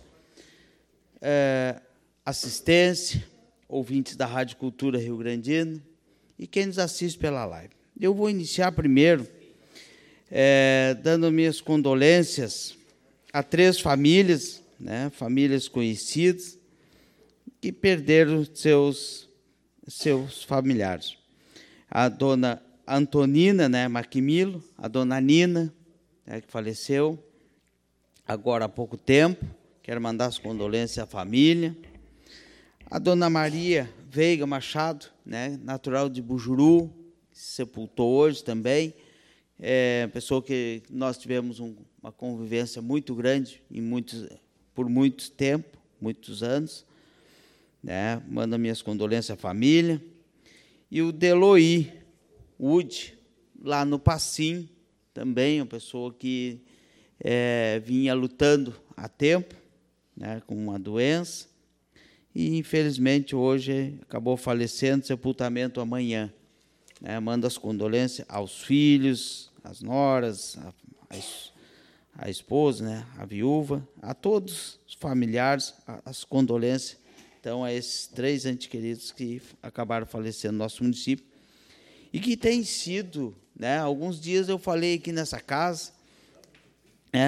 assistência, ouvintes da Rádio Cultura Rio Grandino e quem nos assiste pela live. Eu vou iniciar primeiro dando minhas condolências a 3 famílias, né, famílias conhecidas, que perderam seus familiares. A dona Antonina, né, Maquimilo, a dona Nina, né, que faleceu agora há pouco tempo, quero mandar as condolências à família. A dona Maria Veiga Machado, né, natural de Bujuru, que se sepultou hoje também, pessoa que nós tivemos uma convivência muito grande por muito tempo, muitos anos, né? Mando minhas condolências à família. E o Deloí Wood, lá no Passim, também uma pessoa que vinha lutando há tempo, né, com uma doença, e infelizmente hoje acabou falecendo, sepultamento amanhã. Mando as condolências aos filhos, às noras, a esposa, né, a viúva, a todos os familiares, as condolências, então, a esses 3 entes queridos que acabaram falecendo no nosso município, e que tem sido, né, alguns dias eu falei aqui nessa casa,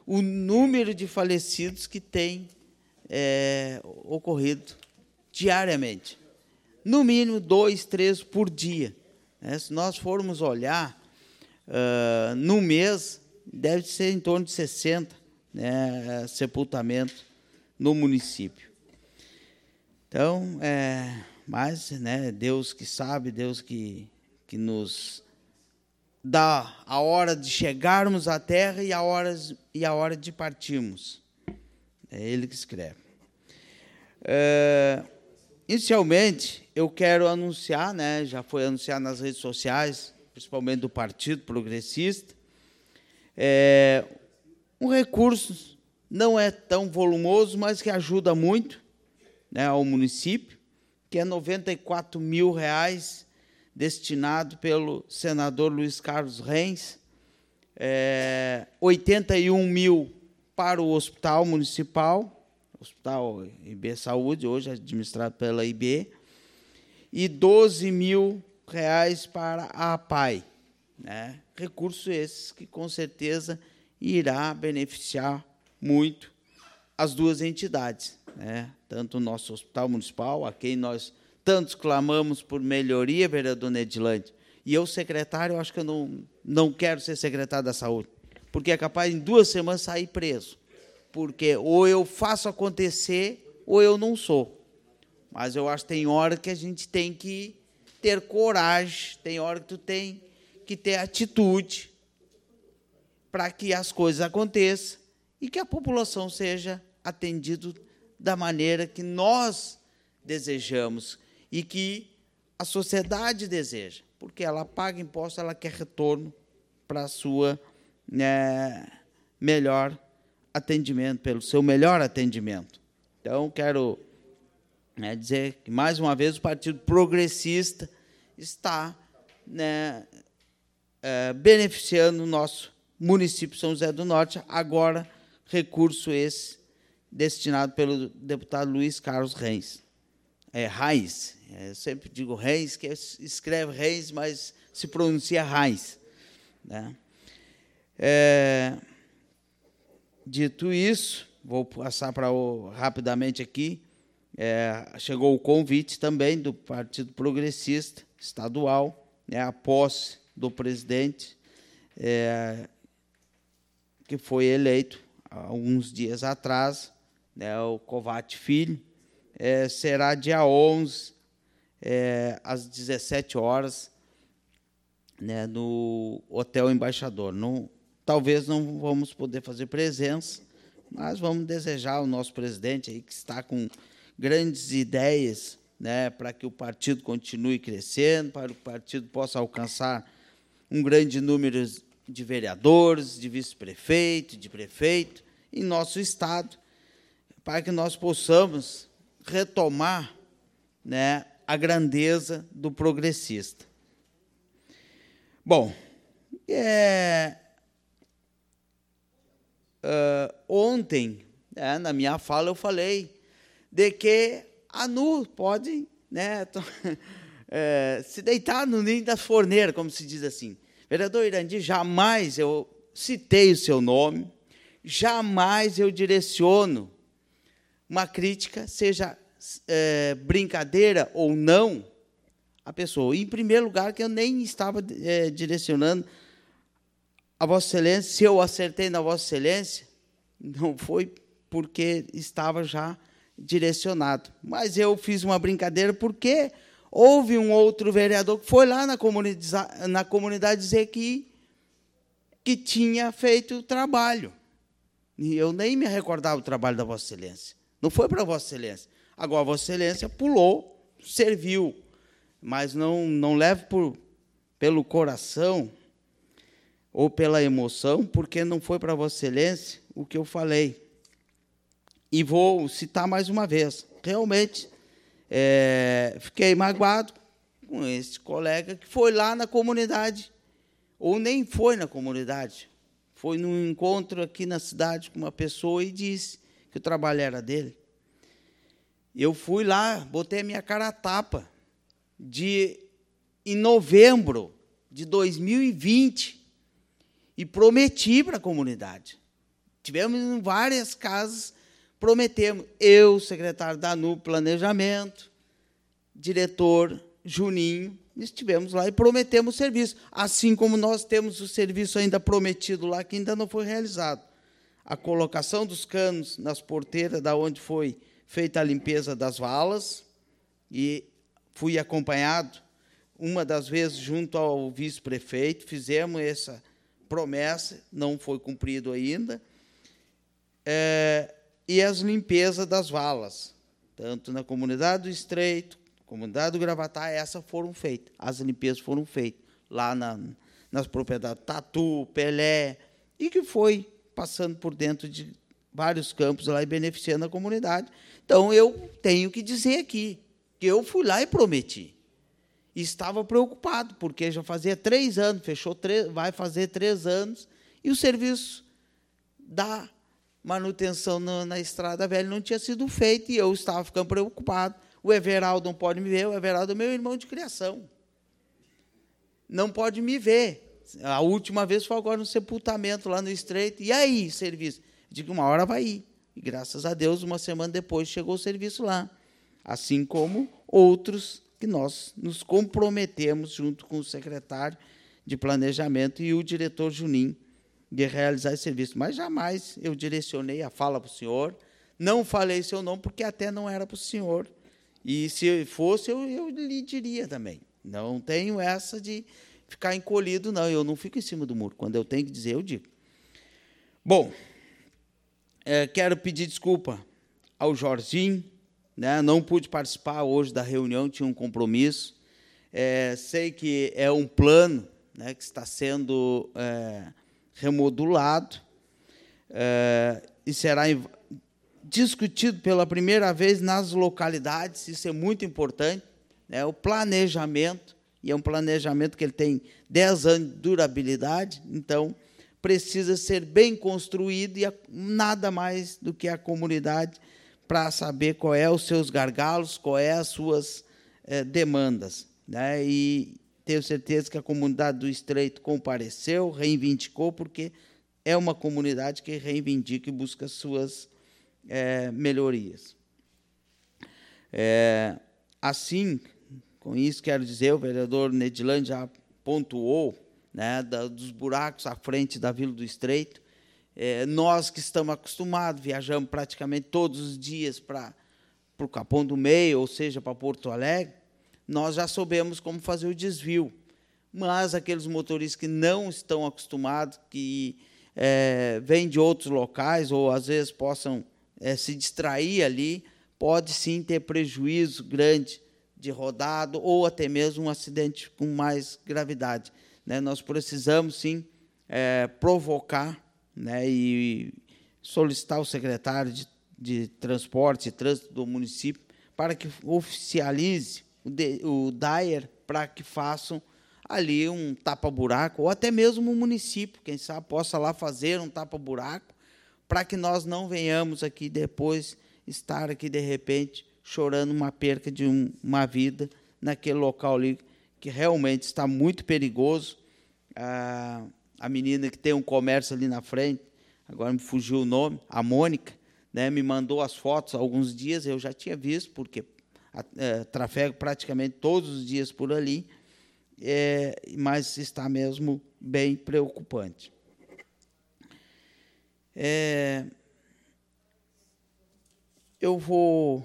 o número de falecidos que tem ocorrido diariamente. No mínimo 2, 3 por dia. Se nós formos olhar, no mês, deve ser em torno de 60 sepultamentos no município. Então, mas Deus que sabe, Deus que nos dá a hora de chegarmos à terra e a hora de partirmos. É Ele que escreve. Inicialmente, eu quero anunciar, já foi anunciado nas redes sociais, principalmente do Partido Progressista, um recurso não é tão volumoso, mas que ajuda muito ao município, que é R$ 94 mil destinado pelo senador Luiz Carlos Reis, 81 mil para o Hospital Municipal, Hospital IB Saúde, hoje administrado pela IB, e R$ 12 mil para a APAI. Recursos esses que, com certeza, irá beneficiar muito as duas entidades, tanto o nosso Hospital Municipal, a quem nós tantos clamamos por melhoria, vereador Nedilande, e eu, secretário, acho que eu não quero ser secretário da Saúde, porque é capaz, em 2 semanas, sair preso, porque ou eu faço acontecer, ou eu não sou. Mas eu acho que tem hora que a gente tem que ter coragem, tem hora que tu tem que ter atitude para que as coisas aconteçam e que a população seja atendida da maneira que nós desejamos e que a sociedade deseja, porque ela paga imposto, ela quer retorno para a sua melhor atendimento, pelo seu melhor atendimento. Então, quero dizer que, mais uma vez, o Partido Progressista está beneficiando o nosso município de São José do Norte, agora recurso esse destinado pelo deputado Luiz Carlos Reis. Reis, eu sempre digo Reis, que escreve Reis, mas se pronuncia Reis. Dito isso, vou passar rapidamente aqui, chegou o convite também do Partido Progressista Estadual, a posse do presidente, que foi eleito há alguns dias atrás, o Covate Filho, será dia 11, às 17 horas, no Hotel Embaixador. Talvez não vamos poder fazer presença, mas vamos desejar ao nosso presidente, aí, que está com grandes ideias, para que o partido continue crescendo, para que o partido possa alcançar um grande número de vereadores, de vice-prefeito, de prefeito, em nosso estado, para que nós possamos retomar a grandeza do progressista. Bom, ontem, na minha fala, eu falei de que a NU pode se deitar no ninho das forneiras, como se diz assim. Vereador Irandi, jamais eu citei o seu nome, jamais eu direciono uma crítica, seja brincadeira ou não, a pessoa. Em primeiro lugar, que eu nem estava direcionando a Vossa Excelência. Se eu acertei na Vossa Excelência, não foi porque estava já direcionado. Mas eu fiz uma brincadeira porque houve um outro vereador que foi lá na comunidade dizer que tinha feito o trabalho. E eu nem me recordava do trabalho da Vossa Excelência. Não foi para Vossa Excelência. Agora, Vossa Excelência pulou, serviu, mas não leve pelo coração ou pela emoção, porque não foi para Vossa Excelência o que eu falei. E vou citar mais uma vez. Realmente, fiquei magoado com esse colega que foi lá na comunidade, ou nem foi na comunidade, foi num encontro aqui na cidade com uma pessoa e disse que o trabalho era dele. Eu fui lá, botei a minha cara a tapa, em novembro de 2020, e prometi para a comunidade. Tivemos em várias casas, prometemos. Eu, secretário da ANU Planejamento, diretor Juninho, estivemos lá e prometemos o serviço. Assim como nós temos o serviço ainda prometido lá, que ainda não foi realizado. A colocação dos canos nas porteiras, da onde foi feita a limpeza das valas, e fui acompanhado, uma das vezes, junto ao vice-prefeito, fizemos essa promessa, não foi cumprido ainda, e as limpezas das valas, tanto na comunidade do Estreito, comunidade do Gravatá, essas foram feitas, as limpezas foram feitas, lá nas propriedades Tatu, Pelé, e que foi passando por dentro de vários campos lá e beneficiando a comunidade. Então, eu tenho que dizer aqui, que eu fui lá e prometi. E estava preocupado, porque já fazia 3 anos, vai fazer 3 anos, e o serviço da manutenção na Estrada Velha não tinha sido feito, e eu estava ficando preocupado. O Everaldo não pode me ver, o Everaldo é meu irmão de criação. Não pode me ver. A última vez foi agora no sepultamento, lá no Estreito. E aí, serviço? Eu digo, uma hora vai ir. E, graças a Deus, uma semana depois, chegou o serviço lá. Assim como outros que nós nos comprometemos, junto com o secretário de Planejamento e o diretor Juninho, de realizar esse serviço. Mas jamais eu direcionei a fala para o senhor, não falei seu nome, porque até não era para o senhor. E, se fosse, eu lhe diria também. Não tenho essa de ficar encolhido, não. Eu não fico em cima do muro. Quando eu tenho que dizer, eu digo. Bom, quero pedir desculpa ao Jorginho, né? Não pude participar hoje da reunião, tinha um compromisso. Sei que é um plano, né, que está sendo remodulado e será discutido pela primeira vez nas localidades, isso é muito importante, né? O planejamento, e é um planejamento que ele tem 10 anos de durabilidade, então precisa ser bem construído, e nada mais do que a comunidade para saber qual é os seus gargalos, qual é as suas demandas, né? E tenho certeza que a comunidade do Estreito compareceu, reivindicou, porque é uma comunidade que reivindica e busca suas melhorias. Assim, com isso, quero dizer, o vereador Nedilane já pontuou, né, dos buracos à frente da Vila do Estreito. Nós que estamos acostumados, viajamos praticamente todos os dias para o Capão do Meio, ou seja, para Porto Alegre, nós já soubemos como fazer o desvio. Mas aqueles motoristas que não estão acostumados, que vêm de outros locais, ou às vezes possam se distrair ali, pode sim ter prejuízo grande de rodado, ou até mesmo um acidente com mais gravidade, né? Nós precisamos, sim, provocar, né, e solicitar ao secretário de Transporte e Trânsito do município para que oficialize o DAER, para que façam ali um tapa-buraco, ou até mesmo o município, quem sabe, possa lá fazer um tapa-buraco, para que nós não venhamos aqui depois estar aqui, de repente, chorando uma perca de uma vida naquele local ali, que realmente está muito perigoso. A menina que tem um comércio ali na frente, agora me fugiu o nome, a Mônica, né, me mandou as fotos há alguns dias, eu já tinha visto, porque trafego praticamente todos os dias por ali, mas está mesmo bem preocupante. Eu vou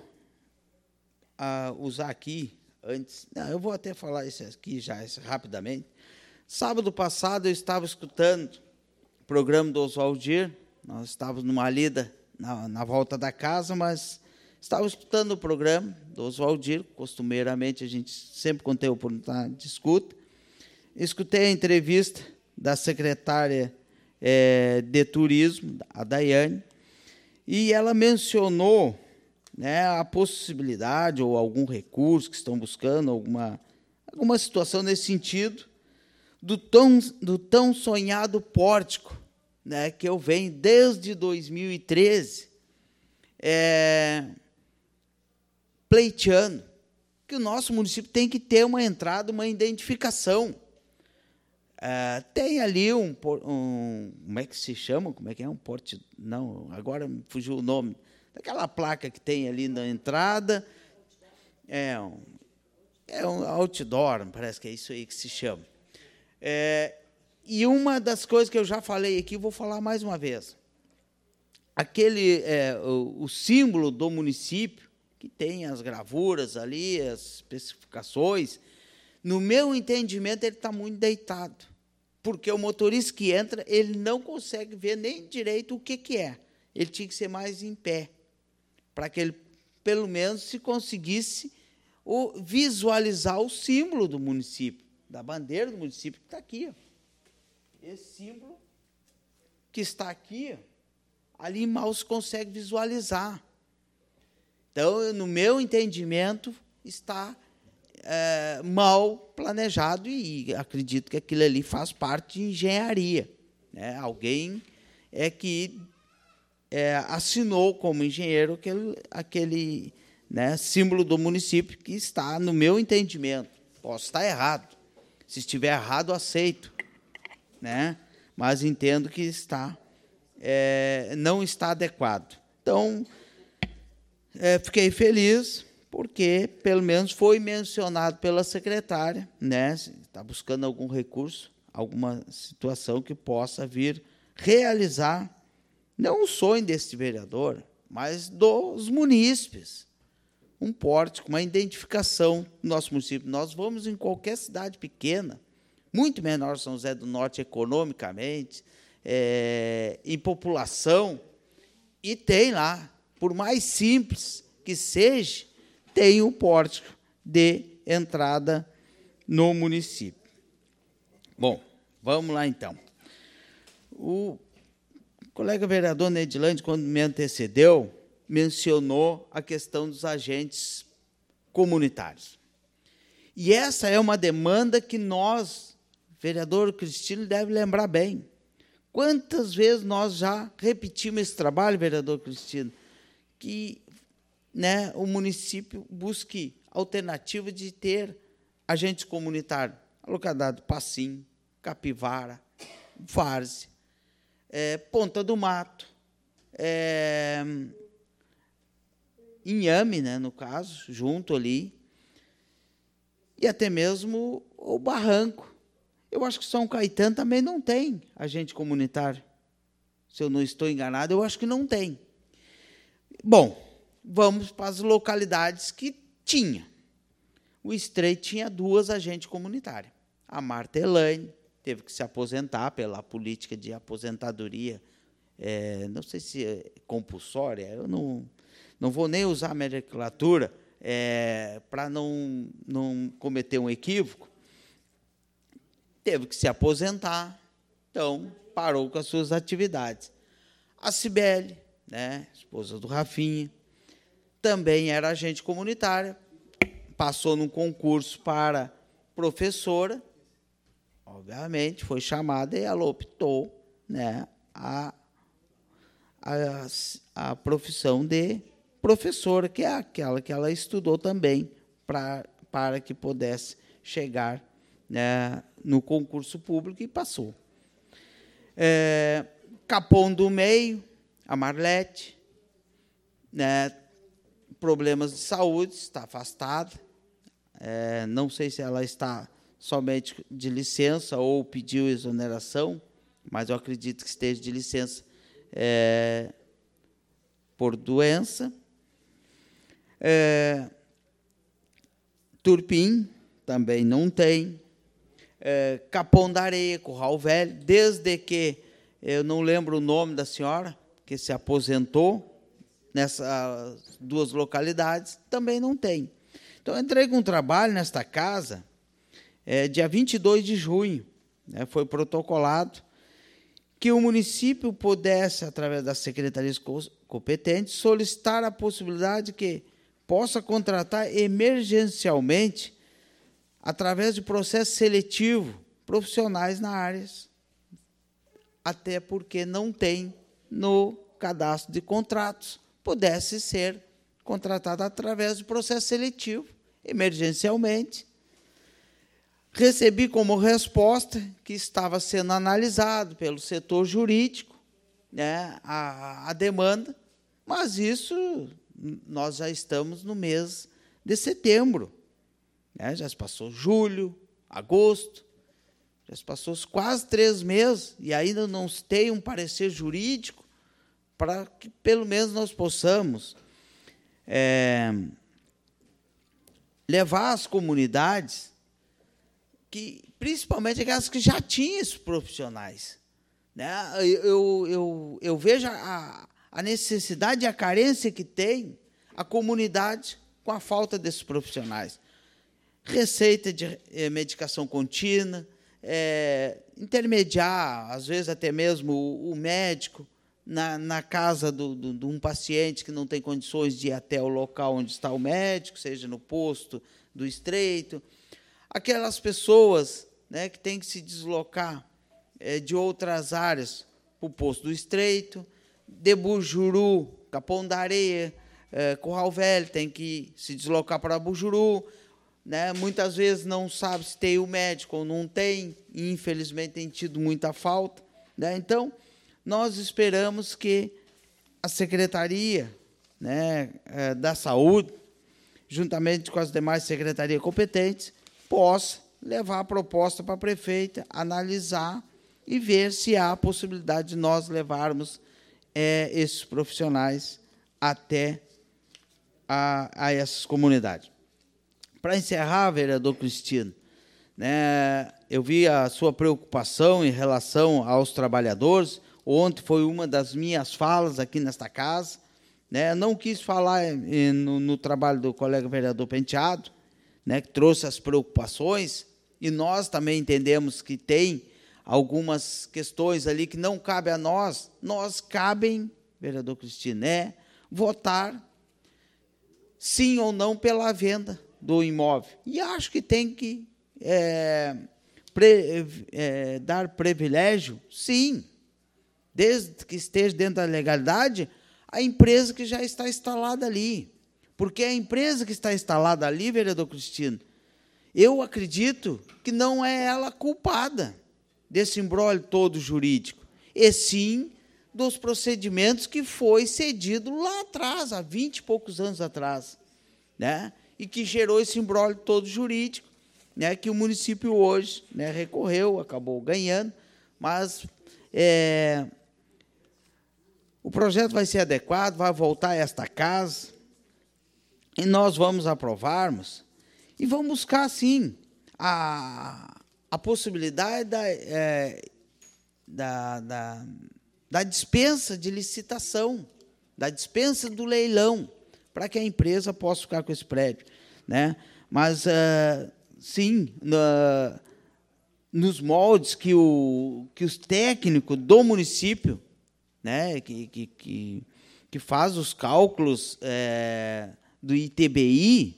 usar aqui, antes, eu vou até falar isso aqui já rapidamente. Sábado passado eu estava escutando o programa do Oswaldir, nós estávamos numa lida na volta da casa, mas estava escutando o programa do Oswaldir, costumeiramente a gente sempre, quando tem oportunidade, escuta. Escutei a entrevista da secretária de Turismo, a Daiane, e ela mencionou, né, a possibilidade, ou algum recurso que estão buscando, alguma situação nesse sentido, do tão sonhado pórtico, né, que eu venho desde 2013 pleiteando, que o nosso município tem que ter uma entrada, uma identificação. Tem ali como é que se chama? Como é que é? Um porte... Não, agora me fugiu o nome. Daquela placa que tem ali na entrada. É um outdoor, parece que é isso aí que se chama. E uma das coisas que eu já falei aqui, vou falar mais uma vez. O símbolo do município, que tem as gravuras ali, as especificações, no meu entendimento, ele está muito deitado. Porque o motorista que entra, ele não consegue ver nem direito o que é. Ele tinha que ser mais em pé, para que ele, pelo menos, se conseguisse visualizar o símbolo do município, da bandeira do município, que está aqui. Esse símbolo que está aqui, ali mal se consegue visualizar. Então, no meu entendimento, está mal planejado e acredito que aquilo ali faz parte de engenharia. Né? Alguém que assinou como engenheiro aquele símbolo do município que está, no meu entendimento. Posso estar errado. Se estiver errado, aceito. Né? Mas entendo que não está adequado. Então, fiquei feliz, porque, pelo menos, foi mencionado pela secretária, né? Está buscando algum recurso, alguma situação que possa vir realizar, não o sonho deste vereador, mas dos munícipes. Um pórtico, uma identificação do nosso município. Nós vamos em qualquer cidade pequena, muito menor São José do Norte economicamente, em população, e tem lá, por mais simples que seja, tem um pórtico de entrada no município. Bom, vamos lá, então. O colega vereador Nedilande, quando me antecedeu, mencionou a questão dos agentes comunitários. E essa é uma demanda que nós, vereador Cristino, deve lembrar bem. Quantas vezes nós já repetimos esse trabalho, vereador Cristino, que o município busque alternativa de ter agentes comunitários, a localidade do Passim, Capivara, Várzea, Ponta do Mato, Inhame, no caso, junto ali, e até mesmo o Barranco. Eu acho que São Caetano também não tem agente comunitário. Se eu não estou enganado, eu acho que não tem. Bom, vamos para as localidades que tinha. O Estreito tinha 2 agentes comunitários. A Marta Elaine teve que se aposentar pela política de aposentadoria, não sei se é compulsória, eu não vou nem usar a nomenclatura para não cometer um equívoco. Teve que se aposentar, então parou com as suas atividades. A Cibele, esposa do Rafinha, também era agente comunitária, passou num concurso para professora, obviamente, foi chamada e ela optou a profissão de professora, que é aquela que ela estudou também, para que pudesse chegar no concurso público, e passou. Capão do Meio, a Marlete, problemas de saúde, está afastada. Não sei se ela está somente de licença ou pediu exoneração, mas eu acredito que esteja de licença por doença. Turpim também não tem. Capão da Areia, Curral Velho, desde que eu não lembro o nome da senhora, que se aposentou nessas 2 localidades, também não tem. Então, eu entrei com um trabalho nesta casa, dia 22 de junho, foi protocolado que o município pudesse, através das secretarias competentes, solicitar a possibilidade que possa contratar emergencialmente, através de processo seletivo, profissionais na área, até porque não tem no cadastro de contratos, pudesse ser contratado através do processo seletivo, emergencialmente, Recebi como resposta que estava sendo analisado pelo setor jurídico, né, a demanda, mas isso nós já estamos no mês de setembro, né, já se passou julho, agosto, já se passou quase 3 meses e ainda não se tem um parecer jurídico para que pelo menos nós possamos levar às comunidades, principalmente aquelas que já tinham esses profissionais, né? Eu vejo a necessidade e a carência que tem a comunidade com a falta desses profissionais. Receita de medicação contínua, intermediar, às vezes até mesmo o médico, na casa de um paciente que não tem condições de ir até o local onde está o médico, seja no posto do Estreito. Aquelas pessoas, né, que têm que se deslocar de outras áreas para o posto do Estreito, de Bujuru, Capão da Areia, Curral Velho, tem que se deslocar para Bujuru, né, muitas vezes não sabe se tem o médico ou não tem, e infelizmente tem tido muita falta, né? Então, nós esperamos que a Secretaria, né, da Saúde, juntamente com as demais secretarias competentes, possa levar a proposta para a prefeita, analisar e ver se há a possibilidade de nós levarmos esses profissionais até a essas comunidades. Para encerrar, vereador Cristino, né, eu vi a sua preocupação em relação aos trabalhadores. Ontem foi uma das minhas falas aqui nesta casa, né? Não quis falar no trabalho do colega vereador Penteado, né, que trouxe as preocupações, e nós também entendemos que tem algumas questões ali que não cabe a nós cabem, vereador Cristino, votar sim ou não pela venda do imóvel. E acho que tem que dar privilégio, sim, desde que esteja dentro da legalidade, a empresa que já está instalada ali. Porque a empresa que está instalada ali, vereador Cristino, eu acredito que não é ela culpada desse imbróglio todo jurídico, e sim dos procedimentos que foi cedido lá atrás, há 20 e poucos anos atrás, né? E que gerou esse imbróglio todo jurídico, né, que o município hoje, né, recorreu, acabou ganhando, mas o projeto vai ser adequado, vai voltar a esta casa, e nós vamos aprovarmos, e vamos buscar, sim, a possibilidade da dispensa de licitação, da dispensa do leilão, para que a empresa possa ficar com esse prédio, né? Mas, sim, nos moldes que os técnicos do município, né, que faz os cálculos do ITBI,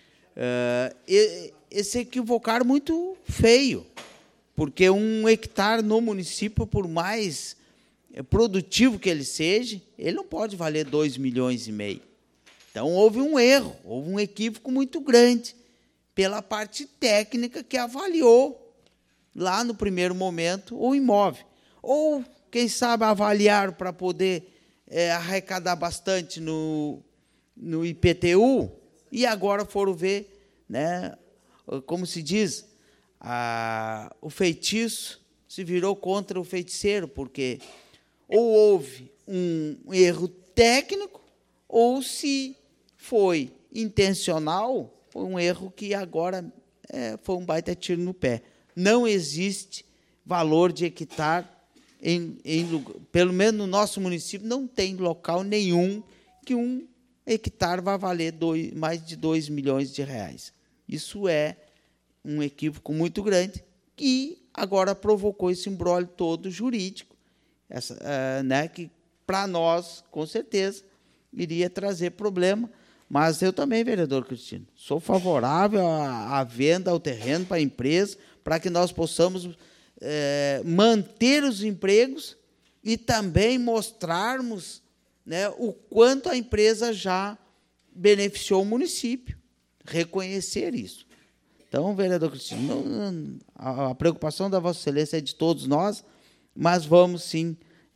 se equivocaram muito feio, porque um hectare no município, por mais produtivo que ele seja, ele não pode valer 2,5 milhões. Então, houve um erro, houve um equívoco muito grande pela parte técnica que avaliou, lá no primeiro momento, o imóvel. Ou, quem sabe, avaliaram para poder arrecadar bastante no IPTU, e agora foram ver, né, como se diz, o feitiço se virou contra o feiticeiro, porque ou houve um erro técnico, ou se foi intencional, foi um erro que agora foi um baita tiro no pé. Não existe valor de hectare, pelo menos no nosso município, não tem local nenhum que um hectare vai valer mais de 2 milhões de reais. Isso é um equívoco muito grande, que agora provocou esse imbróglio todo jurídico, né, que, para nós, com certeza, iria trazer problema. Mas eu também, vereador Cristino, sou favorável à venda ao terreno para a empresa, para que nós possamos manter os empregos e também mostrarmos, né, o quanto a empresa já beneficiou o município, reconhecer isso. Então, vereador Cristino, a preocupação da Vossa Excelência é de todos nós, mas vamos, sim,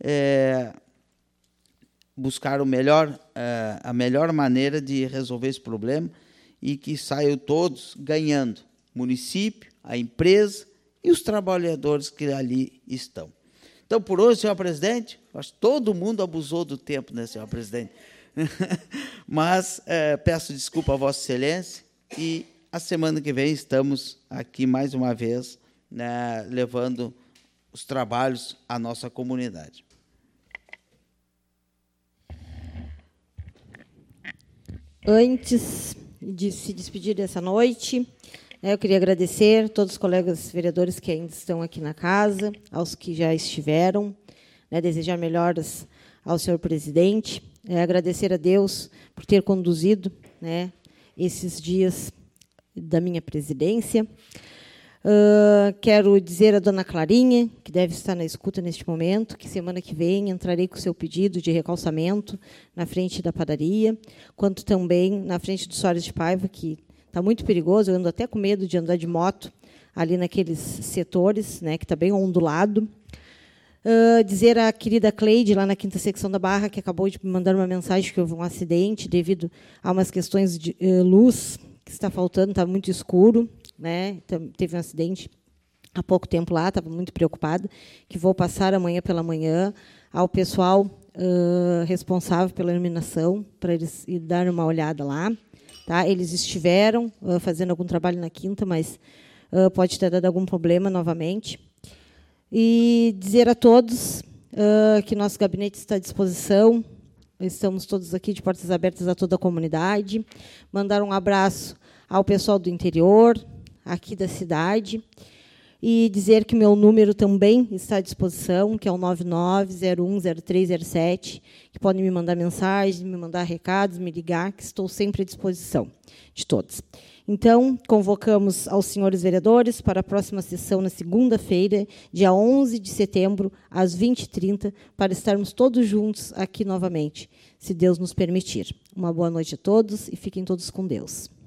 buscar a melhor maneira de resolver esse problema e que saiam todos ganhando, o município, a empresa e os trabalhadores que ali estão. Então, por hoje, senhor presidente, acho que todo mundo abusou do tempo, né, senhor presidente? Mas peço desculpa a Vossa Excelência e a semana que vem estamos aqui mais uma vez, né, levando os trabalhos à nossa comunidade. Antes de se despedir dessa noite, eu queria agradecer a todos os colegas vereadores que ainda estão aqui na casa, aos que já estiveram, né, desejar melhoras ao senhor presidente, agradecer a Deus por ter conduzido, né, esses dias da minha presidência. Quero dizer à dona Clarinha, que deve estar na escuta neste momento, que semana que vem entrarei com o seu pedido de recalçamento na frente da padaria, quanto também na frente do Soares de Paiva, que está muito perigoso, eu ando até com medo de andar de moto ali naqueles setores, né, que está bem ondulado. Dizer à querida Cleide, lá na 5ª secção da Barra, que acabou de me mandar uma mensagem que houve um acidente devido a umas questões de luz, que está faltando, está muito escuro, né? Teve um acidente há pouco tempo lá, estava muito preocupada, que vou passar amanhã pela manhã ao pessoal responsável pela iluminação, para eles ir dar uma olhada lá. Tá? Eles estiveram fazendo algum trabalho na 5ª, mas pode ter dado algum problema novamente. E dizer a todos que nosso gabinete está à disposição, estamos todos aqui de portas abertas a toda a comunidade. Mandar um abraço ao pessoal do interior, aqui da cidade, e dizer que meu número também está à disposição, que é o 99010307, que podem me mandar mensagens, me mandar recados, me ligar, que estou sempre à disposição de todos. Então, convocamos aos senhores vereadores para a próxima sessão, na segunda-feira, dia 11 de setembro, às 20h30, para estarmos todos juntos aqui novamente, se Deus nos permitir. Uma boa noite a todos e fiquem todos com Deus.